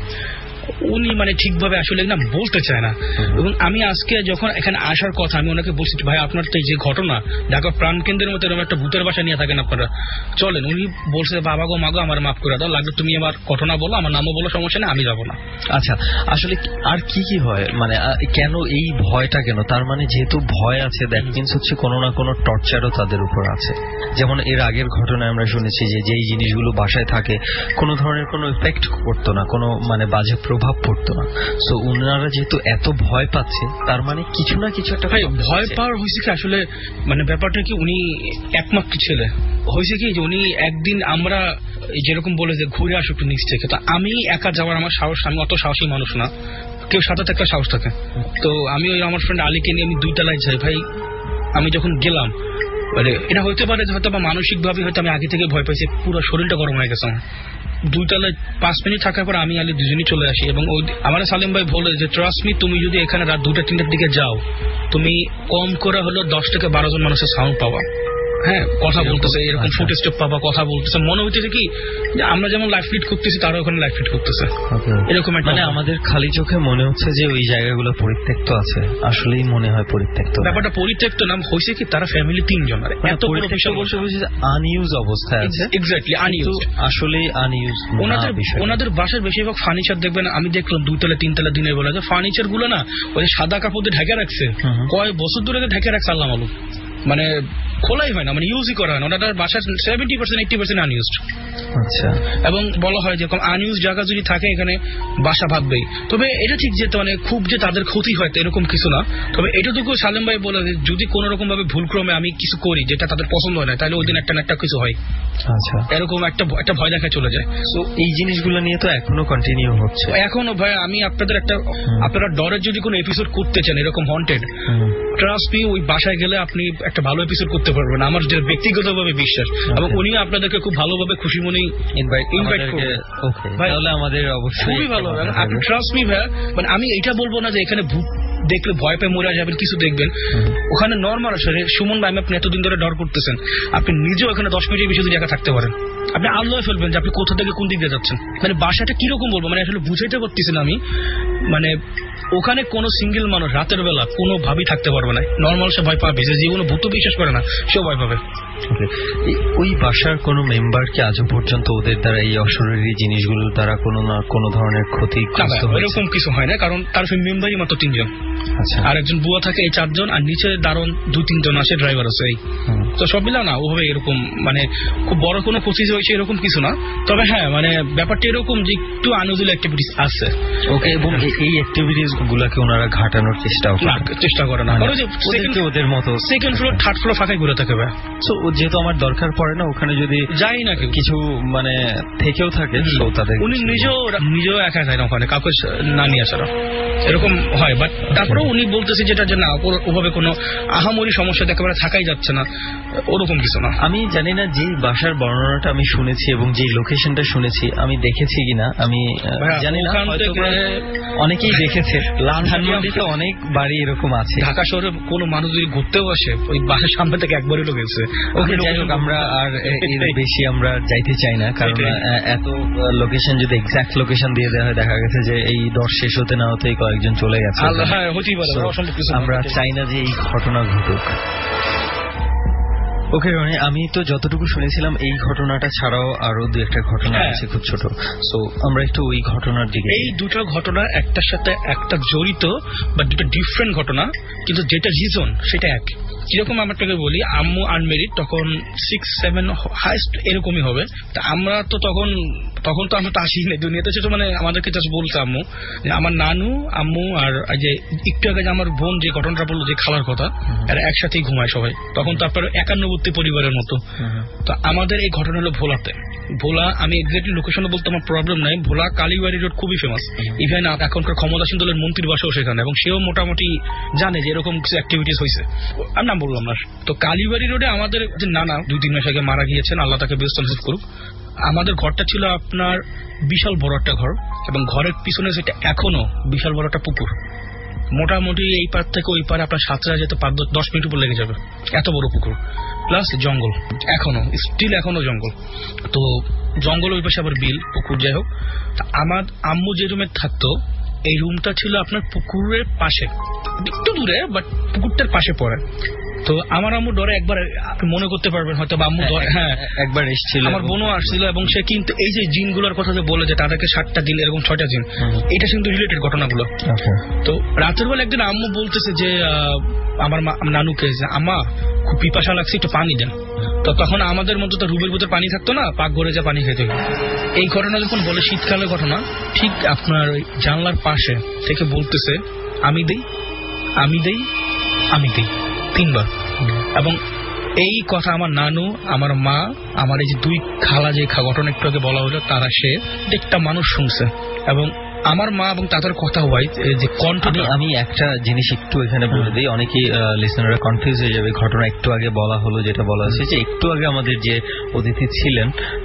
[SPEAKER 6] উনি মানে ঠিকভাবে আসলে না বলতে চায় না। এবং আমি আজকে যখন এখানে আসার কথা, আমি ওনাকে বলছি ভাই আপনার তো যে ঘটনা ঢাকা প্রাণ কেন্দ্রের মতো এরকম একটা ভূতের বাসা নিয়ে থাকেন আপনারা, চলেন। উনি বলছে বাবা গো মাগো আমার মাফ করে দাও, লাগবে তুমি আমার ঘটনা বলো, আমার নামও বলো, সমস্যা নেই, আমি যাবো না।
[SPEAKER 4] আচ্ছা, আসলে আর কি কি হয়, মানে কেন এই ভয়টা কেন? তার মানে যেহেতু ভয় আছে, দ্যাট মিনস হচ্ছে কোনো না কোনো টর্চারও তাদের উপর আছে। যেমন এর আগের ঘটনায় আমরা শুনেছি যে যেই জিনিসগুলো বাসায় থাকে কোনো ধরনের কোনো এফেক্ট করতো না, কোনো মানে বাজে প্রভাব পড়তো না। সো ওনারা যেহেতু এত ভয় পাচ্ছে, তার মানে কিছু না কিছু একটা
[SPEAKER 6] ভয় পাওয়ার হয়েছে কি আসলে, মানে ব্যাপারটা কি, উনি একমাত্র ছেলে হয়েছে কি যে উনি একদিন আমরা যেরকম বলে যে ঘুরে আসো একটু নিচ থেকে, তো আমি একা যাওয়ার আমার সাহস, আমি অত সাহসী মানুষ না, কেউ সাথে একটা সাহস থাকে। তো আমি ওই আমার ফ্রেন্ড আলীকে নিয়ে আমি 2 তলায় যাই। ভাই আমি যখন গেলাম, মানে এটা হতে পারে যে হয়তো বা মানসিক ভাবে হয়তো আমি আগে থেকে ভয় পাইছি, পুরো শরীরটা গরম হয়ে গেছে। 2 তলায় 5 মিনিট থাকার পর আমি আলী দুজনই চলে আসি এবং আমার সালেম ভাই বলে যে ট্রাস্ট মি, তুমি যদি এখানে রাত 2টা-3টার দিকে যাও, তুমি কম করে হলো 10 থেকে 12 জন মানুষের সাউন্ড পাওয়া। হ্যাঁ, কথা বলতেছে, এরকম ফুটেজ পাবা, কথা বলতেছে, মনে হইতেছে কি যে আমরা যেমন লাইভ ফিট করতেছি তারা ওখানে লাইভ ফিট করতেছে। এরকম মানে আমাদের
[SPEAKER 4] খালি চোখে মনে হচ্ছে যে ওই জায়গাগুলো পরিত্যক্ত আছে, আসলেই মনে হয় পরিত্যক্ত।
[SPEAKER 6] ব্যাপারটা পরিত্যক্ত নাম হয়েছে কি, তারা ফ্যামিলি 3 জন, আর এত পরিত্যক্ত বলতে বুঝি
[SPEAKER 4] আনইউজ অবস্থায় আছে।
[SPEAKER 6] এক্স্যাক্টলি আনইউজ,
[SPEAKER 4] আসলেই আনইউজ।
[SPEAKER 6] ওনাদের বাসার বেশিরভাগ ফার্নিচার দেখবেন, আমি দেখলাম 2 তলা 3 তলা দিনের বেলা যে ফার্নিচার গুলো না ওই সাদা কাপড় দিয়ে ঢেকে রাখছে, কয় বছর ধরে ঢেকে রাখছে আল্লাহ মালুম, মানে খোলাই হয় না, মানে ইউজই করা হয় না। ওনাদের বাসার 70%-80% আনইউজড।
[SPEAKER 4] আচ্ছা,
[SPEAKER 6] এবং বলা হয় যেরকম আনইউজ জায়গা যদি থাকে এখানে বাসা ভাববেই। তবে এটা ঠিক যে মানে খুব যে তাদের ক্ষতি হয় এরকম কিছু না। তবে এটাটুকু সালেম ভাই বলে যে যদি কোন রকম ভাবে ভুলক্রমে আমি কিছু করি যেটা তাদের পছন্দ হয় না, তাহলে ওই দিন একটা না একটা কিছু হয়।
[SPEAKER 4] আচ্ছা,
[SPEAKER 6] এরকম একটা ভয় দেখা চলে যায়।
[SPEAKER 4] তো এই জিনিসগুলো নিয়ে তো এখনো কন্টিনিউ হচ্ছে।
[SPEAKER 6] এখনো ভাই আমি আপনাদের আপনারা ডরের যদি কোনো এপিসোড করতে চান এরকম হন্টেড, ট্রাস্ট মি, ওই বাসায় গেলে আপনি একটা ভালো এপিসোড করতে পারবেন, আমার যে ব্যক্তিগতভাবে বিশ্বাস। এবং উনি আপনাদেরকে খুব ভালোভাবে খুশি মনে ইনভাইট করবেন।
[SPEAKER 4] তাহলে আমাদের অবশ্যই
[SPEAKER 6] খুবই ভালো। আপনি ট্রাস্ট মি ভাই, মানে আমি এইটা বলবো না যে এখানে ভূত দেখলে ভয় পেয়ে মরে যাবেন, কিছু দেখবেন ওখানে নর্মাল আসলে। সুমন ভাই, আপনি এতদিন ধরে ডর করতেছেন, আপনি নিজেও এখানে 10 মিনিটের বেশি যদি একা থাকতে পারেন, আপনি আল্লাহ ফেলবেন যে আপনি কোথা থেকে কোন দিকে যাচ্ছেন। মানে বাসাটা কিরকম বলবো, মানে আসলে বুঝাইতে পারতেছি না আমি। মানে ওখানে কোন সিঙ্গেল মানুষ রাতের বেলা কোনো ভাবেই থাকতে পারবে না। নর্মাল সে ভয় পাবে, যে জীবনে ভূত বিশ্বাস করে না সেও ভয় পাবে।
[SPEAKER 4] ওই বাসার কোন মেম্বার কি আজও পর্যন্ত ওদের দ্বারা এই অশরীরী জিনিসগুলোর দ্বারা কোনো না কোনো ধরনের ক্ষতি?
[SPEAKER 6] এরকম কিছু হয় না, কারণ তার মেম্বারই মাত্র 3 জন। আর একজন বুয়া থাকে, এই 4 জন, আর নিচে দারুণ 2-3 জন আসে, ড্রাইভার আছে। এই তো সব মিলা না ওভাবে এরকম মানে খুব বড় কোনো ক্ষতি হয়েছে এরকম কিছু না। তবে হ্যাঁ, মানে ব্যাপারটা এরকম যে একটু আনইউজুয়াল অ্যাক্টিভিটিস আছে।
[SPEAKER 4] ওকে, এবং এই অ্যাক্টিভিটিস গুলাকে ওনারা ঘাটানোর
[SPEAKER 6] চেষ্টা করে না,
[SPEAKER 4] ওদের মতো
[SPEAKER 6] সেকেন্ড ফ্লোর থার্ড ফ্লোর ফাঁকাই ঘুরে থাকে।
[SPEAKER 4] যেহেতু আমার দরকার পড়ে না ওখানে, যদি যাই না কিছু মানে থেকেও থাকে, তাদের
[SPEAKER 6] উনি নিজেও একা যায় না ওখানে, কাউকে না নিয়ে আসা এরকম হয়। বাট তারপরেও উনি বলতেছে যেটা যে না ওভাবে কোনো আহামরি সমস্যা একেবারে থাকাই যাচ্ছে না, ওরকম কিছু না।
[SPEAKER 4] আমি জানি না যে বাসার বর্ণনাটা আমি শুনেছি এবং যে লোকেশনটা শুনেছি আমি দেখেছি কিনা আমি জানি না, অনেকেই দেখেছে ধানমন্ডিতে অনেক বাড়ি এরকম আছে।
[SPEAKER 6] ঢাকা শহরে কোনো মানুষ যদি ঘুরতেও আসে ওই বাসার সামনে থেকে একবারই লোক গেছে।
[SPEAKER 4] ওকে, যাই হোক, আমরা আর এর বেশি আমরা যাইতে চাই না, কারণ এত লোকেশন যদি এক্সাক্ট লোকেশন দিয়ে দেওয়া হয় দেখা গেছে যে এই দশ শেষ হতে না হতেই কয়েকজন চলে গেছে। আমরা চাই না যে এই ঘটনা ঘটুক। ওকে রনি, আমি তো যতটুকু শুনেছিলাম এই ঘটনাটা ছাড়াও আরো দু একটা ঘটনা আছে খুব ছোট, সো আমরা একটু ওই ঘটনার দিকে।
[SPEAKER 6] এই দুটো ঘটনা একটার সাথে একটা জড়িত, বা দুটো ডিফারেন্ট ঘটনা, কিন্তু যেটা রিজন সেটা এক। যেরকম আমাকে বলি, আম্মু আনমেরিড, তখন 6-7 হাইস্ট এরকমই হবে। তা আমরা তো তখন তো আমরা তো আসি না দুনিয়াতে, সেটা মানে আমাদেরকে জাস্ট বলতো আম্মু যে আমার নানু, আম্মু আর যে একটু আগে যে আমার বোন যে ঘটনাটা বললো যে খালার কথা, এরা একসাথেই ঘুমায় সবাই। তখন তারপরে 91 পরিবারের মতো। তো আমাদের এই ঘটনা হলো ভোলাতে। ভোলা, আমি এক্স্যাক্টলি লোকেশনে বলতে আমার প্রবলেম নাই, ভোলা কালীবাড়ি রোড খুবই ফেমাস। ইভেন এখনকার ক্ষমতাসীন দলের মন্ত্রীর বাসাও সেখানে, এবং সেও মোটামুটি জানে যে এরকম কিছু অ্যাক্টিভিটিস হয়েছে। আর নাম বললাম না। তো কালীবাড়ি রোডে আমাদের যে নানা 2-3 মাস আগে মারা গিয়েছেন, আল্লাহ তাকে বেস্ট নসিব করুক। আমাদের ঘরটা ছিল আপনার বিশাল বড় একটা ঘর, এবং ঘরের পিছনে সেটা এখনো বিশাল বড় একটা পুকুর। মোটামুটি এই পার থেকে ওই পারে আপনার সাঁতরা যেতে 5-10 মিনিট উপর লেগে যাবে, এত বড় পুকুর, প্লাস জঙ্গল, এখনো জঙ্গল। তো জঙ্গল ওই পাশে আবার বিল, পুকুর, যাই হোক। আমার আম্মু যে রুমে থাকতো এই রুমটা ছিল আপনার পুকুরের পাশে, একটু দূরে, বাট পুকুরটার পাশে পড়ে। তো আমার আম্মু ডরে, একবার মনে করতে পারবেন হয়তো আম্মু ডরে, হ্যাঁ একবার এসেছিল, আমার বোনও আসছিল, এবং সে কিন্তু এই যে জিনগুলোর কথা যে বলে যে তাদেরকে 7টা জিন, এরকম 6টা জিন, এটা কিন্তু রিলেটেড ঘটনাগুলো। তো রাতের বেলা একদিন আম্মু বলতেছে যে আমার নানুকে যে আম্মা খুব পিপাসা লাগছে, একটু পানি দেন। তো তখন আমাদের মধ্যে তো রুমের ভিতরে পানি থাকতো না, পাক ঘরে যা পানি খেতে হবে। এই ঘটনা যখন বলে, শীতকালের ঘটনা, ঠিক আপনার জানলার পাশে থেকে বলতেছে আমি দেই, আমি দেই, আমি দেই 3 বার। এবং এই কথা আমার নানু, আমার মা, আমার এই যে 2 খালা যে ঘটনা একটু আগে বলা হলো, তারা সে একটা মানুষ শুনছে। এবং আমার মা এবং তাদের কথা হয় যে কণ্ঠ। আমি একটা জিনিস একটু এখানে বলে দিই, অনেকেই লিসনাররা কনফিউজ হয়ে যাবে। ঘটনা একটু আগে বলা হলো, যেটা বলা হয়েছে যে একটু আগে আমাদের যে অতিথি ছিলেন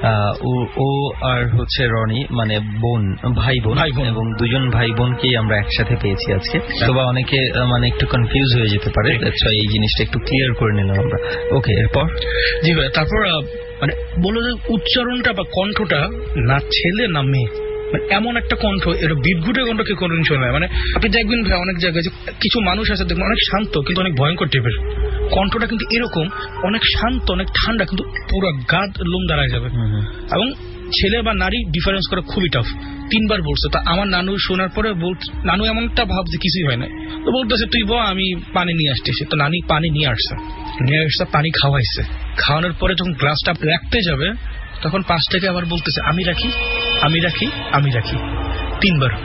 [SPEAKER 6] ও আর হচ্ছে রনি, মানে ভাই বোন, এবং 2জন ভাই বোনকেই আমরা একসাথে পেয়েছি আজকে। তো বা অনেকে মানে একটু কনফিউজ হয়ে যেতে পারে, এই জিনিসটা একটু ক্লিয়ার করে নিলাম আমরা। ওকে, এরপর জি ভাই, তারপর মানে বলো যে উচ্চারণটা বা কণ্ঠটা না ছেলে না মেয়ে, এমন একটা কণ্ঠ, এটা বিদ্ঘুটের কণ্ঠ কি কোনো শোনায়। মানে আপনি দেখবেন ভাই অনেক জায়গায় কিছু মানুষ আছে দেখবেন অনেক শান্ত কিন্তু অনেক ভয়ঙ্কর টাইপের, কণ্ঠটা কিন্তু এরকম অনেক শান্ত, অনেক ঠান্ডা, কিন্তু পুরো গাদ লোম দাঁড়ায় যাবে। এবং ছেলে বা নারী ডিফারেন্স করা খুবই টাফ। 3 বার বলছে। তা আমার নানু শোনার পরে নানু এমন একটা ভাব যে কিছুই হয় না, তো বলতেছে তুই আমি পানি নিয়ে আসতেছি। তো নানি পানি নিয়ে আসছে, পানি খাওয়াইছে। খাওয়ানোর পরে যখন গ্লাসটা রাখতে যাবে তখন পাশ থেকে আবার বলতেছে আমি রাখি, আমি রাখি, আমি রাখি 3 বার।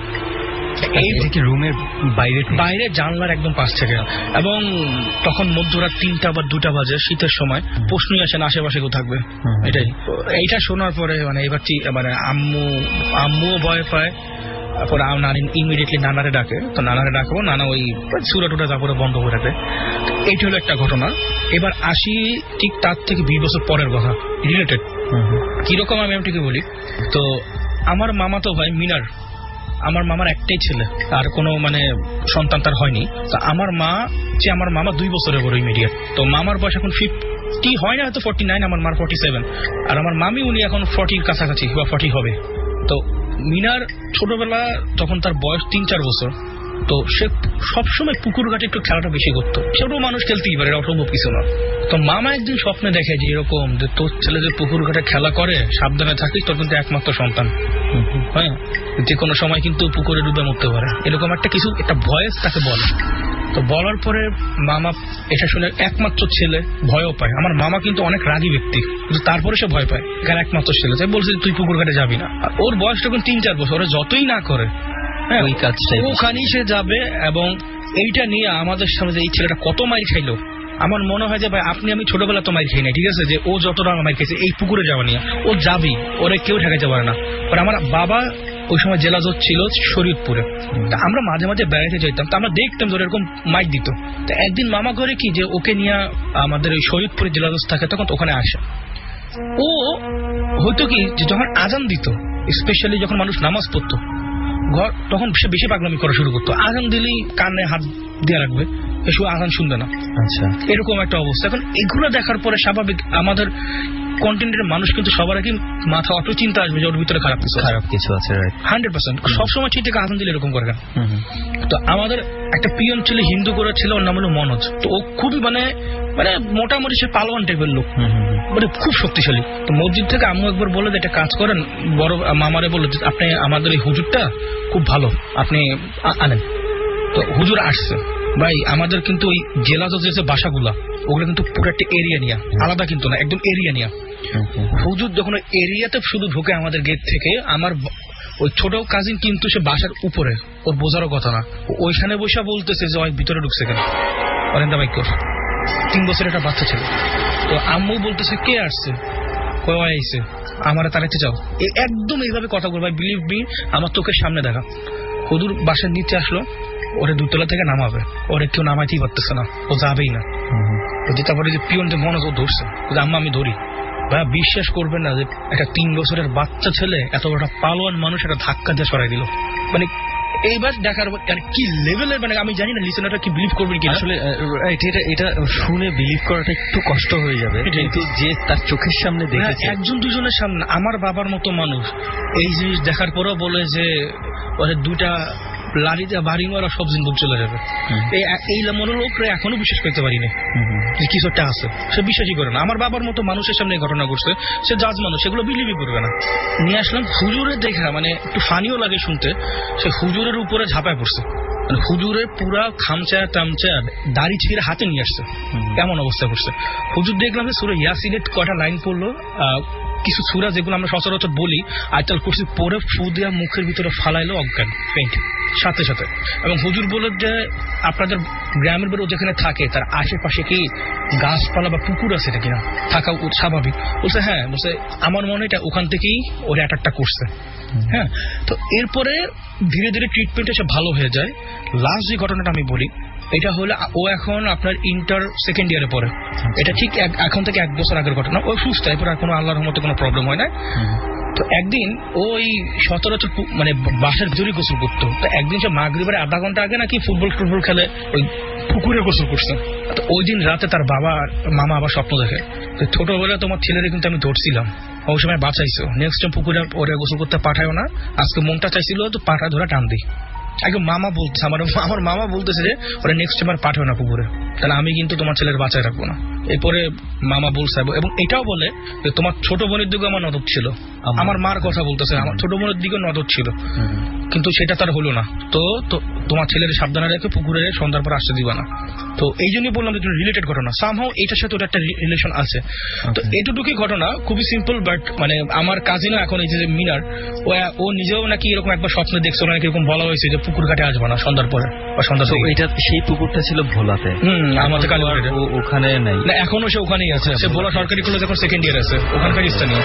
[SPEAKER 6] এই রুমের বাইরে জানলার একদম পাশ থেকে। এবং তখন মধ্যরাত 3টা বা 2টা বাজে, শীতের সময়, প্রশ্নই আসে না আশেপাশে কেউ থাকবে। এইটা শোনার পরে মানে এবার মানে আম্মুও ভয় পায়। তারপর নানি ইমিডিয়েটলি নানারে ডাকে। তো নানারে ডাকবো, নানা ওই সুরা টুরা তারপরে বন্ধ করে রাখে। এইটা হলো একটা ঘটনা। এবার আসি ঠিক তার থেকে 20 বছর পরের কথা, রিলেটেড। কিরকম আমি আপনাকে বলি। তো আমার মামাতো ভাই মিনার, আমার মামার একটাই ছেলে, আর কোনো মানে সন্তান তার হয়নি। তো আমার মামা 2 বছরের বড় ইমিডিয়েট। তো মামার বয়স এখন 50 হয় না, হয়তো 49, আমার মার 47, আর আমার মামি উনি এখন 40 কাছাকাছি বা 40 হবে। তো মিনার ছোটবেলা তখন তার বয়স 3-4 বছর। তো সে সবসময় পুকুর ঘাটে একটু খেলাটা বেশি করতো। ছোট মানুষ খেলতেই পারে, অসম্ভব কিছু না। তো মামা একদিন স্বপ্নে দেখে যে এরকম যে তোর ছেলে যে পুকুর ঘাটে খেলা করে, সাবধানে থাকিস, তোর কিন্তু একমাত্র সন্তান, হ্যাঁ, যে কোনো সময় কিন্তু পুকুরে ডুবে মরতে পারে, এরকম একটা ভয়েস তাকে বলে। তো বলার পরে মামা এটা শুনে একমাত্র ছেলে ভয়ও পায়। আমার মামা কিন্তু অনেক রাগী ব্যক্তি, কিন্তু তারপরে সে ভয় পায়, কারণ একমাত্র ছেলে। তাই বলছে তুই পুকুর ঘাটে যাবি না। ওর বয়স তখন 3-4 বছর, ওরা যতই না করে ওই কাজটাই ওখানেই সে যাবে। এবং এইটা নিয়ে আমাদের সামনে যে এই ছেলেটা কত মাইর খাইলো, আমার মনে হয় যে ভাই আমি ছোটবেলা তো মাইর খাই না, ঠিক আছে, যে ও যতটা মাইর খাইছে এই পুকুরে যাওয়া নিয়ে, ও যাবি, ওরে কেউ ঠেকাইতে পারে না। আমার বাবা ওই সময় জেলা জজ ছিল শরীয়তপুরে। আমরা মাঝে মাঝে বেড়াইতে যেতাম, তো আমরা দেখতাম যে এরকম মাইক দিত। তো একদিন মামা করে কি যে ওকে নিয়ে আমাদের ওই শরীয়তপুরে জেলা জজ থাকে, তখন ওখানে আসে। ও হয়তো কি যে যখন আজান দিত, স্পেশালি যখন মানুষ নামাজ পড়তো, ঘর তখন সে বেশি পাগলামি করা শুরু করতো, আজান দিলেই কানে হাত দিয়ে রাখবে, এসব আজান শুনবে না।
[SPEAKER 4] আচ্ছা,
[SPEAKER 6] এরকম একটা অবস্থা। এখন এগুলো দেখার পরে স্বাভাবিক আমাদের কন্টেন্টের মানুষ কিন্তু সবার আগে মাথা অটো চিন্তা আসবে যে ওর ভিতরে খারাপ কিছু আছে। 100% সবসময় ঠিক আজান দিলে এরকম করে। তো আমাদের একটা পিয়ন ছিল, হিন্দু করে ছিল, ওর নাম হলো মনোজ। তো ও খুবই মানে মোটামুটি সে পালোয়ান টাইপের লোক, মানে খুব শক্তিশালী। তো মসজিদ থেকে আম্মু একবার বলে যে একটা কাজ করেন, বড় মামারে বললো যে আপনি আমাদের এই হুজুরটা খুব ভালো, আপনি আনেন। তো হুজুর আসছে। ভাই আমাদের কিন্তু ওই জেলা যে বাসাগুলা ওগুলো কিন্তু পুরো একটা এরিয়া নিয়ে, আলাদা কিন্তু না, একদম এরিয়া নিয়ে। হুজুর যখন এরিয়াতে শুধু ঢোকে আমাদের গেট থেকে, আমার ওই ছোট কাজিন কিন্তু সে বাসার উপরে, ওর বোঝারও কথা না, ওইখানে বসে বলতেছে যে ওই ভিতরে ঢুকছে কেন, অরেন্দা ভাই 3 বছরের একটা বাচ্চা ছিল। তো আম্মু বলতেছে কে আসছে, কয় আইছে, আমার তাড়াইতে চাও, একদম এইভাবে কথা বলবো। ভাই বিলিভ মি, আমার চোখের সামনে দেখা। হুজুর বাসার নিচে আসলো, ওরে 2 তলা থেকে নামাবে, ওরে কেউ নামাইতেই পারতেছে না, ও যাবেই না। তারপরে যে পিয়ন যে মনোজ ও ধরছে, আম্মা আমি ধরি। ভাই বিশ্বাস করবেন না যে একটা 3 বছরের বাচ্চা ছেলে এত বড় পালোয়ান মানুষ একটা ধাক্কা দিয়ে সরাই দিল। মানে এইবার দেখার কি লেভেলের, মানে আমি জানি না লিসেনাররা কি বিলিভ করবেন কি।
[SPEAKER 4] আসলে এটা শুনে বিলিভ করাটা একটু কষ্ট হয়ে যাবে, কিন্তু যে তার চোখের সামনে দেখেছে,
[SPEAKER 6] 1-2 জনের সামনে, আমার বাবার মতো মানুষ এই জিনিস দেখার পরেও বলে যে ওদের 2টা লাড়ি দিয়ে বাড়ি মারা সব জিন্দুক চলে যাবে। এই মনোলোকরা এখনো বিশ্বাস করতে পারিনি যে কিছু একটা আছে, সে বিশ্বাসই করে না। আমার বাবার মতো মানুষের সামনে ঘটনা ঘটছে, সে জাজ মানুষ, সেগুলো বিলিভই করবে না। নিয়ে আসলাম হুজুরের দেখা, মানে একটু ফানিও লাগে শুনতে, সে হুজুরের উপরে ঝাঁপায় পড়ছে, মানে হুজুরের পুরা খামচা টামচা দাড়ি ছিঁড়ে হাতে নিয়ে আসছে, কেমন অবস্থা করছে। হুজুর দেখলাম যে সূরা ইয়াসিনের কয়টা লাইন পড়লো, কিছু সূরা যেগুলো আমরা সচরাচর বলি, আয়াতুল কুরসি পরে ফু দিয়া মুখের ভিতরে ফালাইলো অজ্ঞান, ফেইন্ট সাথে সাথে। এবং হুজুর বলল যে আপনাদের গ্রামের বাড়ি যেখানে থাকে তার আশেপাশে কি গাছপালা বা পুকুর আছে নাকি, না থাকা স্বাভাবিক। বলছে হ্যাঁ, বলছে আমার মনে এটা ওখান থেকেই ওরা অ্যাটাকটা করছে। হ্যাঁ, তো এরপরে ধীরে ধীরে ট্রিটমেন্ট এসে ভালো হয়ে যায়। লাস্ট যে ঘটনাটা আমি বলি, এটা হলো ও এখন আপনার ইন্টার 2nd ইয়ারে পড়ে। এটা ঠিক এখন থেকে 1 বছর আগের ঘটনা। ও সুস্থ, এরপর আর কোনো আল্লাহর রহমতে কোনো প্রবলেম হয় না। তো একদিন ওই সচরাচর মানে বাসার ভিতরেই গোসল করতো। তো একদিন সে মাগরিবের আধা ঘন্টা আগে নাকি ফুটবল খেলে ওই পুকুরে গোসল করছে। তো ওই দিন রাতে তার মামা আবার স্বপ্ন দেখে, ছোটবেলায় তোমার ছেলেরে কিন্তু আমি ধরছিলাম, ওই সময় বাঁচাইছো, নেক্সট টাইম পুকুরে ওরে গোসল করতে পাঠায়ও না, আজকে মনটা চাইছিল তো পাঠা ধরা টান দিই। একদম মামা বলছে, আমার মামা বলতেছে যে ওরা নেক্সট টাইম আর পাঠাও না পুকুরে, তাহলে আমি কিন্তু তোমার ছেলের বাঁচায় রাখবো না। এরপরে মামা বলছে, এবং এটাও বলে যে তোমার ছোট বোনের দিকে আমার নজর ছিল, আমার মার কথা বলতেছে, আমার ছোট বোনের দিকে নজর ছিল, কিন্তু সেটা তার হলো না। তো তোমার ছেলের সাবধানে রেখে পুকুরে সন্ধ্যার পর আসতে দিবা না। তো এই জন্যই বললাম যে রিলেটেড ঘটনা, সামহাও এটার সাথে ওটা একটা রিলেশন আছে। তো এটুকুই ঘটনা, খুবই সিম্পল, বাট মানে আমার কাজিনও এখন এই যে মিনার, ও নিজেও নাকি এরকম একবার স্বপ্নে দেখছে, নাকি এরকম বলা হয়েছে যে পুকুর ঘাটে আসবা না সন্ধ্যার পরে বা সন্ধ্যা।
[SPEAKER 4] এটা সেই পুকুরটা ছিল ভোলাতে,
[SPEAKER 6] আমাদের
[SPEAKER 4] ওখানে নাই,
[SPEAKER 6] না এখনো সে ওখানেই আছে। সে ভোলা সরকারি কলেজ এখন 2nd ইয়ার আছে, ওখানকার স্থানীয়।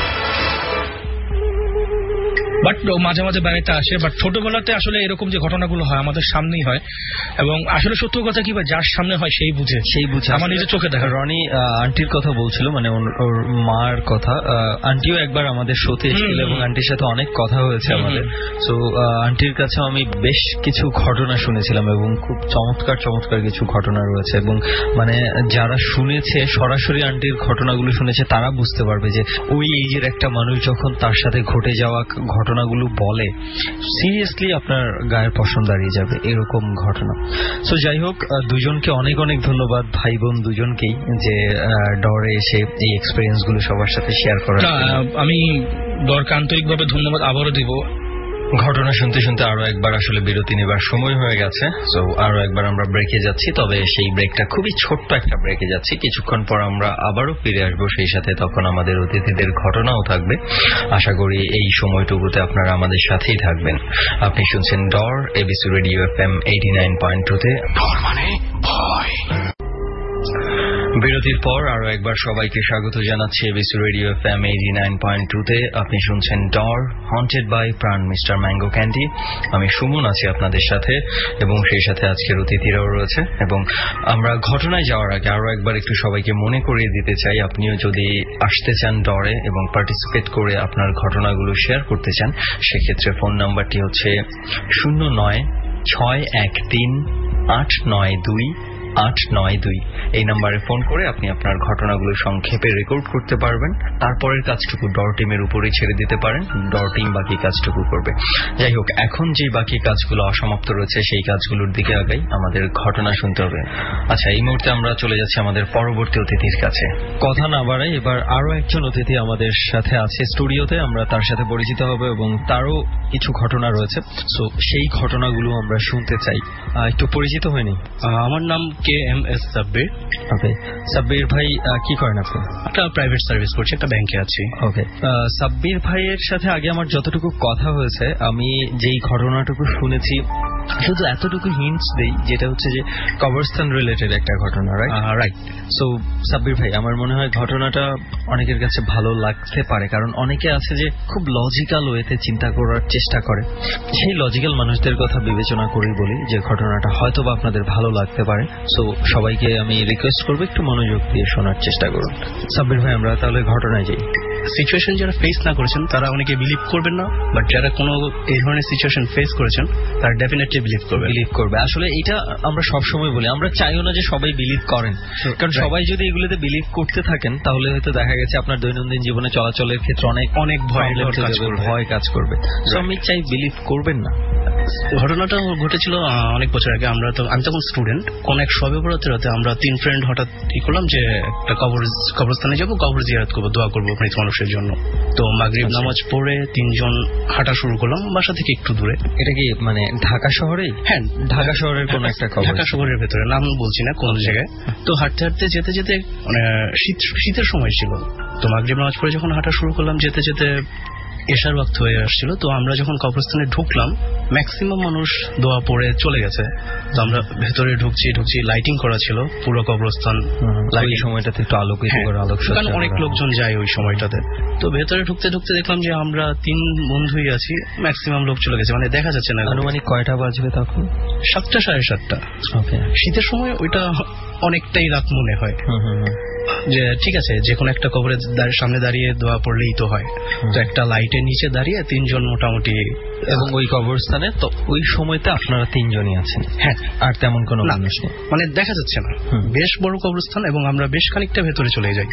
[SPEAKER 6] বাট মাঝে মাঝে বেড়াইতে আসে। বাট ছোটবেলাতে আসলে এরকম যে ঘটনাগুলো হয় আমাদের সামনেই হয়, এবং আসলে সত্য কথা কি ভাই, যার সামনে হয় সেই বুঝে। আমার নিজের চোখে দেখা।
[SPEAKER 4] রনি আন্টির কথা বলছিল, মানে ওর মার কথা। আন্টিও একবার আমাদের শোতে এসেছিল এবং আন্টির সাথে অনেক কথা হয়েছে আমাদের। সো আন্টির কাছে আমি বেশ কিছু ঘটনা শুনেছিলাম এবং খুব চমৎকার কিছু ঘটনা রয়েছে, এবং মানে যারা শুনেছে সরাসরি আন্টির ঘটনাগুলো শুনেছে তারা বুঝতে পারবে যে ওই এইজের একটা মানুষ যখন তার সাথে ঘটে যাওয়া ঘটনাগুলো বলে, সিরিয়াসলি আপনার গায়ের পশম দাঁড়িয়ে যাবে এরকম ঘটনা। সো যাই হোক, দুজনকে অনেক অনেক ধন্যবাদ, ভাই বোন দুজনকেই, যে ডরে এসে এই এক্সপেরিয়েন্স গুলো সবার সাথে শেয়ার করার।
[SPEAKER 6] আমি ডরকে আন্তরিকভাবে ধন্যবাদ আবারও দিব।
[SPEAKER 4] ঘটনা শুনতে শুনতে আরো একবার আসলে বিরতি নেবার সময় হয়ে গেছে। সো আরো একবার আমরা ব্রেকে যাচ্ছি, তবে সেই ব্রেকটা খুবই ছোট্ট একটা ব্রেকে যাচ্ছি। কিছুক্ষণ পর আমরা আবারও ফিরে আসবো, সেই সাথে তখন আমাদের অতিথিদের ঘটনাও থাকবে। আশা করি এই সময়টুকুতে আপনারা আমাদের সাথেই থাকবেন। আপনি শুনছেন ডর, এবিসি রেডিও FM 89.2 তে। ডর মানে ভয়। বিরতির পর আরো একবার সবাইকে স্বাগত জানাচ্ছি এবিসি রেডিও এফএম 89.2 আপনি শুনছেন ডর haunted by Pran mister mango candy. আমি সুমন আছি আপনাদের সাথে এবং সেই সাথে আজকের অতিথিরাও রয়েছে। এবং আমরা ঘটনায় যাওয়ার আগে আরো একবার একটু সবাইকে মনে করিয়ে দিতে চাই, আপনিও যদি আসতে চান ডরে এবং পার্টিসিপেট করে আপনার ঘটনাগুলো শেয়ার করতে চান, সেক্ষেত্রে ফোন নাম্বারটি হচ্ছে 096113892892। এই নাম্বারে ফোন করে আপনি আপনার ঘটনাগুলো সংক্ষেপে রেকর্ড করতে পারবেন। তারপরের কাজটুকু ডর টিমের উপরে ছেড়ে দিতে পারেন, ডর টিম বাকি কাজটুকু করবে। যাই হোক, এখন যে বাকি কাজগুলো অসমাপ্ত রয়েছে সেই কাজগুলোর দিকে আগাই, আমাদের ঘটনা শুনতে হবে। আচ্ছা, এই মুহূর্তে আমরা চলে যাচ্ছি আমাদের পরবর্তী অতিথির কাছে। কথা না বাড়াই, এবার আরো একজন অতিথি আমাদের সাথে আছে স্টুডিওতে, আমরা তার সাথে পরিচিত হব এবং তারও কিছু ঘটনা রয়েছে, সো সেই ঘটনাগুলো আমরা শুনতে চাই। একটু পরিচিত হয়নি।
[SPEAKER 6] আমার নাম KMS সাব্বির।
[SPEAKER 4] ওকে, সাব্বির ভাই কি করেন আপনি?
[SPEAKER 6] একটা প্রাইভেট সার্ভিস করছি, একটা ব্যাংকে আছি।
[SPEAKER 4] ওকে, সাব্বির ভাইয়ের সাথে আগে আমার যতটুকু কথা হয়েছে, আমি যেই ঘটনাটুকু শুনেছি শুধু এতটুকু হিন্টস দেই, যেটা হচ্ছে যে কবরস্থান রিলেটেড একটা ঘটনা, রাইট? সো সাব্বির ভাই, আমার মনে হয় ঘটনাটা অনেকের কাছে ভালো লাগতে পারে, কারণ অনেকে আছে যে খুব লজিক্যাল ওয়েতে চিন্তা করার চেষ্টা করে। সেই লজিক্যাল মানুষদের কথা বিবেচনা করেই বলি যে ঘটনাটা হয়তো বা আপনাদের ভালো লাগতে পারে। সো সবাইকে আমি রিকোয়েস্ট করবো একটু মনোযোগ দিয়ে শোনার চেষ্টা করুন। সাব্বির ভাই, আমরা তাহলে ঘটনায় যাই।
[SPEAKER 6] সিচুয়েশন যারা ফেস না করেছেন তারা অনেকে বিলিভ করবেন না, বাট যারা কোনো এই ধরনের সিচুয়েশন ফেস করেছেন তারা ডেফিনেটলি বিলিভ করবে।
[SPEAKER 4] আসলে এটা আমরা সবসময় বলি, আমরা চাইও না যে সবাই বিলিভ করেন, কারণ সবাই যদি এগুলোতে বিলিভ করতে থাকেন তাহলে হয়তো দেখা গেছে আপনার দৈনন্দিন জীবনে চলাচলের ক্ষেত্রে অনেক ভয় কাজ করবে। সো আমি চাই বিলিভ করবেন না।
[SPEAKER 6] ঘটনাটা ঘটেছিল অনেক বছর আগে। আমি তখন স্টুডেন্ট। কোন এক শবে বরাতের রাতে আমরা 3 ফ্রেন্ড হঠাৎ কি করলাম যে একটা কবরস্থানে যাবো, কবর জিয়ারত করবো, দোয়া করবো মৃত মানুষের জন্য। তো মাগরিব নামাজ পড়ে 3 জন হাঁটা শুরু করলাম বাসা থেকে একটু দূরে।
[SPEAKER 4] এটা কি মানে ঢাকা শহরে?
[SPEAKER 6] হ্যাঁ,
[SPEAKER 4] ঢাকা শহরের কোন একটা কবর,
[SPEAKER 6] ঢাকা শহরের ভেতরে, নাম বলছি না কোন জায়গায়। তো হাঁটতে হাঁটতে যেতে যেতে মানে শীতের সময় ছিল। তো মাগরিব নামাজ পড়ে যখন হাঁটা শুরু করলাম, যেতে যেতে এশার ওয়াক্ত হয়ে আসছিল। তো আমরা যখন কবরস্থানে ঢুকলাম, ম্যাক্সিমাম মানুষ দোয়া পড়ে চলে গেছে। তো আমরা ভেতরে ঢুকছি, লাইটিং করা ছিল পুরো কবরস্থান।
[SPEAKER 4] ওই সময়টাতে একটু আলোকিত করে,
[SPEAKER 6] কারণ অনেক লোকজন যায় ওই সময়টাতে। তো ভেতরে ঢুকতে ঢুকতে দেখলাম যে আমরা 3 বন্ধুই আছি, ম্যাক্সিমাম লোক চলে গেছে, মানে দেখা যাচ্ছে না।
[SPEAKER 4] আনুমানিক কয়টা বাজবে তখন?
[SPEAKER 6] 7টা 7:30।
[SPEAKER 4] ওকে,
[SPEAKER 6] শীতের সময় ওইটা অনেকটাই রাত মনে হয়। যে ঠিক আছে, যে কোনো একটা কবরের সামনে দাঁড়িয়ে দোয়া পড়লেই তো হয়। তো একটা লাইটের নিচে দাঁড়িয়ে 3 জন মোটামুটি,
[SPEAKER 4] এবং ওই কবরস্থানে তো ওই সময়তে আপনারা 3 জনই আছেন?
[SPEAKER 6] হ্যাঁ,
[SPEAKER 4] আর তেমন কোনো মানুষ নেই,
[SPEAKER 6] মানে দেখা যাচ্ছে না। বেশ বড় কবরস্থান এবং আমরা বেশ খানিকটা ভেতরে চলে যাই।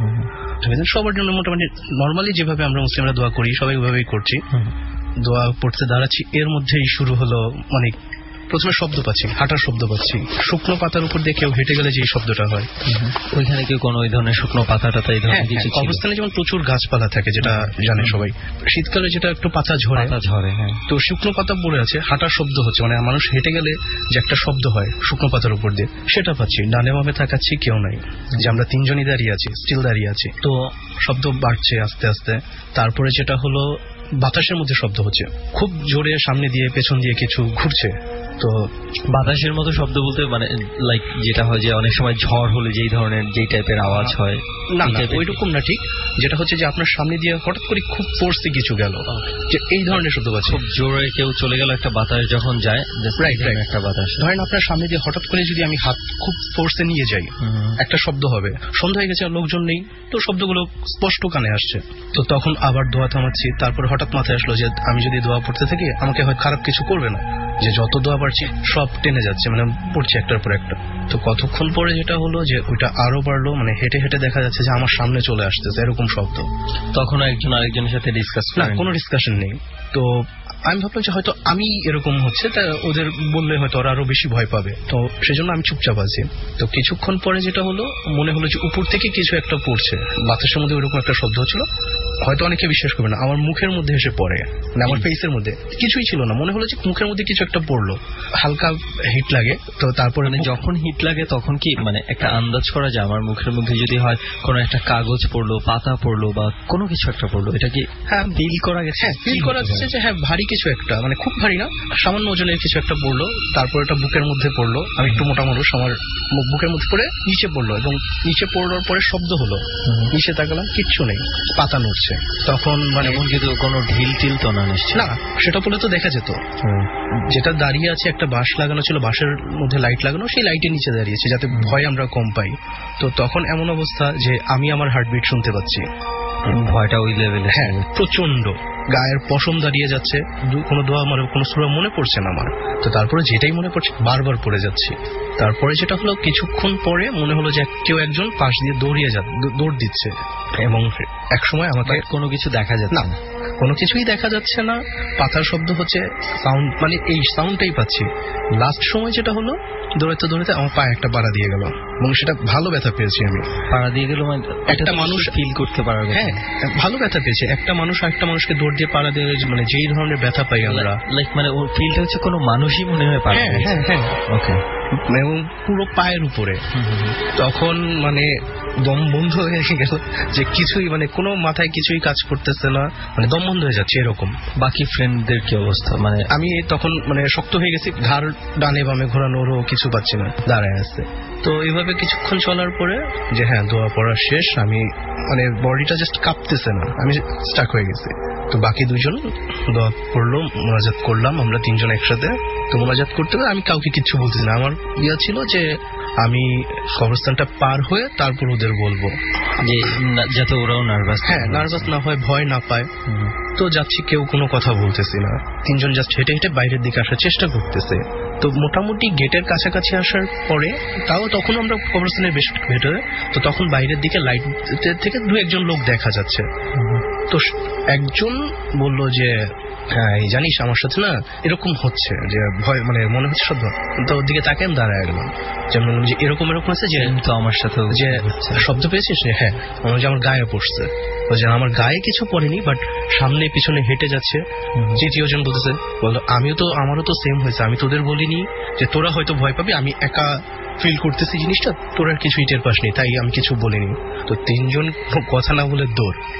[SPEAKER 6] সবার জন্য মোটামুটি নর্মালি যেভাবে আমরা মুসলিমরা দোয়া করি সবাই ওইভাবেই করছি। দোয়া পড়তে দাঁড়াচ্ছি, এর মধ্যেই শুরু হলো অনেক। প্রথমে শব্দ পাচ্ছি, হাঁটার শব্দ পাচ্ছি। শুকনো পাতার উপর দিয়ে কেউ হেঁটে গেলে যে শব্দটা হয়,
[SPEAKER 4] ওইখানে কি কোনো ওই ধরনের শুকনো পাতাটা এই ধরনের কিছু?
[SPEAKER 6] কবরস্থানে যেমন প্রচুর গাছপালা থাকে, যেটা জানে সবাই, শীতকালে যেটা একটু পাতা ঝরে।
[SPEAKER 4] হ্যাঁ।
[SPEAKER 6] তো শুকনো পাতা পড়ে আছে, হাঁটার শব্দ হচ্ছে, মানে মানুষ হেঁটে গেলে যে একটা শব্দ হয় শুকনো পাতার উপর দিয়ে, সেটা পাচ্ছি। ডানে বামে তাকাচ্ছি, কেউ নাই। যে আমরা 3 জনই দাঁড়িয়ে আছি, স্টিল দাঁড়িয়ে আছি। তো শব্দ বাড়ছে আস্তে আস্তে। তারপরে যেটা হলো, বাতাসের মধ্যে শব্দ হচ্ছে খুব জোরে, সামনে দিয়ে পেছন দিয়ে কিছু ঘুরছে। তো
[SPEAKER 4] বাতাসের মতো শব্দ বলতে মানে লাইক যেটা হয় যে অনেক সময় ঝড় হলে যেই ধরনের যেই টাইপের আওয়াজ হয়?
[SPEAKER 6] না, ওইরকম না ঠিক। যেটা হচ্ছে যে আপনার সামনে দিয়ে হঠাৎ করে খুব ফোর্সে কিছু গেল, যে এই ধরনের শব্দ পাচ্ছি।
[SPEAKER 4] খুব জোরে কেউ চলে গেল, একটা বাতাস যখন যায়,
[SPEAKER 6] রাইট, একটা বাতাস। ধরেন আপনার সামনে দিয়ে হঠাৎ করে যদি আমি হাত খুব ফোর্সে নিয়ে যাই, একটা শব্দ হবে। সন্ধ্যা হয়ে গেছে, আর লোকজন নেই, তো শব্দগুলো স্পষ্ট কানে আসছে। তো তখন আবার দোয়া থামাচ্ছি। তারপরে হঠাৎ মাথায় আসলো যে আমি যদি দোয়া পড়তে থাকি আমাকে হয় খারাপ কিছু করবে না, যে যত দোয়া পারছি সব টেনে যাচ্ছে, মানে পড়ছি একটার পর একটা। তো কতক্ষণ পরে যেটা হলো যে ওইটা আরো বাড়লো, মানে হেঁটে হেঁটে দেখা যাচ্ছে যে আমার সামনে চলে আসতেছে এরকম শব্দ।
[SPEAKER 4] তখন একজন আরেকজনের সাথে ডিসকাস?
[SPEAKER 6] না, কোনো ডিসকাশন নেই। তো আমি ভাবলাম যে হয়তো আমি এরকম হচ্ছে, তা ওদের বললে হয়তো ওরা আরো বেশি ভয় পাবে। তো সেজন্য আমি চুপচাপ আছি। তো কিছুক্ষণ পরে যেটা হলো, মনে হলো যে উপর থেকে কিছু একটা পড়ছে, বাতাসের মধ্যে ওইরকম একটা শব্দ হচ্ছিল। হয়তো অনেকে বিশ্বাস করবে না, আমার মুখের মধ্যে এসে পড়ে, মানে আমার ফেসের মধ্যে কিছুই ছিল না, মনে হলো যে মুখের মধ্যে কিছু একটা পড়লো, হালকা হিট লাগে। তো তারপরে
[SPEAKER 4] যখন হিট লাগে তখন কি মানে একটা আন্দাজ করা যায় আমার মুখের মধ্যে যদি হয় কোনো একটা কাগজ পড়লো, পাতা পড়লো বা কোনো কিছু একটা পড়লো, এটা কি ফিল করা গেছে?
[SPEAKER 6] হ্যাঁ, ফিল করা যাচ্ছে যে হ্যাঁ ভারী কিছু একটা, মানে খুব ভারী না, সামান্য ওজনের কিছু একটা পড়লো, তারপর এটা বুকের মধ্যে পড়লো। আমি একটু মোটা মানুষ, আমার বুকের মধ্যে পড়ে নিচে পড়লো, এবং নিচে পড়ার পরে শব্দ হলো, নিচে তাকালাম কিচ্ছু নেই, পাতা নড়ছে। তখন মানে
[SPEAKER 4] এমন কিন্তু কোনো ঢিল টিল তো না নিশ্চয়?
[SPEAKER 6] না, সেটা বলে তো দেখা যেত। যেটা দাঁড়িয়ে আছে একটা বাঁশ লাগানো ছিল, বাঁশের মধ্যে লাইট লাগানো, সেই লাইটের নিচে দাঁড়িয়েছে যাতে ভয় আমরা কম পাই। তো তখন এমন অবস্থা যে আমি আমার হার্টবিট শুনতে পাচ্ছি।
[SPEAKER 4] ভয়টা ওই লেভেলে?
[SPEAKER 6] হ্যাঁ, প্রচন্ড। গায়ের পশম দাঁড়িয়ে যাচ্ছে, কোনো দোয়া মানে কোনো সূরা মনে পড়ছে না আমার। তো তারপরে যেটাই মনে পড়ছে বারবার পড়ে যাচ্ছি। তারপরে যেটা হলো, কিছুক্ষণ পরে মনে হলো যে কেউ একজন পাশ দিয়ে দৌড় দিচ্ছে, এবং এক সময় আমাকে
[SPEAKER 4] কোনো কিছু দেখা যাচ্ছে না,
[SPEAKER 6] কোনো কিছুই দেখা যাচ্ছে না, পাতার শব্দ হচ্ছে, সাউন্ড মানে এই সাউন্ডটাই পাচ্ছি। লাস্ট সময় যেটা হলো, দৌড়াতে দৌড়াতে আমার পায়ে একটা পাড়া দিয়ে গেল, এবং সেটা ভালো ব্যথা পেয়েছি আমি।
[SPEAKER 4] পাড়া দিয়ে গেল মানে
[SPEAKER 6] একটা মানুষ
[SPEAKER 4] ফিল করতে পারবে? হ্যাঁ,
[SPEAKER 6] ভালো ব্যথা পেয়েছে। একটা মানুষ আরেকটা মানুষকে দৌড় দিয়ে পাড়া দিয়ে, মানে যেই ধরনের ব্যথা পাই আমরা,
[SPEAKER 4] লাইক মানে ওর ফিলটা হচ্ছে কোনো মানুষই মনে হয় পাড়া।
[SPEAKER 6] হ্যাঁ হ্যাঁ,
[SPEAKER 4] ওকে,
[SPEAKER 6] এবং পুরো পায়ের উপরে। তখন মানে দম বন্ধ হয়ে গেল, যে কিছুই মানে কোনো মাথায় কিছুই কাজ করতেছে না, মানে দম বন্ধ হয়ে যাচ্ছে এরকম।
[SPEAKER 4] বাকি ফ্রেন্ডদের কি অবস্থা? মানে
[SPEAKER 6] আমি তখন মানে শক্ত হয়ে গেছি, ঘাড় ডানে বামে ঘোরানোরও কিছু পাচ্ছি না, দাঁড়ায় আছে। তো এইভাবে কিছুক্ষণ চলার পরে যে হ্যাঁ দোয়া পড়া শেষ, আমি মানে বডিটা জাস্ট কাঁপতেছে না, আমি স্টাক হয়ে গেছি। তো বাকি দুজন দোয়া পড়লো, মোনাজাত করলাম আমরা তিনজন একসাথে। তো মোনাজাত করতে হবে, আমি কাউকে কিচ্ছু বলতেছি না। আমার ইয়া ছিল যে আমি কবরস্থানটা পার হয়ে তারপর ওদের বলবো,
[SPEAKER 4] যে যাতে ওরাও নার্ভাস,
[SPEAKER 6] হ্যাঁ নার্ভাস না হয়, ভয় না পায়। তো যাচ্ছি, কেউ কোনো কথা বলতেছি না, তিনজন জাস্ট হেঁটে হেঁটে বাইরের দিকে আসার চেষ্টা করতেছে। তো মোটামুটি গেটের কাছাকাছি আসার পরে, তাও তখন আমরা কবরস্থানের বেশ ভেতরে, তো তখন বাইরের দিকে লাইট থেকে দু একজন লোক দেখা যাচ্ছে। তো একজন বলল যে হ্যাঁ জানিস আমার সাথে না এরকম হচ্ছে, যে ভয় মানে মনে হচ্ছে শব্দ। তো ওর দিকে তাকে আমি দাঁড়ায় গেলাম, যেমন যে এরকম হচ্ছে যে
[SPEAKER 4] তো আমার সাথে
[SPEAKER 6] যে শব্দ পেয়েছিস। হ্যাঁ, মনে যে আমার গায়ে পড়ছে। ও যে আমার গায়ে কিছু পড়েনি, বাট সামনে পিছনে হেঁটে যাচ্ছে। তৃতীয়জন বলতেছে, বললো আমারও তো সেম হয়েছে, আমি তোদের বলিনি যে তোরা হয়তো ভয় পাবি, আমি একা ফিল করতেছি জিনিসটা, তোরা কিছুই টের পাসনি, তাই আমি কিছু বলিনি। তো তিনজন কথা না বলে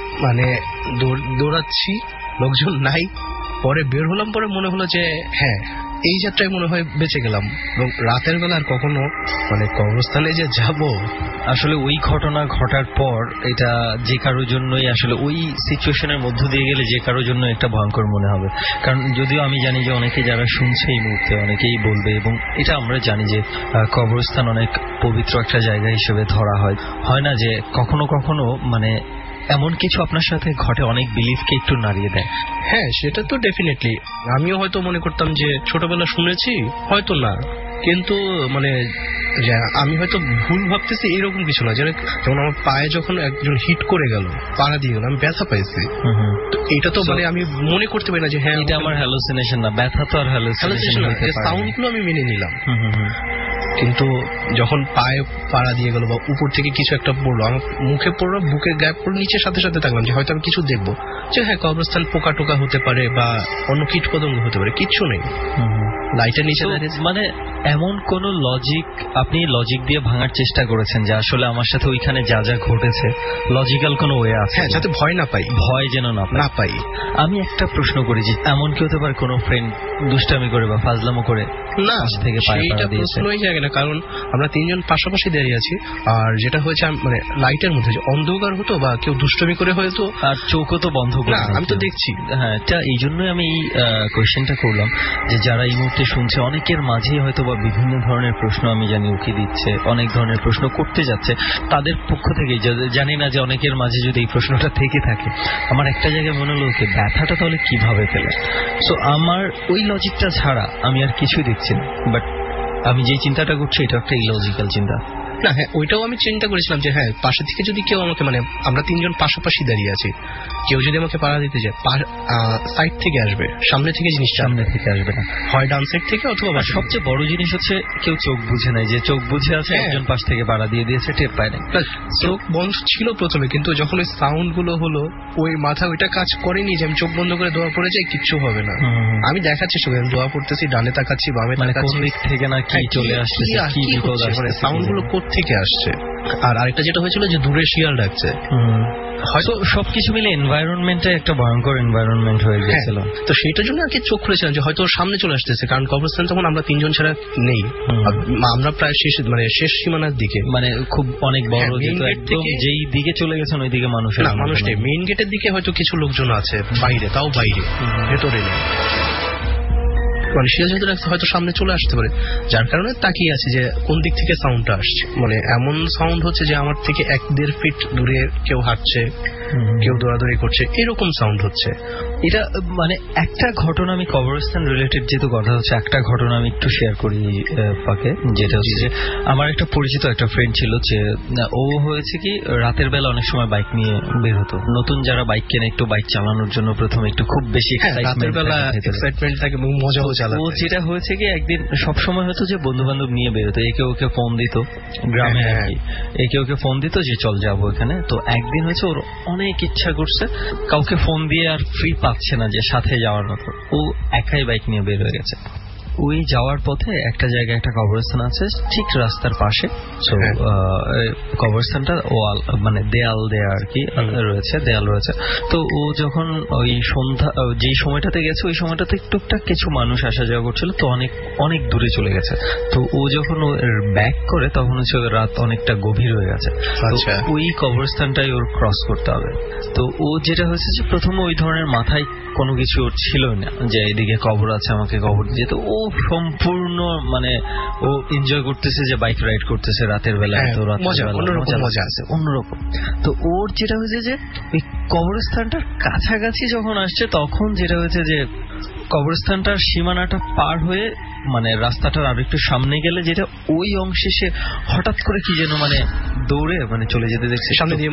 [SPEAKER 6] দৌড়াচ্ছি, লোকজন নাই। পরে বের হলাম, পরে মনে হলো যে হ্যাঁ এই যাত্রায় মনে হয় বেঁচে গেলাম, এবং রাতের বেলা আর কখনো মানে কবরস্থানে যে যাব।
[SPEAKER 4] আসলে ওই ঘটনা ঘটার পর এটা যে কারোর জন্যই, আসলে ওই সিচুয়েশনের মধ্য দিয়ে গেলে যে কারোর জন্য একটা ভয়ঙ্কর মনে হবে। কারণ যদিও আমি জানি যে অনেকে যারা শুনছে এই মুহূর্তে অনেকেই বলবে, এবং এটা আমরা জানি যে কবরস্থান অনেক পবিত্র একটা জায়গা হিসেবে ধরা হয় না যে কখনো কখনো মানে এমন কিছু আপনার সাথে ঘটে অনেক বিলিফকে একটু নাড়িয়ে দেয়।
[SPEAKER 6] হ্যাঁ, সেটা তো ডেফিনেটলি। আমিও হয়তো মনে করতাম যে ছোটবেলা শুনেছি, হয়তো না, কিন্তু মানে আমি হয়তো ভুল ভাবতেছি এরকম কিছু না। যেমন আমার পায়ে যখন একজন হিট করে গেল, পাড়া দিয়ে গেল, আমি ব্যথা পাইছি। তো এটা তো মানে আমি মনে করতে পারি না যে হ্যাঁ এটা আমার
[SPEAKER 4] হ্যালুসিনেশন না, ব্যথা তো আর হ্যালুসিনেশন না,
[SPEAKER 6] সাউন্ড গুলো আমি মেনে নিলাম। কিন্তু যখন পায়ে পাড়া দিয়ে গেল বা উপর থেকে কিছু একটা পড়লো, আমার মুখে পড়লো, বুকের গায়ে পড়লো, নিচে সাথে সাথে থাকলাম যে হয়তো আমি কিছু দেখবো, যে হ্যাঁ কবরস্থান পোকা টোকা হতে পারে বা অন্য কীট পতঙ্গ হতে পারে, কিচ্ছু নেই। লাইটের নিচে
[SPEAKER 4] মানে এমন কোন লজিক আপনি লজিক দিয়ে ভাঙার চেষ্টা করেছেন যে আসলে আমার সাথে ওইখানে যা যা ঘটেছে লজিক্যাল কোন ওয়ে আছে,
[SPEAKER 6] হ্যাঁ, যাতে ভয় না পাই,
[SPEAKER 4] ভয় যেন না পাই। আমি একটা প্রশ্ন করি যে এমন কি হতে পারে কোন ফ্রেন্ড দুষ্টামি করে বা ফাজলামো করে
[SPEAKER 6] না
[SPEAKER 4] থেকে
[SPEAKER 6] সেইটা প্রশ্নই জায়গা না, কারণ আমরা তিনজন পাশাপাশি দাঁড়িয়ে আছি। আর যেটা হয়েছে মানে লাইটের মধ্যে যে অন্ধকার হতো বা কেউ দুষ্টমি করে হয়তো,
[SPEAKER 4] আর চোখও তো বন্ধ করে,
[SPEAKER 6] আমি তো দেখছি।
[SPEAKER 4] হ্যাঁ, এটা এই জন্যই আমি এই কোয়েশ্চেনটা করলাম যে যারা এই মুহূর্তে শুনছে অনেকের মাঝেই হয়তো বা বিভিন্ন ধরনের প্রশ্ন আমি জানি উকি দিচ্ছে, অনেক ধরনের প্রশ্ন করতে যাচ্ছে, তাদের পক্ষ থেকে জানি না যে অনেকের মাঝে যদি এই প্রশ্নটা থেকে থাকে, আমার একটা জায়গায় মনে হলো যে ব্যথাটা তাহলে কিভাবে পেলে। সো আমার ওই লজিকটা ছাড়া আমি আর কিছুই দেখছি না, বাট আমি যে চিন্তাটা করছি এটা একটা ইলজিক্যাল চিন্তা
[SPEAKER 6] না। হ্যাঁ, ওইটাও আমি চিন্তা করেছিলাম যে হ্যাঁ পাশে থেকে যদি কেউ আমাকে, মানে আমরা তিনজন পাশাপাশি দাঁড়িয়ে আছি, কেউ যদি আমাকে পাড়া দিতে যায়, সাইড থেকে আসবে, সামনে থেকে জিনিসটা
[SPEAKER 4] সামনে থেকে আসবে না,
[SPEAKER 6] হয় ডান সাইড থেকে অথবা।
[SPEAKER 4] সবচেয়ে বড় জিনিস হচ্ছে কেউ চোখ বুঝে নাই, যে চোখ বুঝে আছে একজন পাশ থেকে পাড়া দিয়ে দিয়েছে, টেপ পায় না।
[SPEAKER 6] চোখ বন্ধ ছিল প্রথমে, কিন্তু যখন ওই সাউন্ড গুলো হলো, ওই মাথা ওইটা কাজ করেনি যে আমি চোখ বন্ধ করে দোয়া পড়ে যাই, কিচ্ছু হবে না। আমি দেখাচ্ছি শুধু দোয়া পড়তেছি, ডানে তাকাচ্ছি, বামে তাকাচ্ছি,
[SPEAKER 4] কোন দিক থেকে না কি চলে আসছে, কি বিপদ আসছে,
[SPEAKER 6] সাউন্ড গুলো
[SPEAKER 7] থেকে আসছে, আর আরেকটা যেটা হয়েছিল যে দূরে শিয়াল ডাকছে।
[SPEAKER 4] হয়তো সবকিছু মিলে এনভায়রনমেন্টে একটা ভয়ঙ্কর এনভায়রনমেন্ট হয়ে গেছিল।
[SPEAKER 7] তো সেইটার জন্য আর কি চোখ খুলেছিলাম যে হয়তো সামনে চলে আসতেছে, কারণ কবরস্থান তখন আমরা 3 জন ছাড়া নেই, আমরা প্রায় শেষ সীমানার দিকে,
[SPEAKER 4] মানে খুব অনেক বড়, একদম যেই দিকে চলে গেছেন ওই দিকে মানুষ
[SPEAKER 7] নেই। মেইন গেটের দিকে হয়তো কিছু লোকজন আছে, বাইরে, তাও বাইরে, ভেতরে নেই। মানে শিয়াল যেহেতু হয়তো সামনে চলে আসতে পারে, যার কারণে তাকিয়ে আছি যে কোন দিক থেকে সাউন্ডটা আসছে। মানে এমন সাউন্ড হচ্ছে যে আমার থেকে 1-1.5 ফিট দূরে কেউ হাঁটছে, কেউ দৌড়াদৌড়ি করছে, এরকম সাউন্ড হচ্ছে।
[SPEAKER 4] এটা মানে একটা ঘটনা, আমি কবরস্থান রিলেটেড যেহেতু কথা হচ্ছে, একটা ঘটনা আমি একটু শেয়ার করি ফাঁকে, যেটা হচ্ছে যে আমার একটা পরিচিত একটা ফ্রেন্ড ছিল, যে ও হয়েছে কি রাতের বেলা অনেক সময় বাইক নিয়ে বের হতো। নতুন যারা বাইক কেনে একটু বাইক চালানোর জন্য প্রথমে একটু খুব বেশি
[SPEAKER 7] এক্সাইটমেন্ট থাকে, মজাও চালাতে।
[SPEAKER 4] ও যেটা হয়েছে কি একদিন সবসময় হতো যে বন্ধু বান্ধব নিয়ে বেরোতো, একে ওকে ফোন দিত, গ্রামে আর কি, একে ওকে ফোন দিত যে চল যাবো এখানে। তো একদিন হয়েছে ওর অনেক ইচ্ছা করছে, কাউকে ফোন দিয়ে আর ফ্রি পাচ্ছে না যে সাথে যাওয়ার মতো, ও একাই বাইক নিয়ে বের হয়ে গেছে। ওই যাওয়ার পথে একটা জায়গায় একটা কবরস্থান আছে ঠিক রাস্তার পাশে। কবরস্থানটা ওয়াল মানে দেয়াল দেয়া আর কি রয়েছে, দেয়াল রয়েছে। তো ও যখন ওই সন্ধ্যা যেই সময়টাতে গেছে ওই সময়টাতে টুকটাক কিছু মানুষ আসা যাওয়া করছিল, তো অনেক অনেক দূরে চলে গেছে। তো ও যখন ব্যাক করে তখন হচ্ছে রাত অনেকটা গভীর হয়ে গেছে। ওই কবরস্থানটাই ওর ক্রস করতে হবে। তো ও যেটা হয়েছে যে প্রথমে ওই ধরনের মাথায় কোনো কিছু ওর ছিল না যে এদিকে কবর আছে, আমাকে কবর যেত। ও সম্পূর্ণ মানে ও এনজয় করতেছে যে বাইক রাইড করতেছে রাতের বেলা, তো মজা আছে অন্যরকম। তো ওর যেটা হয়েছে যে ওই কবরস্থানটার কাছাকাছি যখন আসছে তখন যেটা হয়েছে যে কবরস্থানটার সীমানাটা পার হয়ে মানে রাস্তাটার আর একটু সামনে গেলে যেটা ওই অংশে সে হঠাৎ করে কি যেন মানে দৌড়ে মানে চলে যেতে দেখছে, সামনে দিয়ে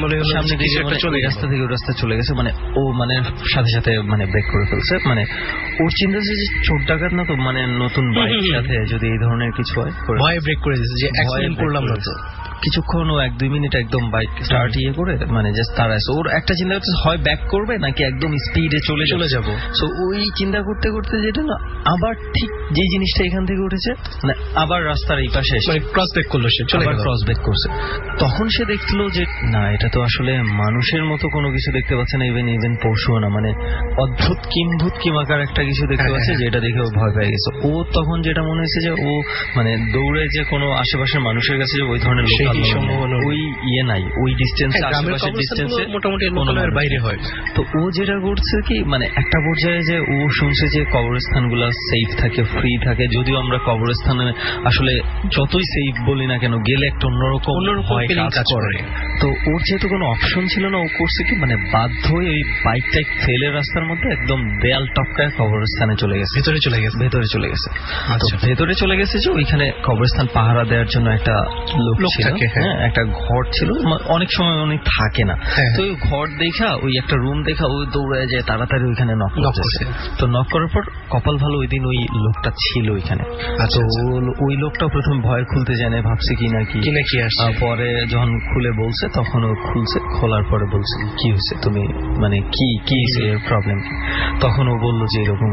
[SPEAKER 4] রাস্তা থেকে ওই রাস্তা চলে গেছে। মানে ও মানে সাথে সাথে মানে ব্রেক করে ফেলছে। মানে ওর চিন্তা হচ্ছে যে চোর ডাকাত না তো, মানে নতুন বাইক সাথে যদি এই ধরনের কিছু হয়,
[SPEAKER 7] ভয়ে ব্রেক করে দিয়েছে যে অ্যাক্সিডেন্ট করলাম না। তো
[SPEAKER 4] কিছুক্ষণ ও 1-2 মিনিট একদম বাইক স্টার্ট করে মানে জাস্ট তাড়াইছে। ওর একটা চিন্তা হচ্ছে হয় ব্যাক করবে নাকি একদম স্পিডে চলে যাবো। সো ওই চিন্তা করতে করতে যেটা না আবার ঠিক যে জিনিসটা এখান থেকে উঠেছে মানে আবার রাস্তার এই পাশে এসে
[SPEAKER 7] ক্রস ব্যাক করলো, সে
[SPEAKER 4] ক্রস ব্যাক করছে। তখন সে দেখলো যে না এটা তো আসলে মানুষের মতো কোনো কিছু দেখতে পাচ্ছে না, ইভেন পশুও না, মানে অদ্ভুত কিম্ভূত কিমাকার একটা কিছু দেখতে পাচ্ছে, যেটা দেখে ও ভয় পেয়ে গেছে। ও তখন যেটা মনে হয়েছে যে ও মানে দৌড়ে যে কোনো আশেপাশের মানুষের কাছে যে ওই ধরনের ওই ইয়ে নাই, ওই ডিস্টেন্স আশেপাশের ডিস্টেন্সে মোটামুটি
[SPEAKER 7] বাইরে হয়।
[SPEAKER 4] তো ও যেটা করছে কি মানে একটা পর্যায়ে যে ও শুনছে যে কবরস্থানগুলো সেফ থাকে, ফ্রি থাকে, যদিও আমরা কবরস্থানে আসলে যতই সেফ বলি না কেন গেলে একটা অন্যরকম কাজ করে। তো ওর যেহেতু কোনো অপশন ছিল না, ও করছে কি মানে বাধ্য হয়ে ওই বাইকটা ফেলে রাস্তার মধ্যে একদম দেয়াল টপকায় কবরস্থানে চলে গেছে, ভেতরে চলে গেছে। ভেতরে চলে গেছে যে ওইখানে কবরস্থান পাহারা দেওয়ার জন্য একটা লোক ছিল, একটা ঘর ছিল, অনেক সময় অনেক থাকে না। তো ওই ঘর দেখা ওই একটা রুম দেখা ও দৌড়ে যায় তাড়াতাড়ি ওইখানে নক করছে। তো নক করার পর কপাল ভালো ওই দিন ওই লোকটা ছিল ওইখানে। তো ওই লোকটা প্রথম ভয় খুলতে জানে, ভাবছে কি নাকি পরে যখন খুলে বলছে তখন ও খুলছে, খোলার পরে বলছে কি হয়েছে তুমি মানে কি প্রবলেম। তখন ও বললো যে এরকম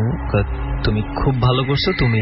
[SPEAKER 4] তুমি খুব ভালো করছো, তুমি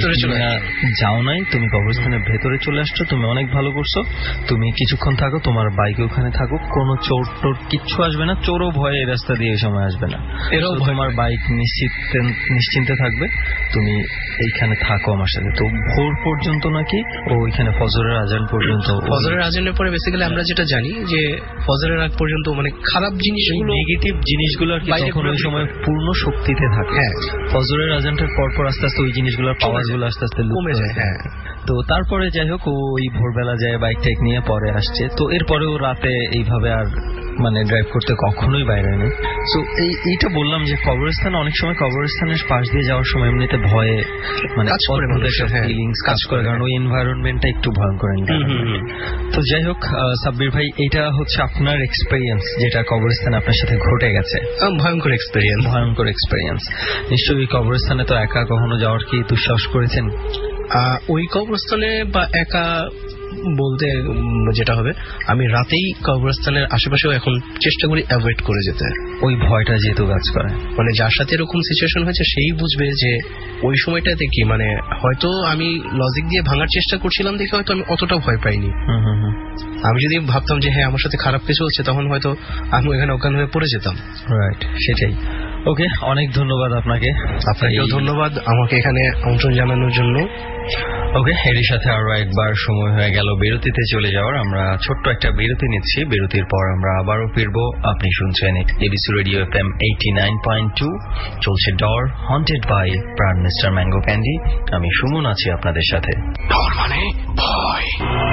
[SPEAKER 4] যাও নাই, তুমি কবরস্থানের ভেতরে চলে আসছো, তুমি অনেক ভালো করছো, তুমি কিছুক্ষণ থাকো, তোমার বাইকে ওখানে থাকো, কোনো চোর টোর কিচ্ছু আসবে না, চোরও ভয়ে এই রাস্তা দিয়ে এই সময় আসবে না, এরাও তোমার বাইক নিশ্চিন্তে থাকবে, তুমি এইখানে থাকো আমার সাথে। তো ভোর পর্যন্ত নাকি ও ওইখানে ফজরের আজান পর্যন্ত,
[SPEAKER 7] ফজরের আজানের পরে বেসিক্যালি আমরা যেটা জানি যে ফজরের আগ পর্যন্ত মানে খারাপ জিনিসগুলো, নেগেটিভ জিনিসগুলো আর কি তখন ওই সময় পূর্ণ শক্তিতে থাকে। ফজরের আজানটার পরপর আস্তে আস্তে ওই জিনিসগুলোর পাওয়ারগুলো আস্তে আস্তে কমে যায়। তো তারপরে যাই হোক ও ওই ভোরবেলা যায় বাইক টাইক নিয়ে পরে আসছে। তো এরপরেও রাতে এইভাবে আর মানে ড্রাইভ করতে কখনোই বাইরে নেই। তো এইটা বললাম যে কবরস্থান অনেক সময় কবরস্থানের পাশ দিয়ে যাওয়ার সময় এমনিতে ভয়ে মানে ফিলিংস কাজ করে, কারণ ওই এনভায়রনমেন্টটা একটু ভয়ঙ্কর। তো যাই হোক সাব্বির ভাই, এটা হচ্ছে আপনার এক্সপেরিয়েন্স যেটা কবরস্থানে আপনার সাথে ঘটে গেছে। ভয়ঙ্কর
[SPEAKER 4] এক্সপেরিয়েন্স। নিশ্চয়ই কবরস্থানে তো একা কখনো যাওয়ার কি দুঃসাহস করেছেন?
[SPEAKER 7] ওই কবরস্থানে বা একা বলতে যেটা হবে, আমি রাতেই কবরস্থানের আশেপাশেও এখন চেষ্টা করি অ্যাভয়েড করে যেতে।
[SPEAKER 4] ওই ভয়টা যেহেতু কাজ করে,
[SPEAKER 7] মানে যার সাথে এরকম সিচুয়েশন হয়েছে সেই বুঝবে যে ওই সময়টাতে কি, মানে হয়তো আমি লজিক দিয়ে ভাঙার চেষ্টা করছিলাম দেখে হয়তো আমি অতটা ভয় পাইনি। আমি যদি ভাবতাম যে হ্যাঁ আমার সাথে খারাপ কিছু হচ্ছে, তখন হয়তো আমি এখানে অজ্ঞান হয়ে পড়ে যেতাম।
[SPEAKER 4] রাইট, সেটাই। ওকে, অনেক ধন্যবাদ আপনাকে।
[SPEAKER 7] আপনাকেও ধন্যবাদ আমাকে এখানে আমন্ত্রণ জানানোর জন্য।
[SPEAKER 4] ওকে, এরই সাথে আরো একবার সময় হয়ে গেল বিরতিতে চলে যাওয়ার। আমরা ছোট্ট একটা বিরতি নিচ্ছি, বিরতির পর আমরা আবারও ফিরবো। আপনি শুনছেন এবিসি রেডিও FM 89.2, চলছে ডর haunted by Pran mister mango candy. আমি সুমন আছি আপনাদের সাথে।
[SPEAKER 2] ডর মানে ভয়,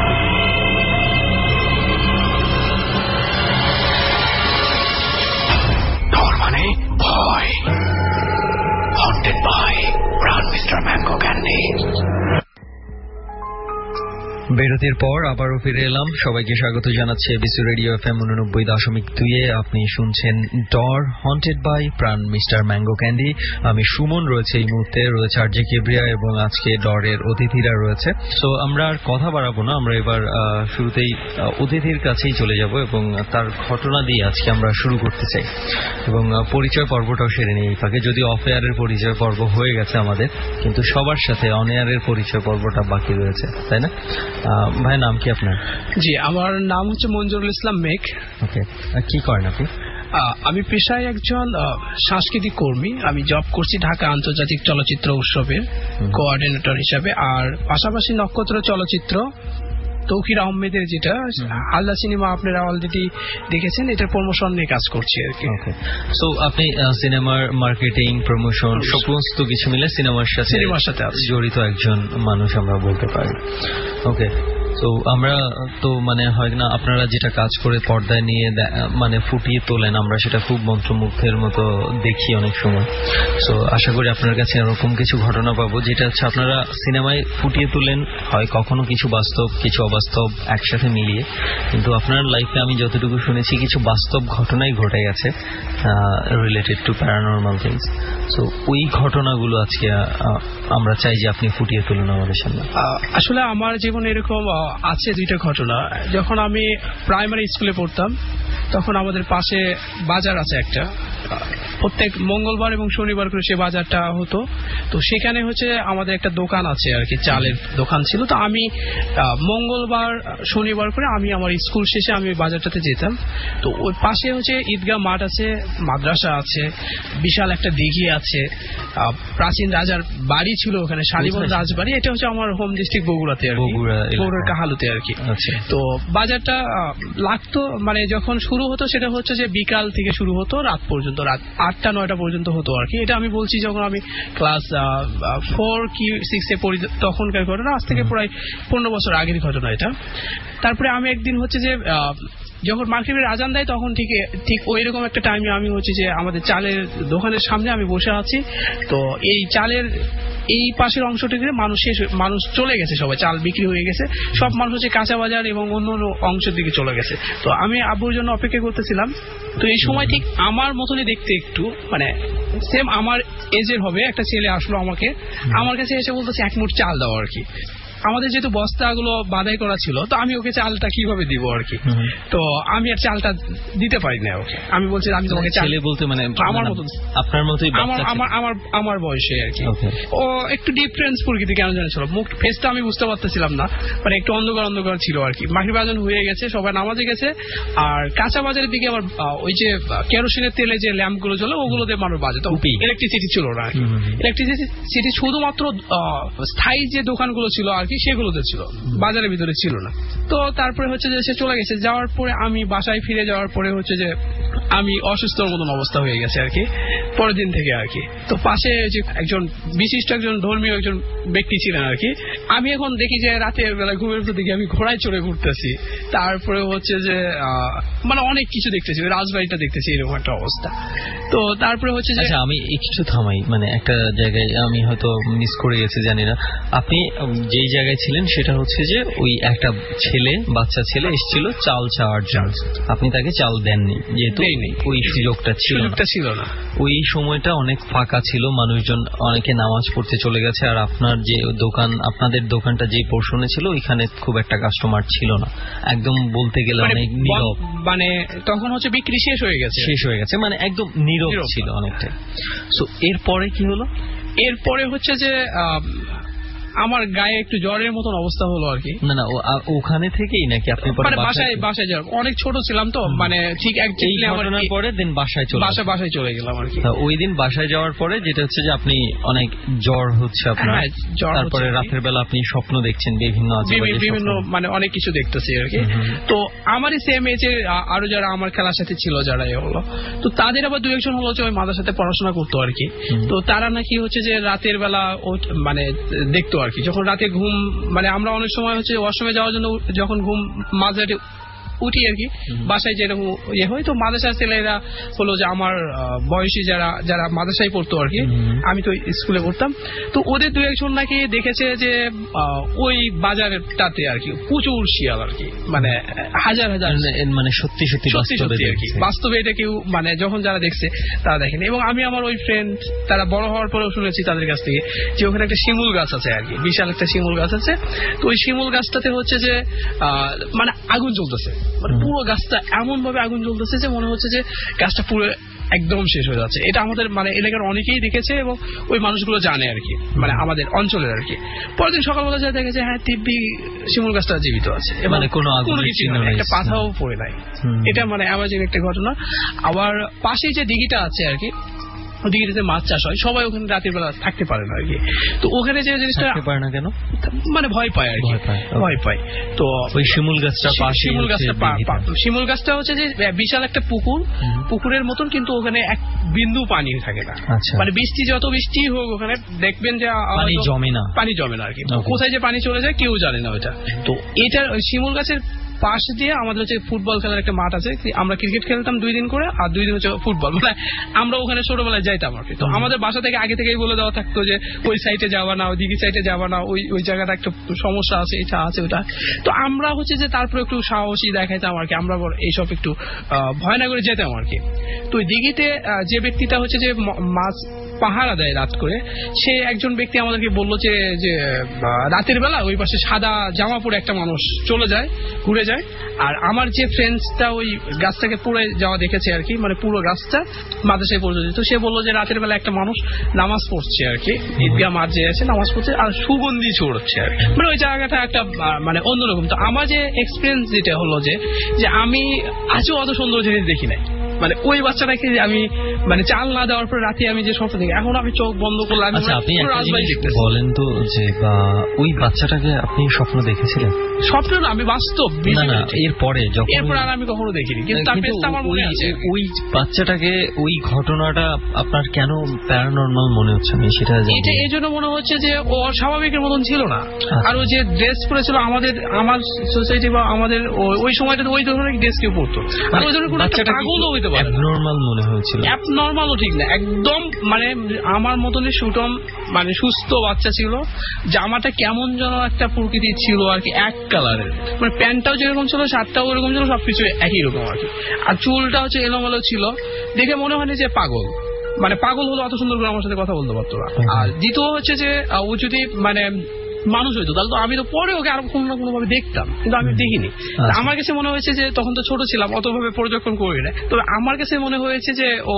[SPEAKER 2] ডর মানে ভয়, haunted by Pran mister mango candy.
[SPEAKER 4] বিরতির পর আবারও ফিরে এলাম। সবাইকে স্বাগত জানাচ্ছি এবিসি রেডিও FM 89.2-এ। আপনি শুনছেন ডর haunted by Pran mister mango candy. আমি সুমন, রয়েছে এই মুহূর্তে রয়েছে আরজে কিবরিয়া, এবং আজকে ডরের অতিথিরা রয়েছে। সো আমরা আর কথা বাড়াবো না, আমরা এবার শুরুতেই অতিথির কাছেই চলে যাব এবং তার ঘটনা দিয়ে আজকে আমরা শুরু করতে চাই, এবং পরিচয় পর্বটাও সেরে নিই ফাঁকে। যদি অফ এয়ারের পরিচয় পর্ব হয়ে গেছে আমাদের, কিন্তু সবার সাথে অন এয়ারের পরিচয় পর্বটা বাকি রয়েছে, তাই না? ভাই, নাম কি আপনার?
[SPEAKER 6] জি, আমার নাম হচ্ছে মঞ্জুরুল ইসলাম মেঘ।
[SPEAKER 4] ওকে, কি করেন আপনি?
[SPEAKER 6] আমি পেশায় একজন সাংস্কৃতিক কর্মী। আমি জব করছি ঢাকা আন্তর্জাতিক চলচ্চিত্র উৎসবের কোঅর্ডিনেটর হিসাবে, আর পাশাপাশি নক্ষত্র চলচ্চিত্র তৌকির আহমেদের যেটা আল্লাহ সিনেমা আপনারা অলরেডি দেখেছেন, এটার প্রমোশন নিয়ে কাজ করছি আর কি।
[SPEAKER 4] সো আপনি সিনেমার মার্কেটিং, প্রমোশন সমস্ত কিছু মিলে সিনেমার সাথে জড়িত একজন মানুষ আমরা বলতে পারি। ওকে, তো আমরা তো মানে হয় না, আপনারা যেটা কাজ করে পর্দায় নিয়ে মানে ফুটিয়ে তোলেন, আমরা সেটা খুব মন্ত্রমুগ্ধের মতো দেখি অনেক সময়। সো আশা করি আপনার কাছে এরকম কিছু ঘটনা পাবো যেটা হচ্ছে আপনারা সিনেমায় ফুটিয়ে তোলেন, হয় কখনো কিছু বাস্তব কিছু অবাস্তব একসাথে মিলিয়ে, কিন্তু আপনার লাইফে আমি যতটুকু শুনেছি কিছু বাস্তব ঘটনাই ঘটে গেছে related to paranormal things. So ওই ঘটনাগুলো আজকে আমরা চাই যে আপনি ফুটিয়ে তুলুন আমাদের সামনে।
[SPEAKER 6] আসলে আমার জীবনে এরকম আছে দুইটা ঘটনা। যখন আমি প্রাইমারি স্কুলে পড়তাম, তখন আমাদের পাশে বাজার আছে একটা, প্রত্যেক মঙ্গলবার এবং শনিবার করে সে বাজারটা হতো। তো সেখানে হচ্ছে আমাদের একটা দোকান আছে আর কি, চালের দোকান ছিল। তো আমি মঙ্গলবার শনিবার করে আমি আমার স্কুল শেষে আমি বাজারটাতে যেতাম। তো ওই পাশে হচ্ছে ঈদগাহ মাঠ আছে, মাদ্রাসা আছে, বিশাল একটা দিঘি আছে, প্রাচীন রাজার বাড়ি ছিল ওখানে, শালিবন রাজবাড়ি। এটা হচ্ছে আমার হোম ডিস্ট্রিক্ট বগুড়াতে আর কি, বগুড়ার কাহালুতে আর কি। তো বাজারটা লাগতো, মানে যখন শুরু হতো সেটা হচ্ছে যে বিকাল থেকে শুরু হতো, রাত পর্যন্ত, রাত 8টা-9টা পর্যন্ত হতো আর কি। এটা আমি বলছি যখন আমি ক্লাস 4 কি 6-এ পড়ি, তখনকার ঘটনা, আজ থেকে প্রায় 15 বছর আগের ঘটনা এটা। তারপরে আমি একদিন হচ্ছে যে যখন মাগরিবের আজান দেয়, তখন ঠিক ওই রকম একটা টাইমে আমি হচ্ছে যে আমাদের চালের দোকানের সামনে আমি বসে আছি। তো এই চালের এই পাশের অংশটিতে মানুষ চলে গেছে, সবাই চাল বিক্রি হয়ে গেছে, সব মানুষ হচ্ছে কাঁচা বাজার এবং অন্য অংশের দিকে চলে গেছে। তো আমি আব্বুর জন্য অপেক্ষা করতেছিলাম। তো এই সময় ঠিক আমার মতনই দেখতে, একটু মানে সেম আমার এজের হবে একটা ছেলে আসলো আমার কাছে এসে বলতেছে 1 মুঠ চাল দাও আর কি। আমাদের যেহেতু বস্তাগুলো বাধাই করা ছিল, তো আমি ওকে চালটা কিভাবে দিব আর কি। তো আমি আর চালটা দিতে পারি না ওকে। আমি বলছি আমি তোমাকে চাল বলতে, মানে আমার মতো, আপনার মতোই, আমার বয়সে আর কি। ও একটু ডিফারেন্স প্রকৃতি কেন জানি ছিল, মুখ ফেসটা আমি বুঝতে পারতেছিলাম না, মানে একটু অন্ধকার ছিল আর কি। মাগরিব আজান হয়ে গেছে, সবাই নামাজে গেছে, আর কাঁচা বাজারের দিকে আবার ওই যে কেরোসিনের তেলে যে ল্যাম্প গুলো জ্বলে, ওগুলোতে মানুষ বাজে। তো ইলেকট্রিসিটি ছিল না, ইলেকট্রিসিটি শুধুমাত্র স্থায়ী যে দোকানগুলো ছিল আর কি, সেগুলোতে ছিল, বাজারের ভিতরে ছিল না। তো তারপরে হচ্ছে যে সে চলে গেছে। যাওয়ার পরে আমি বাসায় ফিরে যাওয়ার পরে হচ্ছে যে আমি অসুস্থর মতন অবস্থা হয়ে গেছে আর কি, পরের দিন থেকে আর কি। তো পাশে যে একজন বিশিষ্ট একজন ধর্মীয় একজন ব্যক্তি ছিলেন আর কি। আমি এখন দেখি যে রাতের বেলা ঘুমের উপর দিকে আমি ঘোড়ায় চড়ে ঘুরতেছি, তারপরে হচ্ছে যে মানে অনেক কিছু দেখতেছি, রাজবাড়িটা দেখতেছি, এরকম একটা অবস্থা। তো তারপরে হচ্ছে যে
[SPEAKER 4] আমি একটু থামাই, মানে একটা জায়গায় আমি হয়তো মিস করে গেছি, জানি না। আপনি যেই জায়গায় ছিলেন সেটা হচ্ছে যে ওই একটা বাচ্চা ছেলে এসেছিল চাল চাওয়ার জন্য, আপনি তাকে চাল দেননি, যেহেতু ওই সুযোগটা ছিল না। ওই সময়টা অনেক ফাঁকা ছিল, মানুষজন অনেকে নামাজ পড়তে চলে গেছে, আর আপনার যে দোকান, আপনাদের দোকানটা যে পোর্শনে ছিল ওইখানে খুব একটা কাস্টমার ছিল না, একদম বলতে গেলে অনেক নীরব,
[SPEAKER 6] মানে তখন হচ্ছে বিক্রি শেষ হয়ে গেছে,
[SPEAKER 4] মানে একদম নীরব ছিল অনেকটা। সো এরপরে কি হলো?
[SPEAKER 6] এরপরে হচ্ছে যে আমার গায়ে একটু জ্বরের মতন অবস্থা হলো আর কি।
[SPEAKER 4] না ওখানে থেকেই নাকি আপনি
[SPEAKER 6] বাসায় যাওয়ার অনেক ছোট ছিলাম তো, মানে ঠিক
[SPEAKER 4] পরে দিন
[SPEAKER 6] বাসায় চলে গেলাম আর কি।
[SPEAKER 4] ওই দিন বাসায় যাওয়ার পরে যেটা হচ্ছে যে আপনি অনেক জ্বর হচ্ছে আপনার, তারপরে রাতের বেলা আপনি স্বপ্ন দেখছেন বিভিন্ন
[SPEAKER 6] মানে অনেক কিছু দেখতেছি আর কি। তো আমারই সেম এজে আরো যারা আমার খেলার সাথে ছিল যারা হলো, তো তাদের আবার দু একজন হলো যে ওই মাদ্রাসাতে পড়াশোনা করতো আর কি। তো তারা নাকি হচ্ছে যে রাতের বেলা মানে দেখতো আর কি, যখন রাতে ঘুম, মানে আমরা অনেক সময় হচ্ছে ওয়াশরুমে যাওয়ার জন্য যখন ঘুম মাঝরাতে উঠি আর কি, বাসায় যেরকম হয়, তো মাদ্রাসার ছেলেরা হলো যে আমার বয়সী যারা মাদ্রাসায় পড়তো আর কি, আমি তো স্কুলে পড়তাম, তো ওদের দু একজন নাকি দেখেছে যে ওই বাজারটাতে আর কি প্রচুর শিয়াল আর কি, মানে হাজার
[SPEAKER 4] মানে সত্যি
[SPEAKER 6] আর কি, বাস্তবে এটা কেউ মানে যখন যারা দেখছে তারা দেখেন। এবং আমি আমার ওই ফ্রেন্ড তারা বড় হওয়ার পরেও শুনেছি তাদের কাছ থেকে যে ওখানে একটা শিমুল গাছ আছে আর কি, বিশাল একটা শিমুল গাছ আছে। তো ওই শিমুল গাছটাতে হচ্ছে যে মানে আগুন জ্বলতেছে, মানে পুরো গাছটা এমন ভাবে আগুন জ্বলতেছে যে মনে হচ্ছে যে গাছটা পুরো একদম শেষ হয়ে যাচ্ছে। এটা আমাদের মানে এলাকার অনেকেই দেখেছে এবং ওই মানুষগুলো জানে আর কি, মানে আমাদের অঞ্চলের আর কি। পরের দিন সকালবেলা যা দেখেছে হ্যাঁ দিব্যি শিমুল গাছটা জীবিত আছে, মানে কোনো কিছু একটা পাতাও পড়ে নাই। এটা মানে অ্যামাজিং একটা ঘটনা। আবার পাশেই যে দিঘিটা আছে আর কি, দিঘিতে মাছ চাষ হয়, সবাই ওখানে রাতের বেলা থাকতে পারে না আর কি। তো ওখানে যে জিনিসটা
[SPEAKER 4] পারে না কেন,
[SPEAKER 6] মানে ভয় পায় আর কি, ভয় পায়। তো ওই শিমুল গাছটা হচ্ছে যে বিশাল একটা পুকুরের মতন, কিন্তু ওখানে এক বিন্দু পানি থাকে না, মানে যত বৃষ্টি হোক ওখানে দেখবেন যে পানি জমে না আর কি। কোথায় যে পানি চলে যায় কেউ জানে না ওইটা। তো এটার ওই শিমুল গাছের পাশ দিয়ে আমাদের হচ্ছে ফুটবল খেলার একটা মাঠ আছে, আমরা ক্রিকেট খেলতাম 2 দিন করে, আর 2 দিন হচ্ছে ফুটবল, মানে আমরা ওখানে ছোটবেলায় যাইতাম আর কি। তো আমাদের বাসা থেকে আগে থেকেই বলে দেওয়া থাকতো যে ওই সাইডে যাওয়া না, ওই দিঘি সাইডে যাওয়া না, ওই জায়গাটা একটা সমস্যা আছে, এটা আছে ওটা। তো আমরা হচ্ছে যে তারপরে একটু সাহসী দেখাইতাম আর কি, আমরা এইসব একটু ভয় না করে যেতাম আর কি। তো ওই দিঘিতে যে ব্যক্তিটা হচ্ছে যে মাছ পাহারা দেয় রাত করে, সে একজন ব্যক্তি আমাদেরকে বললো যে রাতের বেলা ওই পাশে সাদা জামা পরে একটা মানুষ চলে যায়, ঘুরে যায়। আর আমার যে ফ্রেন্ডসটা ওই গাছটাকে পুড়ে যাওয়া দেখেছে আর কি, মানে পুরো গাছটা মাদ্রাসায় পর্যন্ত, তো সে বললো যে রাতের বেলা একটা মানুষ নামাজ পড়ছে আর কি, ঈদগাহ মাঠ যে আছে নামাজ পড়ছে, আর সুগন্ধি ছড়াচ্ছে আর কি, মানে ওই জায়গাটা একটা মানে অন্যরকম। তো আমার যে এক্সপিরিয়েন্স যেটা হলো যে আমি আজও অত সুন্দর জিনিস দেখি নাই, মানে ওই বাচ্চাটাকে আমি মানে চাল না দেওয়ার পর রাতে আমি যে স্বপ্ন দেখি, এখন আমি চোখ বন্ধ করলে
[SPEAKER 4] আপনি বলেন তো যে ওই বাচ্চাটাকে আপনি স্বপ্ন দেখেছিলেন?
[SPEAKER 6] স্বপ্ন না, আমি বাস্তব। এরপর আর আমি কখনো দেখিনি, কিন্তু আমার মনে আছে
[SPEAKER 4] ওই বাচ্চাটাকে, ওই ঘটনাটা আপনার কেন প্যারানরমাল মনে হচ্ছে? আমি সেটা
[SPEAKER 6] এটা এই জন্য মনে হচ্ছে যে ও স্বাভাবিকের মতন ছিল না। আর ও যে ড্রেস পরেছিল আমার সোসাইটি বা আমাদের ওই সময়টাতে ওই ধরনের ড্রেস কেউ পরতো, আর ওই ধরনের পাগলও হইতে পারে।
[SPEAKER 4] অ্যাবনরমাল মনে হয়েছিল?
[SPEAKER 6] অ্যাবনরমালও ঠিক না, একদম মানে আমার মতনই সুটম, মানে সুস্থ বাচ্চা ছিল। জামাটা কেমন যেন একটা প্রকৃতি ছিল আর কি, এক কালারের, মানে প্যান্টটাও যেরকম ছিল, শার্টটাও ওরকম ছিল, সবকিছু একই রকম আর কি। আর চুলটা হচ্ছে এলোমেলো ছিল, দেখে মনে হয়নি যে পাগল, মানে পাগল হলো অত সুন্দর করে আমার সাথে কথা বলতে পারতো না। আর দ্বিতীয় হচ্ছে যে ও যদি মানে মানুষ হইতো তাহলে তো আমি তো পরে ওকে আরো কোনো না কোনো ভাবে দেখতাম, কিন্তু আমি দেখিনি। আমার কাছে মনে হয়েছে যে তখন তো ছোট ছিলাম, অতভাবে পর্যবেক্ষণ করি না, তবে আমার কাছে মনে হয়েছে যে ও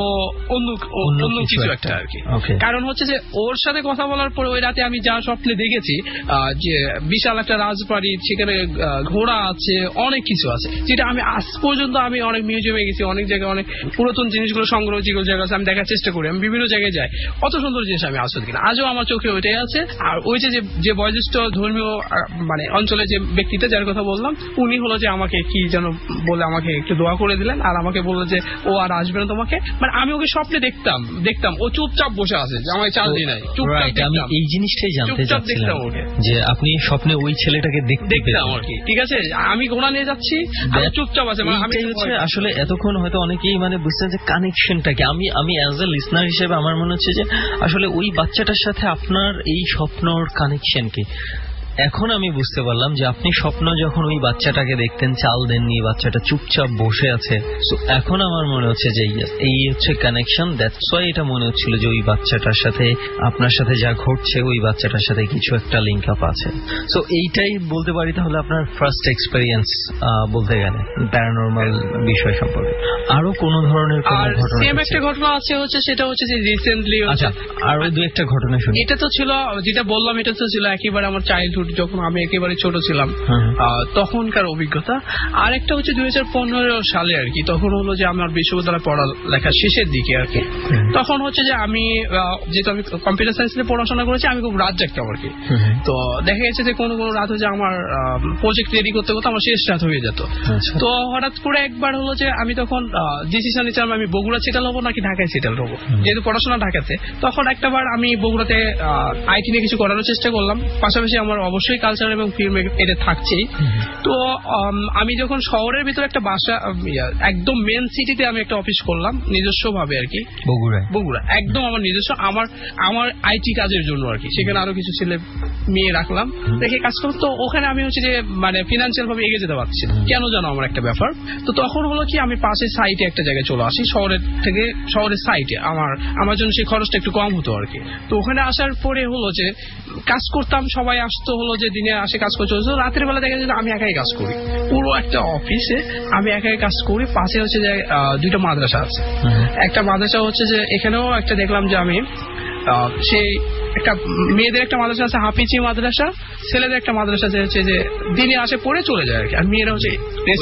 [SPEAKER 6] অন্য কিছু একটা আর কি। কারণ হচ্ছে যে ওর সাথে কথা বলার পরে ওই রাতে আমি যা স্বপ্নে দেখেছি যে বিশাল একটা রাজবাড়ি, সেখানে ঘোড়া আছে, অনেক কিছু আছে, যেটা আমি আজ পর্যন্ত আমি অনেক মিউজিয়ামে গেছি, অনেক জায়গায় অনেক পুরাতন জিনিসগুলো সংগ্রহ যেগুলো জায়গা আছে আমি দেখার চেষ্টা করি, আমি বিভিন্ন জায়গায় যাই, অত সুন্দর জিনিস আমি আসতে কিনা আজও আমার চোখে ওইটাই আছে। আর ওই যে বয়োজ্যেষ্ঠ ধর্মীয় মানে অঞ্চলে যে ব্যক্তিটা যার কথা বললাম, উনি হলো যে আমাকে কি যেন বলে আমাকে একটু দোয়া করে দিলেন, আর আমাকে বললো যে ও আর আসবে না তোমাকে, মানে আমি ওকে স্বপ্নে দেখতাম ও চুপচাপ বসে আছে, আমায় চাল দিয়ে নাই,
[SPEAKER 4] আমি এই জিনিসটাই জানতে চাচ্ছিলাম যে আপনি স্বপ্নে ওই ছেলেটাকে দেখতাম আর কি,
[SPEAKER 6] ঠিক আছে, আমি ঘোড়া নিয়ে যাচ্ছি আর চুপচাপ আছে। আমি
[SPEAKER 4] আসলে এতক্ষণ হয়তো অনেকেই মানে বুঝছেন যে কানেকশনটাকে, আমি অ্যাজ এ লিসনার হিসেবে আমার মনে হচ্ছে যে আসলে ওই বাচ্চাটার সাথে আপনার এই স্বপ্নর কানেকশন কি
[SPEAKER 7] এখন আমি বুঝতে পারলাম যে আপনি স্বপ্ন যখন ওই বাচ্চাটাকে দেখতেন, চাল দেননি, বাচ্চাটা চুপচাপ বসে আছে, সো এখন আমার মনে হচ্ছে যে এই হচ্ছে কানেকশন। দ্যাটস ওয়াই এটা মনে হচ্ছিল যে ওই বাচ্চাটার সাথে আপনার সাথে যা ঘটছে ওই বাচ্চাটার সাথে কিছু একটা লিঙ্ক আপ আছে। সো এইটাই বলতে পারি তাহলে আপনার ফার্স্ট এক্সপেরিয়েন্স বলতে গেলে প্যারানরমাল বিষয় সম্পর্কে। আরো কোন ধরনের ঘটনা?
[SPEAKER 6] সেম একটা ঘটনা আছে, সেটা হচ্ছে যে রিসেন্টলি,
[SPEAKER 7] আচ্ছা আরো দু একটা ঘটনা শুনি।
[SPEAKER 6] এটা তো ছিল যেটা বললাম, এটা তো ছিল একেবারে আমার চাইল্ডহুড, যখন আমি একেবারে ছোট ছিলাম তখনকার অভিজ্ঞতা। আর একটা হচ্ছে 2015 সালে আর কি, তখন হলো যে আমার বিশ্ববিদ্যালয় পড়ালেখা শেষের দিকে আর কি। তখন হচ্ছে যে আমি যেহেতু আমি কম্পিউটার সায়েন্স নিয়ে পড়াশোনা করেছি, আমি খুব রাত জাগতাম আর কি। তো দেখা গেছে যে কোনো কোনো রাত হচ্ছে আমার প্রজেক্ট রেডি করতে করতে আমার শেষ রাত হয়ে যেত। তো হঠাৎ করে একবার হলো যে আমি তখন ডিসিশন নিচ্ছিলাম আমি বগুড়া সেটেল হবো নাকি ঢাকায় সেটেল হবো, যেহেতু পড়াশোনা ঢাকাতে। তখন একটাবার আমি বগুড়াতে আইটি নিয়ে কিছু করার চেষ্টা করলাম, পাশাপাশি আমার অবশ্যই কালচার এবং ফিল্ম এটা থাকছেই। তো আমি যখন শহরের ভিতরে একটা বাসা, একদম মেন সিটিতে আমি একটা অফিস করলাম নিজস্ব ভাবে আর কি, বগুড়া একদম আমার নিজস্ব, আমার আইটি কাজের জন্য আর কি। সেখানে আরো কিছু ছেলে মেয়ে রাখলাম, রেখে কাজ করলাম। তো ওখানে আমি হচ্ছে যে মানে ফিনান্সিয়াল ভাবে এগিয়ে যেতে পারছি কেন জানো আমার একটা ব্যাপার। তো তখন হলো কি আমি পাশে সাইটে একটা জায়গায় চলে আসি, শহরের থেকে শহরের সাইটে, আমার জন্য সেই খরচটা একটু কম হতো আর কি। তো ওখানে আসার পরে হলো যে কাজ করতাম, সবাই আসতো, হলো যে দিনে আসে কাজ করতে, রাতের বেলা দেখা যায় আমি একাই কাজ করি, পুরো একটা অফিসে আমি একাই কাজ করি। পাশে হচ্ছে যে দুইটা মাদ্রাসা আছে, একটা মাদ্রাসা হচ্ছে যে এখানেও একটা দেখলাম যে আমি সেই একটা মেয়েদের একটা মাদ্রাসা আছে হাফিজি মাদ্রাসা, ছেলেদের একটা মাদ্রাসা হচ্ছে যে দিনে আসে পড়ে চলে যায় আর কি, আর মেয়েরা হচ্ছে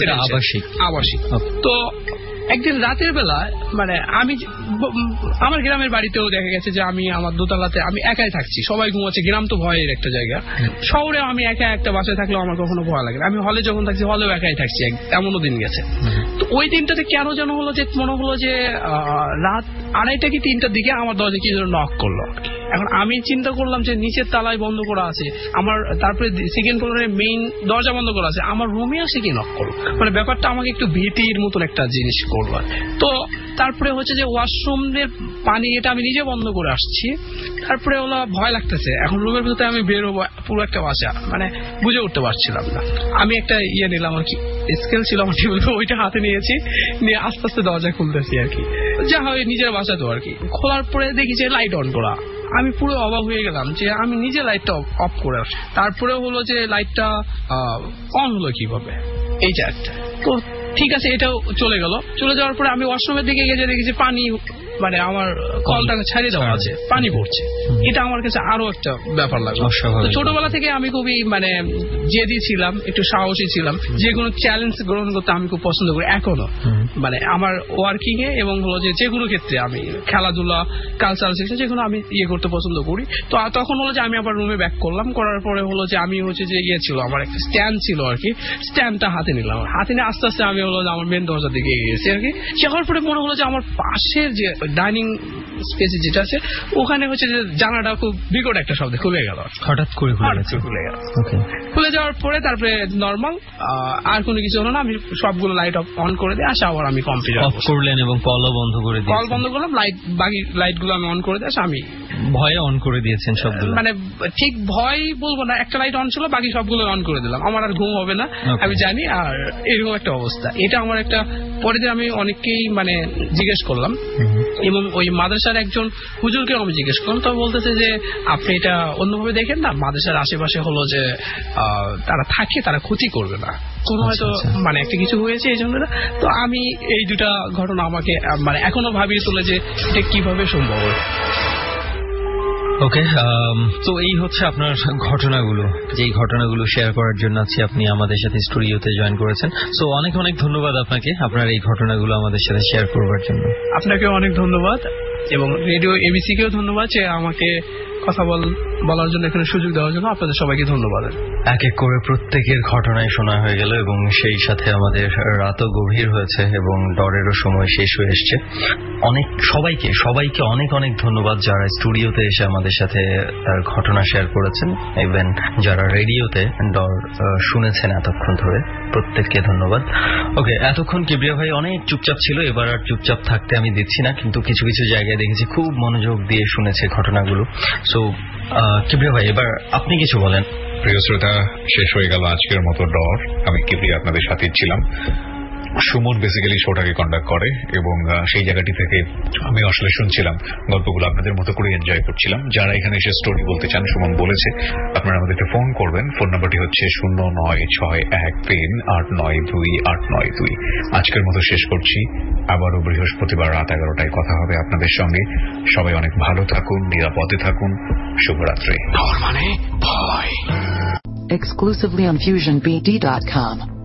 [SPEAKER 6] আবাসিক। তো একদিন রাতের বেলা মানে আমি আমার গ্রামের বাড়িতেও দেখা গেছে যে আমি আমার দোতলাতে আমি একাই থাকছি, সবাই ঘুমাচ্ছে, গ্রাম তো ভয়ের একটা জায়গা। শহরে আমি একা একটা বাসায় থাকলেও আমার কখনো ভয় লাগে না, আমি হলে যখন থাকছি হলেও একাই থাকছি, এমনও দিন গেছে। তো ওই দিনটাতে কেন যেন হলো যে মনে হলো যে রাত 2:30 কি 3টার দিকে আমার দরজা কি যেন নক করলো। এখন আমি চিন্তা করলাম যে নিচের তালায় বন্ধ করা আছে আমার, তারপরে সেকেন্ড ফ্লোরের মেইন দরজা বন্ধ করা আছে, আমার রুমে আসে কি নক করলো, মানে ব্যাপারটা আমাকে একটু ভীতির মতন একটা জিনিস করলো। তো তারপরে হচ্ছে যে ওয়াশরুমের পানি এটা আমি নিজে বন্ধ করে আসছি, তারপরে হলো ভয় লাগতেছে, এখন রুমের ভিতরে আমি বের হবো, পুরো একটা বাসা মানে বুঝে উঠতে পারছিলাম না। আমি একটা নিলাম আর কি, স্কেল ছিল আমার টেবিল, ওইটা হাতে নিয়েছি, নিয়ে আস্তে আস্তে দরজা খুলতেছি আর কি, যা হয় নিজের বাসা তো আর কি। খোলার পরে দেখি যে লাইট অন করা, আমি পুরো অবাক হয়ে গেলাম যে আমি নিজে লাইটটা অফ করে আসি, তারপরে হলো যে লাইটটা অন হলো কিভাবে, এইটা একটা। তো ঠিক আছে, এটাও চলে গেল। চলে যাওয়ার পরে আমি ওয়াশরুমের দিকে গিয়ে দেখি যে পানি মানে আমার কলটাকে ছাড়িয়ে দেওয়া আছে, পানি পড়ছে। এটা আমার কাছে আরো একটা ব্যাপার লাগলো। ছোটবেলা থেকে আমি খুবই মানে জেদি ছিলাম, একটু সাহসী ছিলাম, যে কোনো চ্যালেঞ্জ গ্রহণ করতে আমি খুব পছন্দ করি এখনো, মানে আমার ওয়ার্কিং এ এবং হলো যে কোনো ক্ষেত্রে আমি খেলাধুলা কালচারাল সেকশন যেগুলো আমি করতে পছন্দ করি। তো তখন হলো যে আমি আবার রুমে ব্যাক করলাম, করার পরে হলো যে আমি হচ্ছে যে ছিল আমার একটা স্ট্যান্ড ছিল আর কি, স্ট্যান্ডটা হাতে নিলাম, হাতে নিয়ে আস্তে আস্তে আমি হলো যে আমার মেন দরজার দিকে এগিয়ে গেছি আর কি। যাওয়ার পরে মনে হলো যে আমার পাশের যে ডাইনিং স্পেসে যেটা আছে ওখানে হচ্ছে যে জানালাটা খুব বিকট একটা শব্দ খুলে গেল,
[SPEAKER 7] হঠাৎ করে
[SPEAKER 6] খুলে গেল। খুলে যাওয়ার পরে তারপরে নর্মাল আর কোনো কিছু হলো না, আমি সবগুলো লাইট অন করে দিয়ে আসা, আবার আমি কম্পিউটার
[SPEAKER 7] অফ করলেন এবং কলও বন্ধ করে দিলেন।
[SPEAKER 6] কল বন্ধ করলাম, বাকি লাইট গুলো আমি অন করে দিয়ে আসা, আমি
[SPEAKER 7] ভয়ে অন করে দিয়েছেন সবগুলো,
[SPEAKER 6] মানে ঠিক ভয় বলবো না, একটা লাইট অন ছিল, বাকি সবগুলো অন করে দিলাম, আমার আর ঘুম হবে না আমি জানি। আর এরকম একটা অবস্থা, এটা আমার একটা পরে আমি অনেককেই মানে জিজ্ঞেস করলাম, এবং ওই মাদ্রাসার একজন হুজুরকে আমি জিজ্ঞেস করলাম, তো বলতেছে যে আপনি এটা অন্যভাবে দেখেন না, মাদ্রাসার আশেপাশে হলো যে তারা থাকে, তারা ক্ষতি করবে না, কোনো হয়তো মানে একটা কিছু হয়েছে এই জন্য। তো আমি এই দুটা ঘটনা আমাকে মানে এখনো ভাবিয়ে তোলে যে এটা কিভাবে সম্ভব।
[SPEAKER 7] ওকে, তো এই হচ্ছে আপনার ঘটনাগুলো, যেই ঘটনাগুলো শেয়ার করার জন্য আছি আপনি আমাদের সাথে স্টুডিওতে জয়েন করেছেন। সো অনেক অনেক ধন্যবাদ আপনাকে, আপনার এই ঘটনাগুলো আমাদের সাথে শেয়ার করবার জন্য।
[SPEAKER 6] আপনাকেও অনেক ধন্যবাদ, এবং রেডিও এবিসি কেও ধন্যবাদ যে আমাকে কথা বলার জন্য, এখানে সুযোগ দেওয়ার জন্য আপনাদের সবাইকে ধন্যবাদ।
[SPEAKER 4] এক এক করে প্রত্যেকের ঘটনায় শোনা হয়ে গেল, এবং সেই সাথে আমাদের রাতও গভীর হয়েছে এবং ডরেরও সময় শেষ হয়ে এসছে। সবাইকে অনেক অনেক ধন্যবাদ যারা স্টুডিওতে এসে আমাদের সাথে তার ঘটনা শেয়ার করেছেন, ইভেন যারা রেডিওতে ডর শুনেছেন এতক্ষণ ধরে, প্রত্যেককে ধন্যবাদ। ওকে, এতক্ষণ কিবরিয়া ভাই অনেক চুপচাপ ছিল, এবার আর চুপচাপ থাকতে আমি দিচ্ছি না, কিন্তু কিছু কিছু জায়গায় দেখেছি খুব মনোযোগ দিয়ে শুনেছে ঘটনাগুলো। সো কিবরিয়া ভাই, এবার আপনি কিছু বলেন।
[SPEAKER 3] প্রিয় শ্রোতা, শেষ হয়ে গেল আজকের মতো ডর। আমি কিবরিয়া আপনাদের সাথে ছিলাম। সুমন বেসিক্যালি শোটাকে কন্ডাক্ট করে এবং সেই জায়গাটি থেকে আমি আসলে শুনছিলাম গল্পগুলো, আপনাদের মতো করে এনজয় করছিলাম। যারা এখানে এসে স্টোরি বলতে চান, সুমন বলেছে আপনারা আমাদেরকে ফোন করবেন। ফোন নাম্বারটি হচ্ছে 09613892 আজকের মতো শেষ করছি। আবারও বৃহস্পতিবার রাত 11টায় কথা হবে আপনাদের সঙ্গে। সবাই অনেক ভালো থাকুন, নিরাপদে থাকুন। শুভরাত্রি।
[SPEAKER 2] ডর মানে ভয়।
[SPEAKER 1] Exclusively on FusionBD.com.